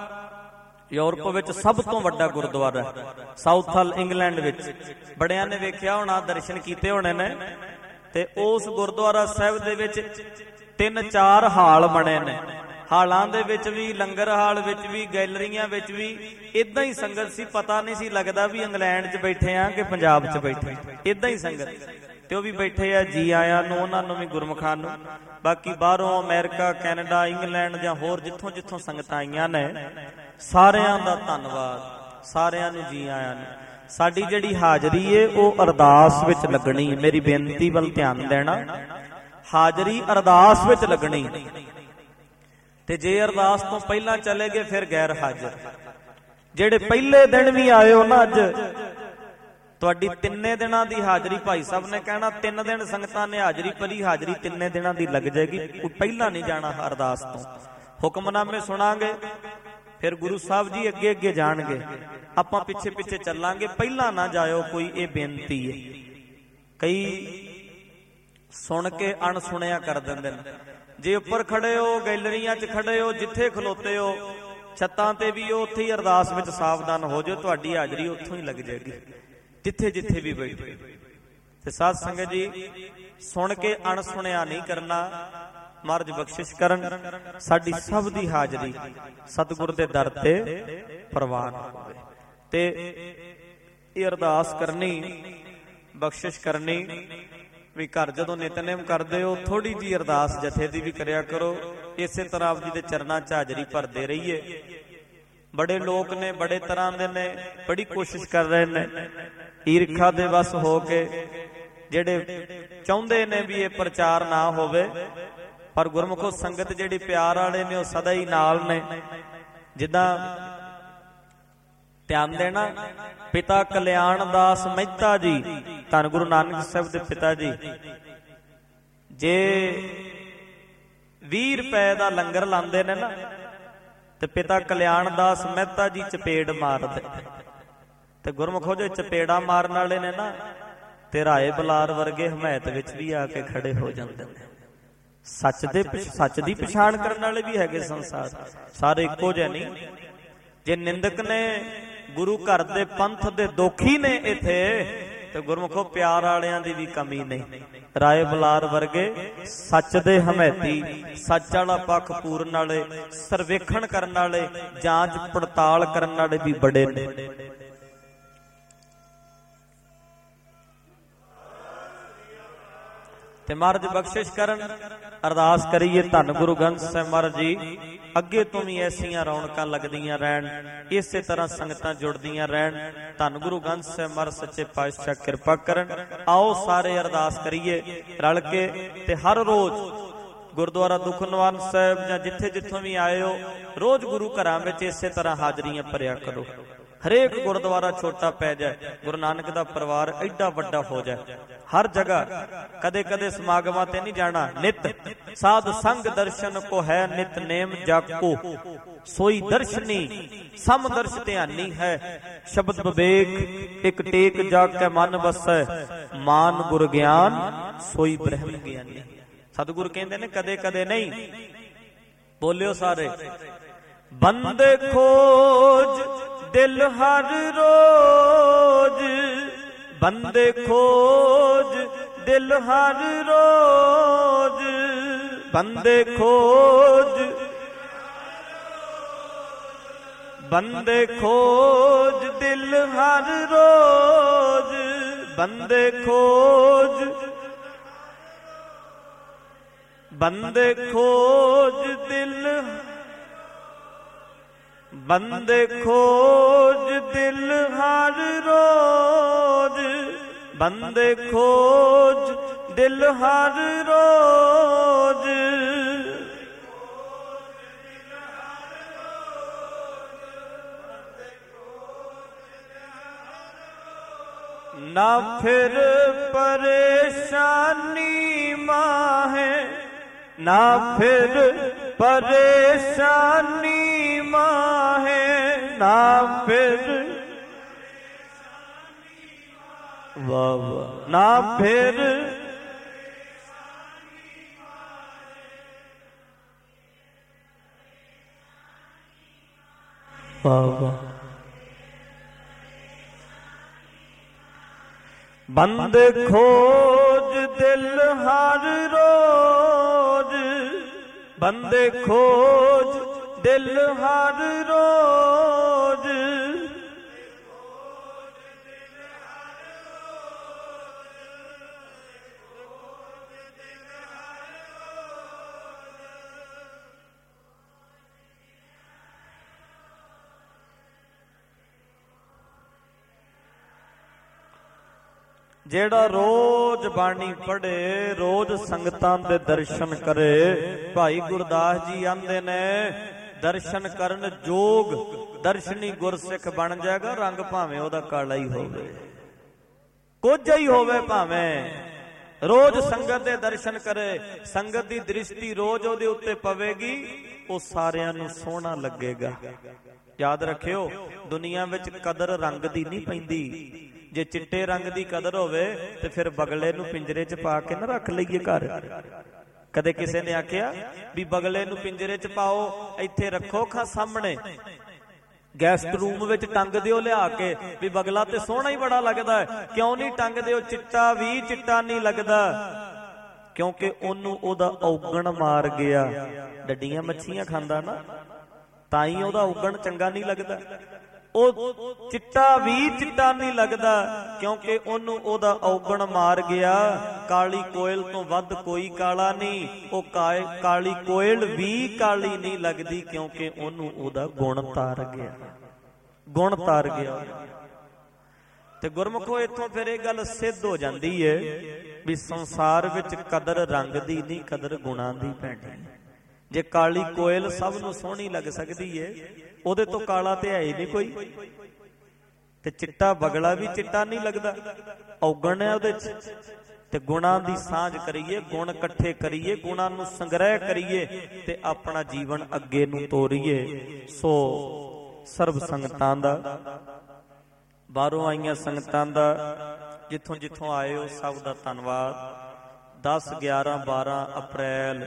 ਯੂਰਪ ਵਿੱਚ ਸਭ ਤੋਂ ਵੱਡਾ ਗੁਰਦੁਆਰਾ ਸਾਊਥਲ ਇੰਗਲੈਂਡ ਵਿੱਚ। ਬੜਿਆਂ ਨੇ ਵੇਖਿਆ ਹੋਣਾ, ਦਰਸ਼ਨ ਕੀਤੇ ਹੋਣੇ ਨੇ। ਤੇ ਉਸ ਗੁਰਦੁਆਰਾ ਸਾਹਿਬ ਦੇ ਵਿੱਚ 3-4 ਹਾਲ ਬਣੇ ਨੇ। ਹਾਲਾਂ ਦੇ ਵਿੱਚ ਵੀ, ਲੰਗਰ ਹਾਲ ਵਿੱਚ ਵੀ, ਗੈਲਰੀਆਂ ਵਿੱਚ ਵੀ ਇਦਾਂ ਹੀ ਸੰਗਤ ਸੀ। ਪਤਾ ਨਹੀਂ ਸੀ ਲੱਗਦਾ ਵੀ ਇੰਗਲੈਂਡ 'ਚ ਬੈਠੇ ਆ ਕਿ ਪੰਜਾਬ 'ਚ ਬੈਠੇ, ਇਦਾਂ ਹੀ ਸੰਗਤ। ਤੇ ਉਹ ਵੀ ਬੈਠੇ ਆ, ਜੀ ਆਇਆਂ ਨੂੰ ਉਹਨਾਂ ਨੂੰ ਵੀ, ਗੁਰਮੁਖਾਂ ਨੂੰ। ਬਾਕੀ ਬਾਹਰੋਂ ਅਮਰੀਕਾ, ਕੈਨੇਡਾ, ਇੰਗਲੈਂਡ ਜਾਂ ਹੋਰ ਜਿੱਥੋਂ ਜਿੱਥੋਂ ਸੰਗਤਾਂ ਆਈਆਂ ਨੇ, ਸਾਰਿਆਂ ਦਾ ਧੰਨਵਾਦ, ਸਾਰਿਆਂ ਨੂੰ ਜੀ ਆਇਆਂ ਨੂੰ। ਸਾਡੀ ਜਿਹੜੀ ਹਾਜ਼ਰੀ ਏ ਉਹ ਅਰਦਾਸ ਵਿੱਚ ਲੱਗਣੀ। ਮੇਰੀ ਬੇਨਤੀ ਵੱਲ ਧਿਆਨ ਦੇਣਾ, ਹਾਜ਼ਰੀ ਅਰਦਾਸ ਵਿੱਚ ਲੱਗਣੀ। ਤੇ ਜੇ ਅਰਦਾਸ ਤੋਂ ਪਹਿਲਾਂ ਚਲੇ ਗਏ ਫਿਰ ਗੈਰ ਹਾਜ਼ਰ। ਜਿਹੜੇ ਪਹਿਲੇ ਦਿਨ ਵੀ ਆਏ ਹੋ ਨਾ, ਅੱਜ ਤੁਹਾਡੀ 3 ਦਿਨਾਂ ਦੀ ਹਾਜ਼ਰੀ, ਭਾਈ ਸਾਹਿਬ ਨੇ ਕਹਿਣਾ 3 ਦਿਨ ਸੰਗਤਾਂ ਨੇ ਹਾਜ਼ਰੀ ਭਰੀ, ਹਾਜ਼ਰੀ 3 ਦਿਨਾਂ ਦੀ ਲੱਗ ਜਾਏਗੀ। ਕੋਈ ਪਹਿਲਾਂ ਨਹੀਂ ਜਾਣਾ ਅਰਦਾਸ ਤੋਂ। ਹੁਕਮਨਾਮੇ ਸੁਣਾਂਗੇ, ਫਿਰ ਗੁਰੂ ਸਾਹਿਬ ਜੀ ਅੱਗੇ ਅੱਗੇ ਜਾਣਗੇ, ਆਪਾਂ ਪਿੱਛੇ ਪਿੱਛੇ ਚੱਲਾਂਗੇ। ਪਹਿਲਾਂ ਨਾ ਜਾਇਓ ਕੋਈ, ਇਹ ਬੇਨਤੀ ਹੈ। ਕਈ ਸੁਣ ਕੇ ਅਣਸੁਣਿਆ ਕਰ ਦਿੰਦੇ ਨੇ। ਜੇ ਉੱਪਰ ਖੜੇ ਹੋ, ਗੈਲਰੀਆਂ 'ਚ ਖੜੇ ਹੋ, ਜਿੱਥੇ ਖਲੋਤੇ ਹੋ, ਛੱਤਾਂ ਤੇ ਵੀ ਹੋ, ਉੱਥੇ ਹੀ ਅਰਦਾਸ ਵਿੱਚ ਸਾਵਧਾਨ ਹੋ ਜਾਓ। ਤੁਹਾਡੀ ਹਾਜ਼ਰੀ ਉੱਥੋਂ ਹੀ ਲੱਗ ਜਾਏਗੀ, ਜਿੱਥੇ ਜਿੱਥੇ ਵੀ ਬੈਠੇ। ਤੇ ਸਾਧ ਸੰਗਤ ਜੀ, ਸੁਣ ਕੇ ਅਣਸੁਣਿਆ ਨਹੀਂ ਕਰਨਾ। ਮਹਾਰਾਜ ਬਖਸ਼ਿਸ਼ ਕਰਨ, ਸਾਡੀ ਸਭ ਦੀ ਹਾਜ਼ਰੀ ਸਤਿਗੁਰ ਦੇ ਦਰ ਤੇ ਪ੍ਰਵਾਨ ਹੋਵੇ। ਤੇ ਇਹ ਅਰਦਾਸ ਕਰਨੀ, ਬਖਸ਼ਿਸ਼ ਕਰਨੀ ਵੀ ਘਰ ਜਦੋਂ ਨਿਤਨੇਮ ਕਰਦੇ ਹੋ, ਥੋੜੀ ਜੀ ਅਰਦਾਸ ਜਥੇ ਦੀ ਵੀ ਕਰਿਆ ਕਰੋ। ਇਸੇ ਤਰ੍ਹਾਂ ਆਪ ਜੀ ਦੇ ਚਰਨਾਂ 'ਚ ਹਾਜ਼ਰੀ ਭਰਦੇ ਰਹੀਏ। ਬੜੇ ਲੋਕ ਨੇ, ਬੜੇ ਤਰ੍ਹਾਂ ਦੇ ਨੇ, ਬੜੀ ਕੋਸ਼ਿਸ਼ ਕਰ ਰਹੇ ਨੇ ਈਰਖਾ ਦੇ ਵਸ ਹੋ ਕੇ, ਜਿਹੜੇ ਚਾਹੁੰਦੇ ਨੇ ਵੀ ਇਹ ਪ੍ਰਚਾਰ ਨਾ ਹੋਵੇ। ਪਰ ਗੁਰਮੁਖੋ ਸੰਗਤ ਜਿਹੜੀ ਪਿਆਰ ਵਾਲੇ ਨੇ, ਉਹ ਸਦਾ ਹੀ ਨਾਲ ਨੇ। ਜਿੱਦਾਂ ਧਿਆਨ ਦੇਣਾ, ਪਿਤਾ ਕਲਿਆਣ ਦਾਸ ਮਹਿਤਾ ਜੀ, ਧੰਨ ਗੁਰੂ ਨਾਨਕ ਸਾਹਿਬ ਦੇ ਪਿਤਾ ਜੀ, ਜੇ 20 ਰੁਪਏ ਦਾ ਲੰਗਰ ਲਾਉਂਦੇ ਨੇ ਨਾ, ਤੇ ਪਿਤਾ ਕਲਿਆਣ ਦਾਸ ਮਹਿਤਾ ਜੀ ਚਪੇੜ ਮਾਰਦੇ। ਤੇ ਗੁਰਮੁਖੋ ਜੇ ਚਪੇੜਾ ਮਾਰਨ ਵਾਲੇ ਨੇ ਨਾ, ਤੇ ਰਾਏ ਬਲਾਰ ਵਰਗੇ ਹਮਾਇਤ ਵਿੱਚ ਵੀ ਆ ਕੇ ਖੜੇ ਹੋ ਜਾਂਦੇ ਨੇ। ਸੱਚ ਦੀ ਪਛਾਣ ਕਰਨ ਵਾਲੇ ਵੀ ਹੈਗੇ ਸੰਸਾਰ, ਸਾਰੇ ਇੱਕੋ ਜਿਹੇ ਨਹੀਂ। ਜੇ ਨਿੰਦਕ ਨੇ, ਗੁਰੂ ਘਰ ਦੇ ਪੰਥ ਦੇ ਦੋਖੀ ਨੇ ਇੱਥੇ, ਤੇ ਗੁਰਮੁਖੋ ਪਿਆਰ ਵਾਲਿਆਂ ਦੀ ਵੀ ਕਮੀ ਨਹੀਂ। ਰਾਏ ਬਲਾਰ ਵਰਗੇ ਸੱਚ ਦੇ ਹਮੈਤੀ, ਸੱਚ ਵਾਲਾ ਪੱਖ ਪੂਰਨ ਵਾਲੇ, ਸਰਵੇਖਣ ਕਰਨ ਵਾਲੇ, ਜਾਂਚ ਪੜਤਾਲ ਕਰਨ ਵਾਲੇ ਵੀ ਬੜੇ ਨੇ। ਤੇ ਮਹਾਰਾਜ ਬਖਸ਼ਿਸ਼ ਕਰਨ, ਅਰਦਾਸ ਕਰੀਏ ਧੰਨ ਗੁਰੂ ਗ੍ਰੰਥ ਸਾਹਿਬ ਮਹਾਰਾਜ ਜੀ ਅੱਗੇ ਤੋਂ ਵੀ ਐਸੀਆਂ ਰੌਣਕਾਂ ਲੱਗਦੀਆਂ ਰਹਿਣ, ਇਸੇ ਤਰ੍ਹਾਂ ਸੰਗਤਾਂ ਜੁੜਦੀਆਂ ਰਹਿਣ। ਧੰਨ ਗੁਰੂ ਗ੍ਰੰਥ ਸਾਹਿਬ ਮਹਾਰਾਜ ਸੱਚੇ ਪਾਤਸ਼ਾਹ ਕਿਰਪਾ ਕਰਨ। ਆਓ ਸਾਰੇ ਅਰਦਾਸ ਕਰੀਏ ਰਲ ਕੇ। ਤੇ ਹਰ ਰੋਜ਼ ਗੁਰਦੁਆਰਾ ਦੁਖਨਿਵਾਰਨ ਸਾਹਿਬ ਜਾਂ ਜਿੱਥੇ ਜਿੱਥੋਂ ਵੀ ਆਏ ਹੋ, ਰੋਜ਼ ਗੁਰੂ ਘਰਾਂ ਵਿੱਚ ਇਸੇ ਤਰ੍ਹਾਂ ਹਾਜ਼ਰੀਆਂ ਭਰਿਆ ਕਰੋ। ਹਰੇਕ ਗੁਰਦੁਆਰਾ ਛੋਟਾ ਪੈ ਜਾਏ, ਗੁਰੂ ਨਾਨਕ ਦਾ ਪਰਿਵਾਰ ਐਡਾ ਵੱਡਾ ਹੋ ਜਾਏ। ਹਰ ਜਗ੍ਹਾ ਕਦੇ ਕਦੇ ਸਮਾਗਮਾਂ ਤੇ ਨਹੀਂ ਜਾਣਾ। ਨਿਤ ਸਾਧ ਸੰਗ ਦਰਸ਼ਨ ਕੋ ਹੈ, ਨਿਤ ਨੇਮ ਜਾਕੋ ਸੋਈ ਦਰਸ਼ਨੀ, ਸਮ ਦਰਸ਼ ਧਿਆਨੀ ਹੈ। ਸ਼ਬਦ ਵਿਵੇਕ ਇੱਕ ਟੇਕ ਜਾਗ ਕੇ ਮਨ ਵਸੈ, ਮਾਨ ਗੁਰ ਗਿਆਨ ਸੋਈ ਬ੍ਰਹਮ ਗਿਆਨੀ। ਸਤਿਗੁਰ ਕਹਿੰਦੇ ਨੇ ਕਦੇ ਕਦੇ ਨਹੀਂ। ਬੋਲਿਓ ਸਾਰੇ, ਬੰਦੇ ਖੋਜ ਦਿਲ ਹਰ ਰੋਜ਼, ਬੰਦੇ ਖੋਜ ਦਿਲ ਹਰ ਰੋਜ਼, ਬੰਦੇ ਖੋਜ, ਬੰਦੇ ਖੋਜ ਦਿਲ ਹਰ ਰੋਜ਼, ਬੰਦੇ ਖੋਜ, ਬੰਦੇ ਖੋਜ ਦਿਲ, ਬੰਦੇ ਖੋਜ ਦਿਲ ਹਰ ਰੋਜ਼, ਬੰਦੇ ਖੋਜ ਦਿਲ ਹਰ ਰੋਜ਼, ਨਾ ਫਿਰ ਪਰੇਸ਼ਾਨੀ ਮਾਹੇ, ਨਾ ਫਿਰ ਪਰੇਸ਼ਾਨੀ ਮਾਹੇ, ਨਾ ਫਿਰ ਵਾਹ ਵਾਹ, ਨਾ ਫਿਰ ਵਾਹ ਵਾਹ। ਬੰਦੇ ਖੋਜ ਦਿਲ ਹਰ ਰੋਜ਼, ਬੰਦੇ ਖੋਜ ਦਿਲ ਹਰ ਰੋਜ਼, ਜਿਹੜਾ ਰੋਜ਼ ਬਾਣੀ ਪੜ੍ਹੇ, ਰੋਜ਼ ਸੰਗਤਾਂ ਦੇ ਦਰਸ਼ਨ ਕਰੇ। ਭਾਈ ਗੁਰਦਾਸ ਜੀ ਆਂਦੇ ਨੇ ਦਰਸ਼ਨ ਕਰਨ ਜੋਗ ਦਰਸ਼ਨੀ ਗੁਰਸਿੱਖ ਬਣ ਜਾਏਗਾ, ਰੰਗ ਭਾਵੇਂ ਉਹਦਾ ਕਾਲਾ ਹੀ ਹੋਵੇ, ਕੁਝ ਹੀ ਹੋਵੇ, ਭਾਵੇਂ ਰੋਜ਼ ਸੰਗਤ ਦੇ ਦਰਸ਼ਨ ਕਰੇ, ਸੰਗਤ ਦੀ ਦ੍ਰਿਸ਼ਟੀ ਰੋਜ਼ ਉਹਦੇ ਉੱਤੇ ਪਵੇਗੀ, ਉਹ ਸਾਰਿਆਂ ਨੂੰ ਸੋਹਣਾ ਲੱਗੇਗਾ। ਯਾਦ ਰੱਖਿਓ, ਦੁਨੀਆ ਵਿੱਚ ਕਦਰ ਰੰਗ ਦੀ ਨਹੀਂ ਪੈਂਦੀ। ਜੇ ਚਿੱਟੇ ਰੰਗ ਦੀ ਕਦਰ ਹੋਵੇ ਤੇ ਫਿਰ ਬਗਲੇ ਨੂੰ ਪਿੰਜਰੇ 'ਚ ਪਾ ਕੇ ਨਾ ਰੱਖ ਲਈਏ ਘਰ। ਕਦੇ ਕਿਸੇ ਨੇ ਆਖਿਆ ਵੀ ਬਗਲੇ ਨੂੰ ਪਿੰਜਰੇ 'ਚ ਪਾਓ, ਇੱਥੇ ਰੱਖੋ ਖਾਂ ਸਾਹਮਣੇ, ਗੈਸਟ ਰੂਮ ਵਿੱਚ ਟੰਗ ਦਿਓ ਲਿਆ ਕੇ, ਵੀ ਬਗਲਾ ਤੇ ਸੋਹਣਾ ਹੀ ਬੜਾ ਲੱਗਦਾ ਹੈ। ਕਿਉਂ ਨਹੀਂ ਟੰਗਦੇ ਹੋ? ਚਿੱਟਾ ਵੀ ਚਿੱਟਾ ਨਹੀਂ ਲੱਗਦਾ, ਕਿਉਂਕਿ ਉਹਨੂੰ ਉਹਦਾ ਔਗਣ ਮਾਰ ਗਿਆ। ਡੱਡੀਆਂ ਮੱਛੀਆਂ ਖਾਂਦਾ ਨਾ, ਤਾਂ ਹੀ ਉਹਦਾ ਔਗਣ ਚੰਗਾ ਨਹੀਂ ਲੱਗਦਾ। ਉਹ ਚਿੱਟਾ ਵੀ ਚਿੱਟਾ ਨਹੀਂ ਲੱਗਦਾ, ਕਿਉਂਕਿ ਉਹਨੂੰ ਉਹਦਾ ਔਗਣ ਮਾਰ ਗਿਆ। ਕਾਲੀ ਕੋਇਲ ਤੋਂ ਵੱਧ ਕੋਈ ਕਾਲਾ ਨਹੀਂ, ਉਹ ਕਾਲੀ ਕੋਇਲ ਵੀ ਕਾਲੀ ਨਹੀਂ ਲੱਗਦੀ, ਕਿਉਂਕਿ ਉਹਨੂੰ ਉਹਦਾ ਗੁਣ ਤਾਰ ਗਿਆ, ਗੁਣ ਤਾਰ ਗਿਆ। ਤੇ ਗੁਰਮੁਖੋ ਇੱਥੋਂ ਫਿਰ ਇਹ ਗੱਲ ਸਿੱਧ ਹੋ ਜਾਂਦੀ ਹੈ ਵੀ ਸੰਸਾਰ ਵਿੱਚ ਕਦਰ ਰੰਗ ਦੀ ਨਹੀਂ, ਕਦਰ ਗੁਣਾਂ ਦੀ ਪੈਣੀ। ਜੇ ਕਾਲੀ ਕੋਇਲ ਸਭ ਨੂੰ ਸੋਹਣੀ ਲੱਗ ਸਕਦੀ ਏ, ਉਹਦੇ ਤੋਂ ਕਾਲਾ ਤੇ ਹੈ ਹੀ ਨਹੀਂ ਕੋਈ। ਤੇ ਚਿੱਟਾ ਬਗਲਾ ਵੀ ਚਿੱਟਾ ਨਹੀਂ ਲੱਗਦਾ, ਔਗਣ ਹੈ ਉਹਦੇ 'ਚ। ਤੇ ਗੁਣਾਂ ਦੀ ਸਾਂਝ ਕਰੀਏ, ਗੁਣ ਇਕੱਠੇ ਕਰੀਏ, ਗੁਣਾਂ ਨੂੰ ਸੰਗ੍ਰਹਿ ਕਰੀਏ ਤੇ ਆਪਣਾ ਜੀਵਨ ਅੱਗੇ ਨੂੰ ਤੋਰੀਏ। ਸੋ ਸਰਬ ਸੰਗਤਾਂ ਦਾ, ਬਾਹਰੋਂ ਆਈਆਂ ਸੰਗਤਾਂ ਦਾ, ਜਿੱਥੋਂ ਜਿੱਥੋਂ ਆਏ ਹੋ ਸਭ ਦਾ ਧੰਨਵਾਦ। 10, 11, 12 ਅਪ੍ਰੈਲ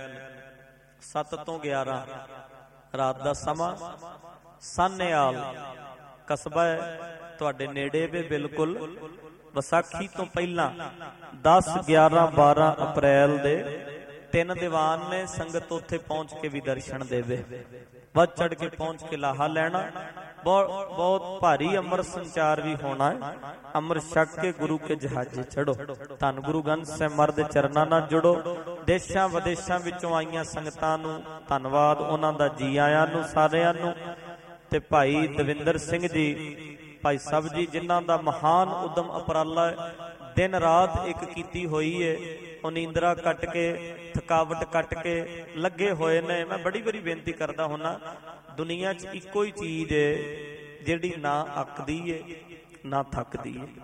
7 ਤੋਂ 11 ਰਾਤ ਦਾ ਸਮਾਂ, ਸਾਨੇਵਾਲ ਕਸਬਾ ਹੈ ਤੁਹਾਡੇ ਨੇੜੇ ਵੇ ਬਿਲਕੁਲ। ਵਿਸਾਖੀ ਤੋਂ ਪਹਿਲਾਂ 10, 11, 12 ਅਪ੍ਰੈਲ ਦੇ 3 ਦੀਵਾਨ ਨੇ। ਸੰਗਤ ਉੱਥੇ ਪਹੁੰਚ ਕੇ ਵੀ ਦਰਸ਼ਨ ਦੇਵੇ, ਵੱਧ ਚੜ ਕੇ ਪਹੁੰਚ ਕੇ ਲਾਹਾ ਲੈਣਾ। ਬਹੁਤ ਭਾਰੀ ਅੰਮ੍ਰਿਤ ਸੰਚਾਰ ਵੀ ਹੋਣਾ ਹੈ। ਅੰਮ੍ਰਿਤ ਛਕ ਕੇ ਗੁਰੂ ਕੇ ਜਹਾਜ਼ੇ ਚੜੋ, ਧੰਨ ਗੁਰੂ ਗ੍ਰੰਥ ਸਾਹਿਬ ਮਹਾਰਾਜ ਦੇ ਚਰਨਾਂ ਨਾਲ ਜੁੜੋ। ਦੇਸ਼ਾਂ ਵਿਦੇਸ਼ਾਂ ਵਿੱਚੋਂ ਆਈਆਂ ਸੰਗਤਾਂ ਨੂੰ ਧੰਨਵਾਦ, ਉਹਨਾਂ ਦਾ ਜੀ ਆਇਆਂ ਨੂੰ ਸਾਰਿਆਂ ਨੂੰ। ਤੇ ਭਾਈ ਦਵਿੰਦਰ ਸਿੰਘ ਜੀ, ਭਾਈ ਸਾਹਿਬ ਜੀ, ਜਿਨ੍ਹਾਂ ਦਾ ਮਹਾਨ ਉਦਮ ਉਪਰਾਲਾ ਦਿਨ ਰਾਤ ਇੱਕ ਕੀਤੀ ਹੋਈ ਏ। ਉਹ ਨੀਂਦਰਾ ਕੱਟ ਕੇ, ਥਕਾਵਟ ਕੱਟ ਕੇ ਲੱਗੇ ਹੋਏ ਨੇ। ਮੈਂ ਬੜੀ ਵਾਰੀ ਬੇਨਤੀ ਕਰਦਾ ਹੁੰਨਾ, ਦੁਨੀਆ 'ਚ ਇੱਕੋ ਹੀ ਚੀਜ਼ ਏ ਜਿਹੜੀ ਨਾ ਅੱਕਦੀ ਏ ਨਾ ਥੱਕਦੀ ਏ,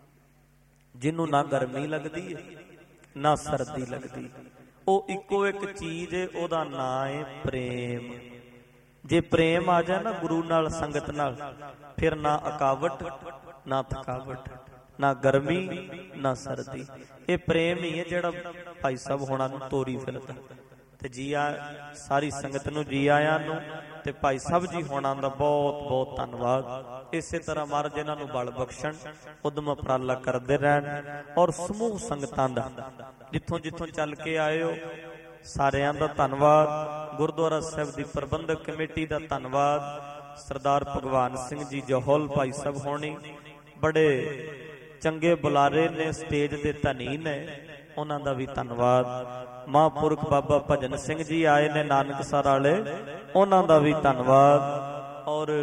ਜਿਹਨੂੰ ਨਾ ਗਰਮੀ ਲੱਗਦੀ ਏ ਨਾ ਸਰਦੀ ਲੱਗਦੀ। ਉਹ ਇੱਕੋ ਇੱਕ ਚੀਜ਼ ਏ, ਉਹਦਾ ਨਾਂ ਏ ਪ੍ਰੇਮ। ਜੇ ਪ੍ਰੇਮ ਆ ਜਾਏ ਨਾ ਗੁਰੂ ਨਾਲ, ਸੰਗਤ ਨਾਲ, ਫਿਰ ਨਾ ਅਕਾਵਟ ਨਾ ਥਕਾਵਟ, ਨਾ ਗਰਮੀ ਨਾ ਸਰਦੀ। ਇਹ ਪ੍ਰੇਮ ਹੀ ਹੈ ਜਿਹੜਾ ਭਾਈ ਸਾਹਿਬ ਹੋਣਾ ਨੂੰ ਤੋਰੀ ਫਿਰਦਾ। ਤੇ ਜੀ ਆ ਸਾਰੀ ਸੰਗਤ ਨੂੰ ਜੀ ਆਇਆਂ ਨੂੰ। ਤੇ ਭਾਈ ਸਾਹਿਬ ਜੀ ਹੋਣਾ ਦਾ ਬਹੁਤ ਬਹੁਤ ਧੰਨਵਾਦ। ਇਸੇ ਤਰ੍ਹਾਂ ਮਹਾਰਾਜ ਇਹਨਾਂ ਨੂੰ ਬਲ ਬਖਸ਼ਣ, ਉਦਮ ਉਪਰਾਲਾ ਕਰਦੇ ਰਹਿਣ। ਔਰ ਸਮੂਹ ਸੰਗਤਾਂ ਦਾ ਜਿੱਥੋਂ ਜਿੱਥੋਂ ਚੱਲ ਕੇ ਆਏ ਹੋ ਸਾਰਿਆਂ ਦਾ ਧੰਨਵਾਦ। ਗੁਰਦੁਆਰਾ ਸਾਹਿਬ ਦੀ ਪ੍ਰਬੰਧਕ ਕਮੇਟੀ ਦਾ ਧੰਨਵਾਦ। ਸਰਦਾਰ ਭਗਵਾਨ ਸਿੰਘ ਜੀ ਜੋਹਲ ਭਾਈ ਸਾਹਿਬ ਹੋਣੀ ਬੜੇ ਚੰਗੇ ਬੁਲਾਰੇ ਨੇ, ਸਟੇਜ ਦੇ ਧਨੀ ਨੇ, ਉਹਨਾਂ ਦਾ ਵੀ ਧੰਨਵਾਦ। ਮਹਾਂਪੁਰਖ ਬਾਬਾ ਭਜਨ ਸਿੰਘ ਜੀ ਆਏ ਨੇ ਨਾਨਕਸਰ ਵਾਲੇ, ਉਹਨਾਂ ਦਾ ਵੀ ਧੰਨਵਾਦ। ਔਰ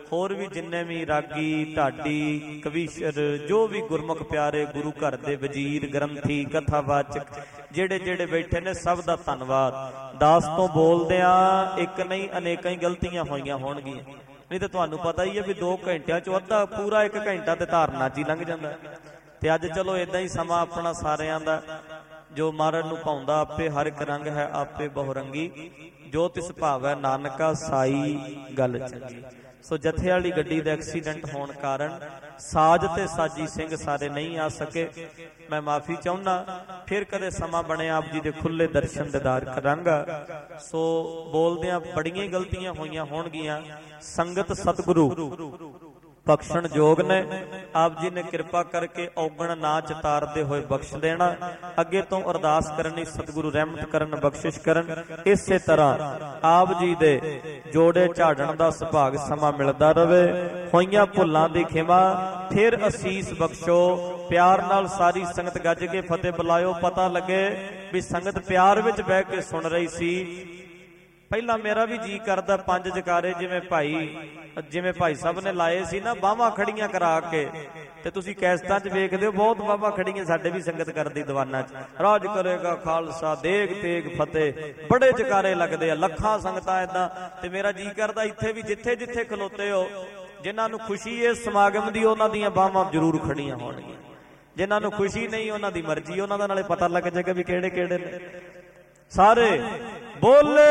ਹੋਰ ਵੀ ਜਿੰਨੇ ਵੀ ਰਾਗੀ ਢਾਡੀ ਕਵੀਸ਼ਰ ਜੋ ਵੀ ਗੁਰਮੁਖ ਪਿਆਰੇ ਗੁਰੂ ਘਰ ਦੇ ਵਜ਼ੀਰ ਗ੍ਰੰਥੀ ਕਥਾਵਾਚਕ ਜਿਹੜੇ ਜਿਹੜੇ ਬੈਠੇ ਨੇ ਸਭ ਦਾ ਧੰਨਵਾਦ। ਦਾਸ ਤੋਂ ਬੋਲਦਿਆਂ ਇੱਕ ਨਹੀਂ ਅਨੇਕਾਂ ਹੀ ਗਲਤੀਆਂ ਹੋਈਆਂ ਹੋਣਗੀਆਂ, ਨਹੀਂ ਤਾਂ ਤੁਹਾਨੂੰ ਪਤਾ ਹੀ ਹੈ ਵੀ 2 ਘੰਟਿਆਂ ਚੋਂ ਅੱਧਾ ਪੂਰਾ 1 ਘੰਟਾ ਤੇ ਧਾਰਨਾ 'ਚ ਹੀ ਲੰਘ ਜਾਂਦਾ। ਤੇ ਅੱਜ ਚਲੋ ਇਦਾਂ ਹੀ ਸਮਾਂ ਆਪਣਾ ਸਾਰਿਆਂ ਦਾ, ਜੋ ਮਹਾਰਾਜ ਨੂੰ ਭਾਉਂਦਾ ਆਪੇ ਹਰ ਇੱਕ ਰੰਗ ਹੈ ਆਪੇ ਬਹੁਰੰਗੀ, ਜੋ ਤਿਸ ਭਾਵੈ ਨਾਨਕਾ ਸਾਈ ਗੱਲ ਚੰਗੀ। ਸੋ ਜਥੇ ਵਾਲੀ ਗੱਡੀ ਦਾ ਐਕਸੀਡੈਂਟ ਹੋਣ ਕਾਰਨ ਸਾਜ ਤੇ ਸਾਜੀ ਸਿੰਘ ਸਾਰੇ ਨਹੀਂ ਆ ਸਕੇ, ਮੈਂ ਮਾਫੀ ਚਾਹੁੰਦਾ। ਫਿਰ ਕਦੇ ਸਮਾਂ ਬਣਿਆ ਆਪ ਜੀ ਦੇ ਖੁੱਲੇ ਦਰਸ਼ਨ ਦੀਦਾਰ ਕਰਾਂਗਾ। ਸੋ ਬੋਲਦਿਆਂ ਬੜੀਆਂ ਗਲਤੀਆਂ ਹੋਈਆਂ ਹੋਣਗੀਆਂ, ਸੰਗਤ ਸਤਿਗੁਰੂ ਬਖਸ਼ਣ ਯੋਗ ਨੇ। ਆਪ ਜੀ ਨੇ ਕਿਰਪਾ ਕਰਕੇ ਔਗਣ ਨਾ ਚਤਾਰਦੇ ਹੋਏ ਬਖਸ਼ ਦੇਣਾ। ਅੱਗੇ ਤੋਂ ਅਰਦਾਸ ਕਰਨੀ ਸਤਿਗੁਰੂ ਰਹਿਮਤ ਕਰਨ ਬਖਸ਼ਿਸ਼ ਕਰਨ। ਇਸੇ ਤਰ੍ਹਾਂ ਆਪ ਜੀ ਦੇ ਜੋੜੇ ਝਾੜਨ ਦਾ ਸੁਭਾਗ ਸਮਾਂ ਮਿਲਦਾ ਰਵੇ। ਹੋਈਆਂ ਭੁੱਲਾਂ ਦੀ ਖਿਮਾ, ਫਿਰ ਅਸੀਸ ਬਖਸ਼ੋ। ਪਿਆਰ ਨਾਲ ਸਾਰੀ ਸੰਗਤ ਗੱਜ ਕੇ ਫਤਿਹ ਬੁਲਾਇਓ। ਪਤਾ ਲੱਗੇ ਵੀ ਸੰਗਤ ਪਿਆਰ ਵਿੱਚ ਬਹਿ ਕੇ ਸੁਣ ਰਹੀ ਸੀ। ਪਹਿਲਾਂ ਮੇਰਾ ਵੀ ਜੀ ਕਰਦਾ 5 ਜਕਾਰੇ ਜਿਵੇਂ ਭਾਈ ਸਾਹਿਬ ਨੇ ਲਾਏ ਸੀ ਨਾ, ਬਾਹਾਂ ਖੜੀਆਂ ਕਰਾ ਕੇ, ਤੇ ਤੁਸੀਂ ਕੈਸਟਾਂ 'ਚ ਵੇਖਦੇ ਹੋ ਬਹੁਤ ਬਾਹਾਂ ਖੜੀਆਂ ਸਾਡੇ ਵੀ ਸੰਗਤ ਕਰਦੀ ਦੀਵਾਨਾਂ 'ਚ। ਰਾਜ ਕਰੇਗਾ ਖਾਲਸਾ ਦੇਗ ਤੇਗ ਫਤਿਹ, ਬੜੇ ਜਕਾਰੇ ਲੱਗਦੇ ਆ, ਲੱਖਾਂ ਸੰਗਤਾਂ ਏਦਾਂ। ਤੇ ਮੇਰਾ ਜੀ ਕਰਦਾ ਇੱਥੇ ਵੀ ਜਿੱਥੇ ਜਿੱਥੇ ਖਲੋਤੇ ਹੋ, ਜਿਨ੍ਹਾਂ ਨੂੰ ਖੁਸ਼ੀ ਇਸ ਸਮਾਗਮ ਦੀ ਉਹਨਾਂ ਦੀਆਂ ਬਾਹਾਂ ਜ਼ਰੂਰ ਖੜੀਆਂ ਹੋਣਗੀਆਂ, ਜਿਨ੍ਹਾਂ ਨੂੰ ਖੁਸ਼ੀ ਨਹੀਂ ਉਹਨਾਂ ਦੀ ਮਰਜ਼ੀ, ਉਹਨਾਂ ਦਾ ਨਾਲੇ ਪਤਾ ਲੱਗ ਜਾਏਗਾ ਵੀ ਕਿਹੜੇ ਕਿਹੜੇ ਨੇ। ਸਾਰੇ ਬੋਲੇ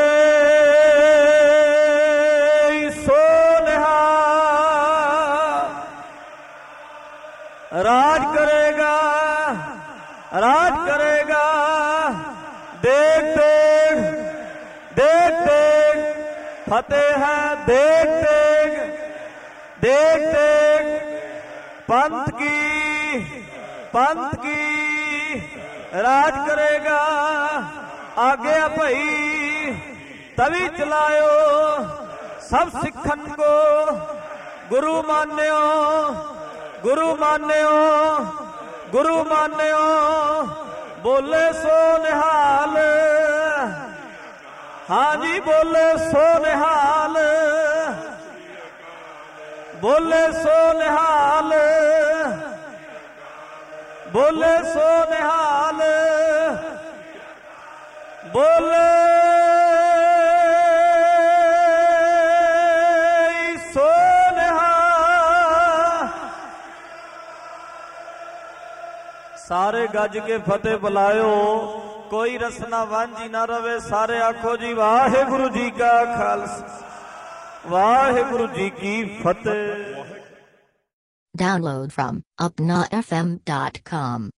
ਸੋ ਨਿਹਾਲ, ਰਾਜ ਕਰੇਗਾ ਰਾਜ ਕਰੇਗਾ, ਦੇਖ ਤੇਗ ਦੇਖ ਤੇਗ ਫਤਿਹ ਹੈ, ਦੇਖ ਤੇਗ ਦੇਖ ਤੇਗ ਪੰਥ ਕੀ ਰਾਜ ਕਰੇਗਾ। आज्ञा भई तभी चलायो, सब सिखन को गुरु मान्यो गुरु मान्यो गुरु मान्यो। बोले सो निहाल, हाँ जी बोले सो निहाल, बोले सो निहाल, बोले सो निहाल, बोले सो निहाल। सारे गज के फतेह बुलायो, कोई रसना वांझी ना रवे। सारे आखो जी वाहिगुरु जी का खालसा वाहिगुरु जी की फतेह। Download from upnafm.com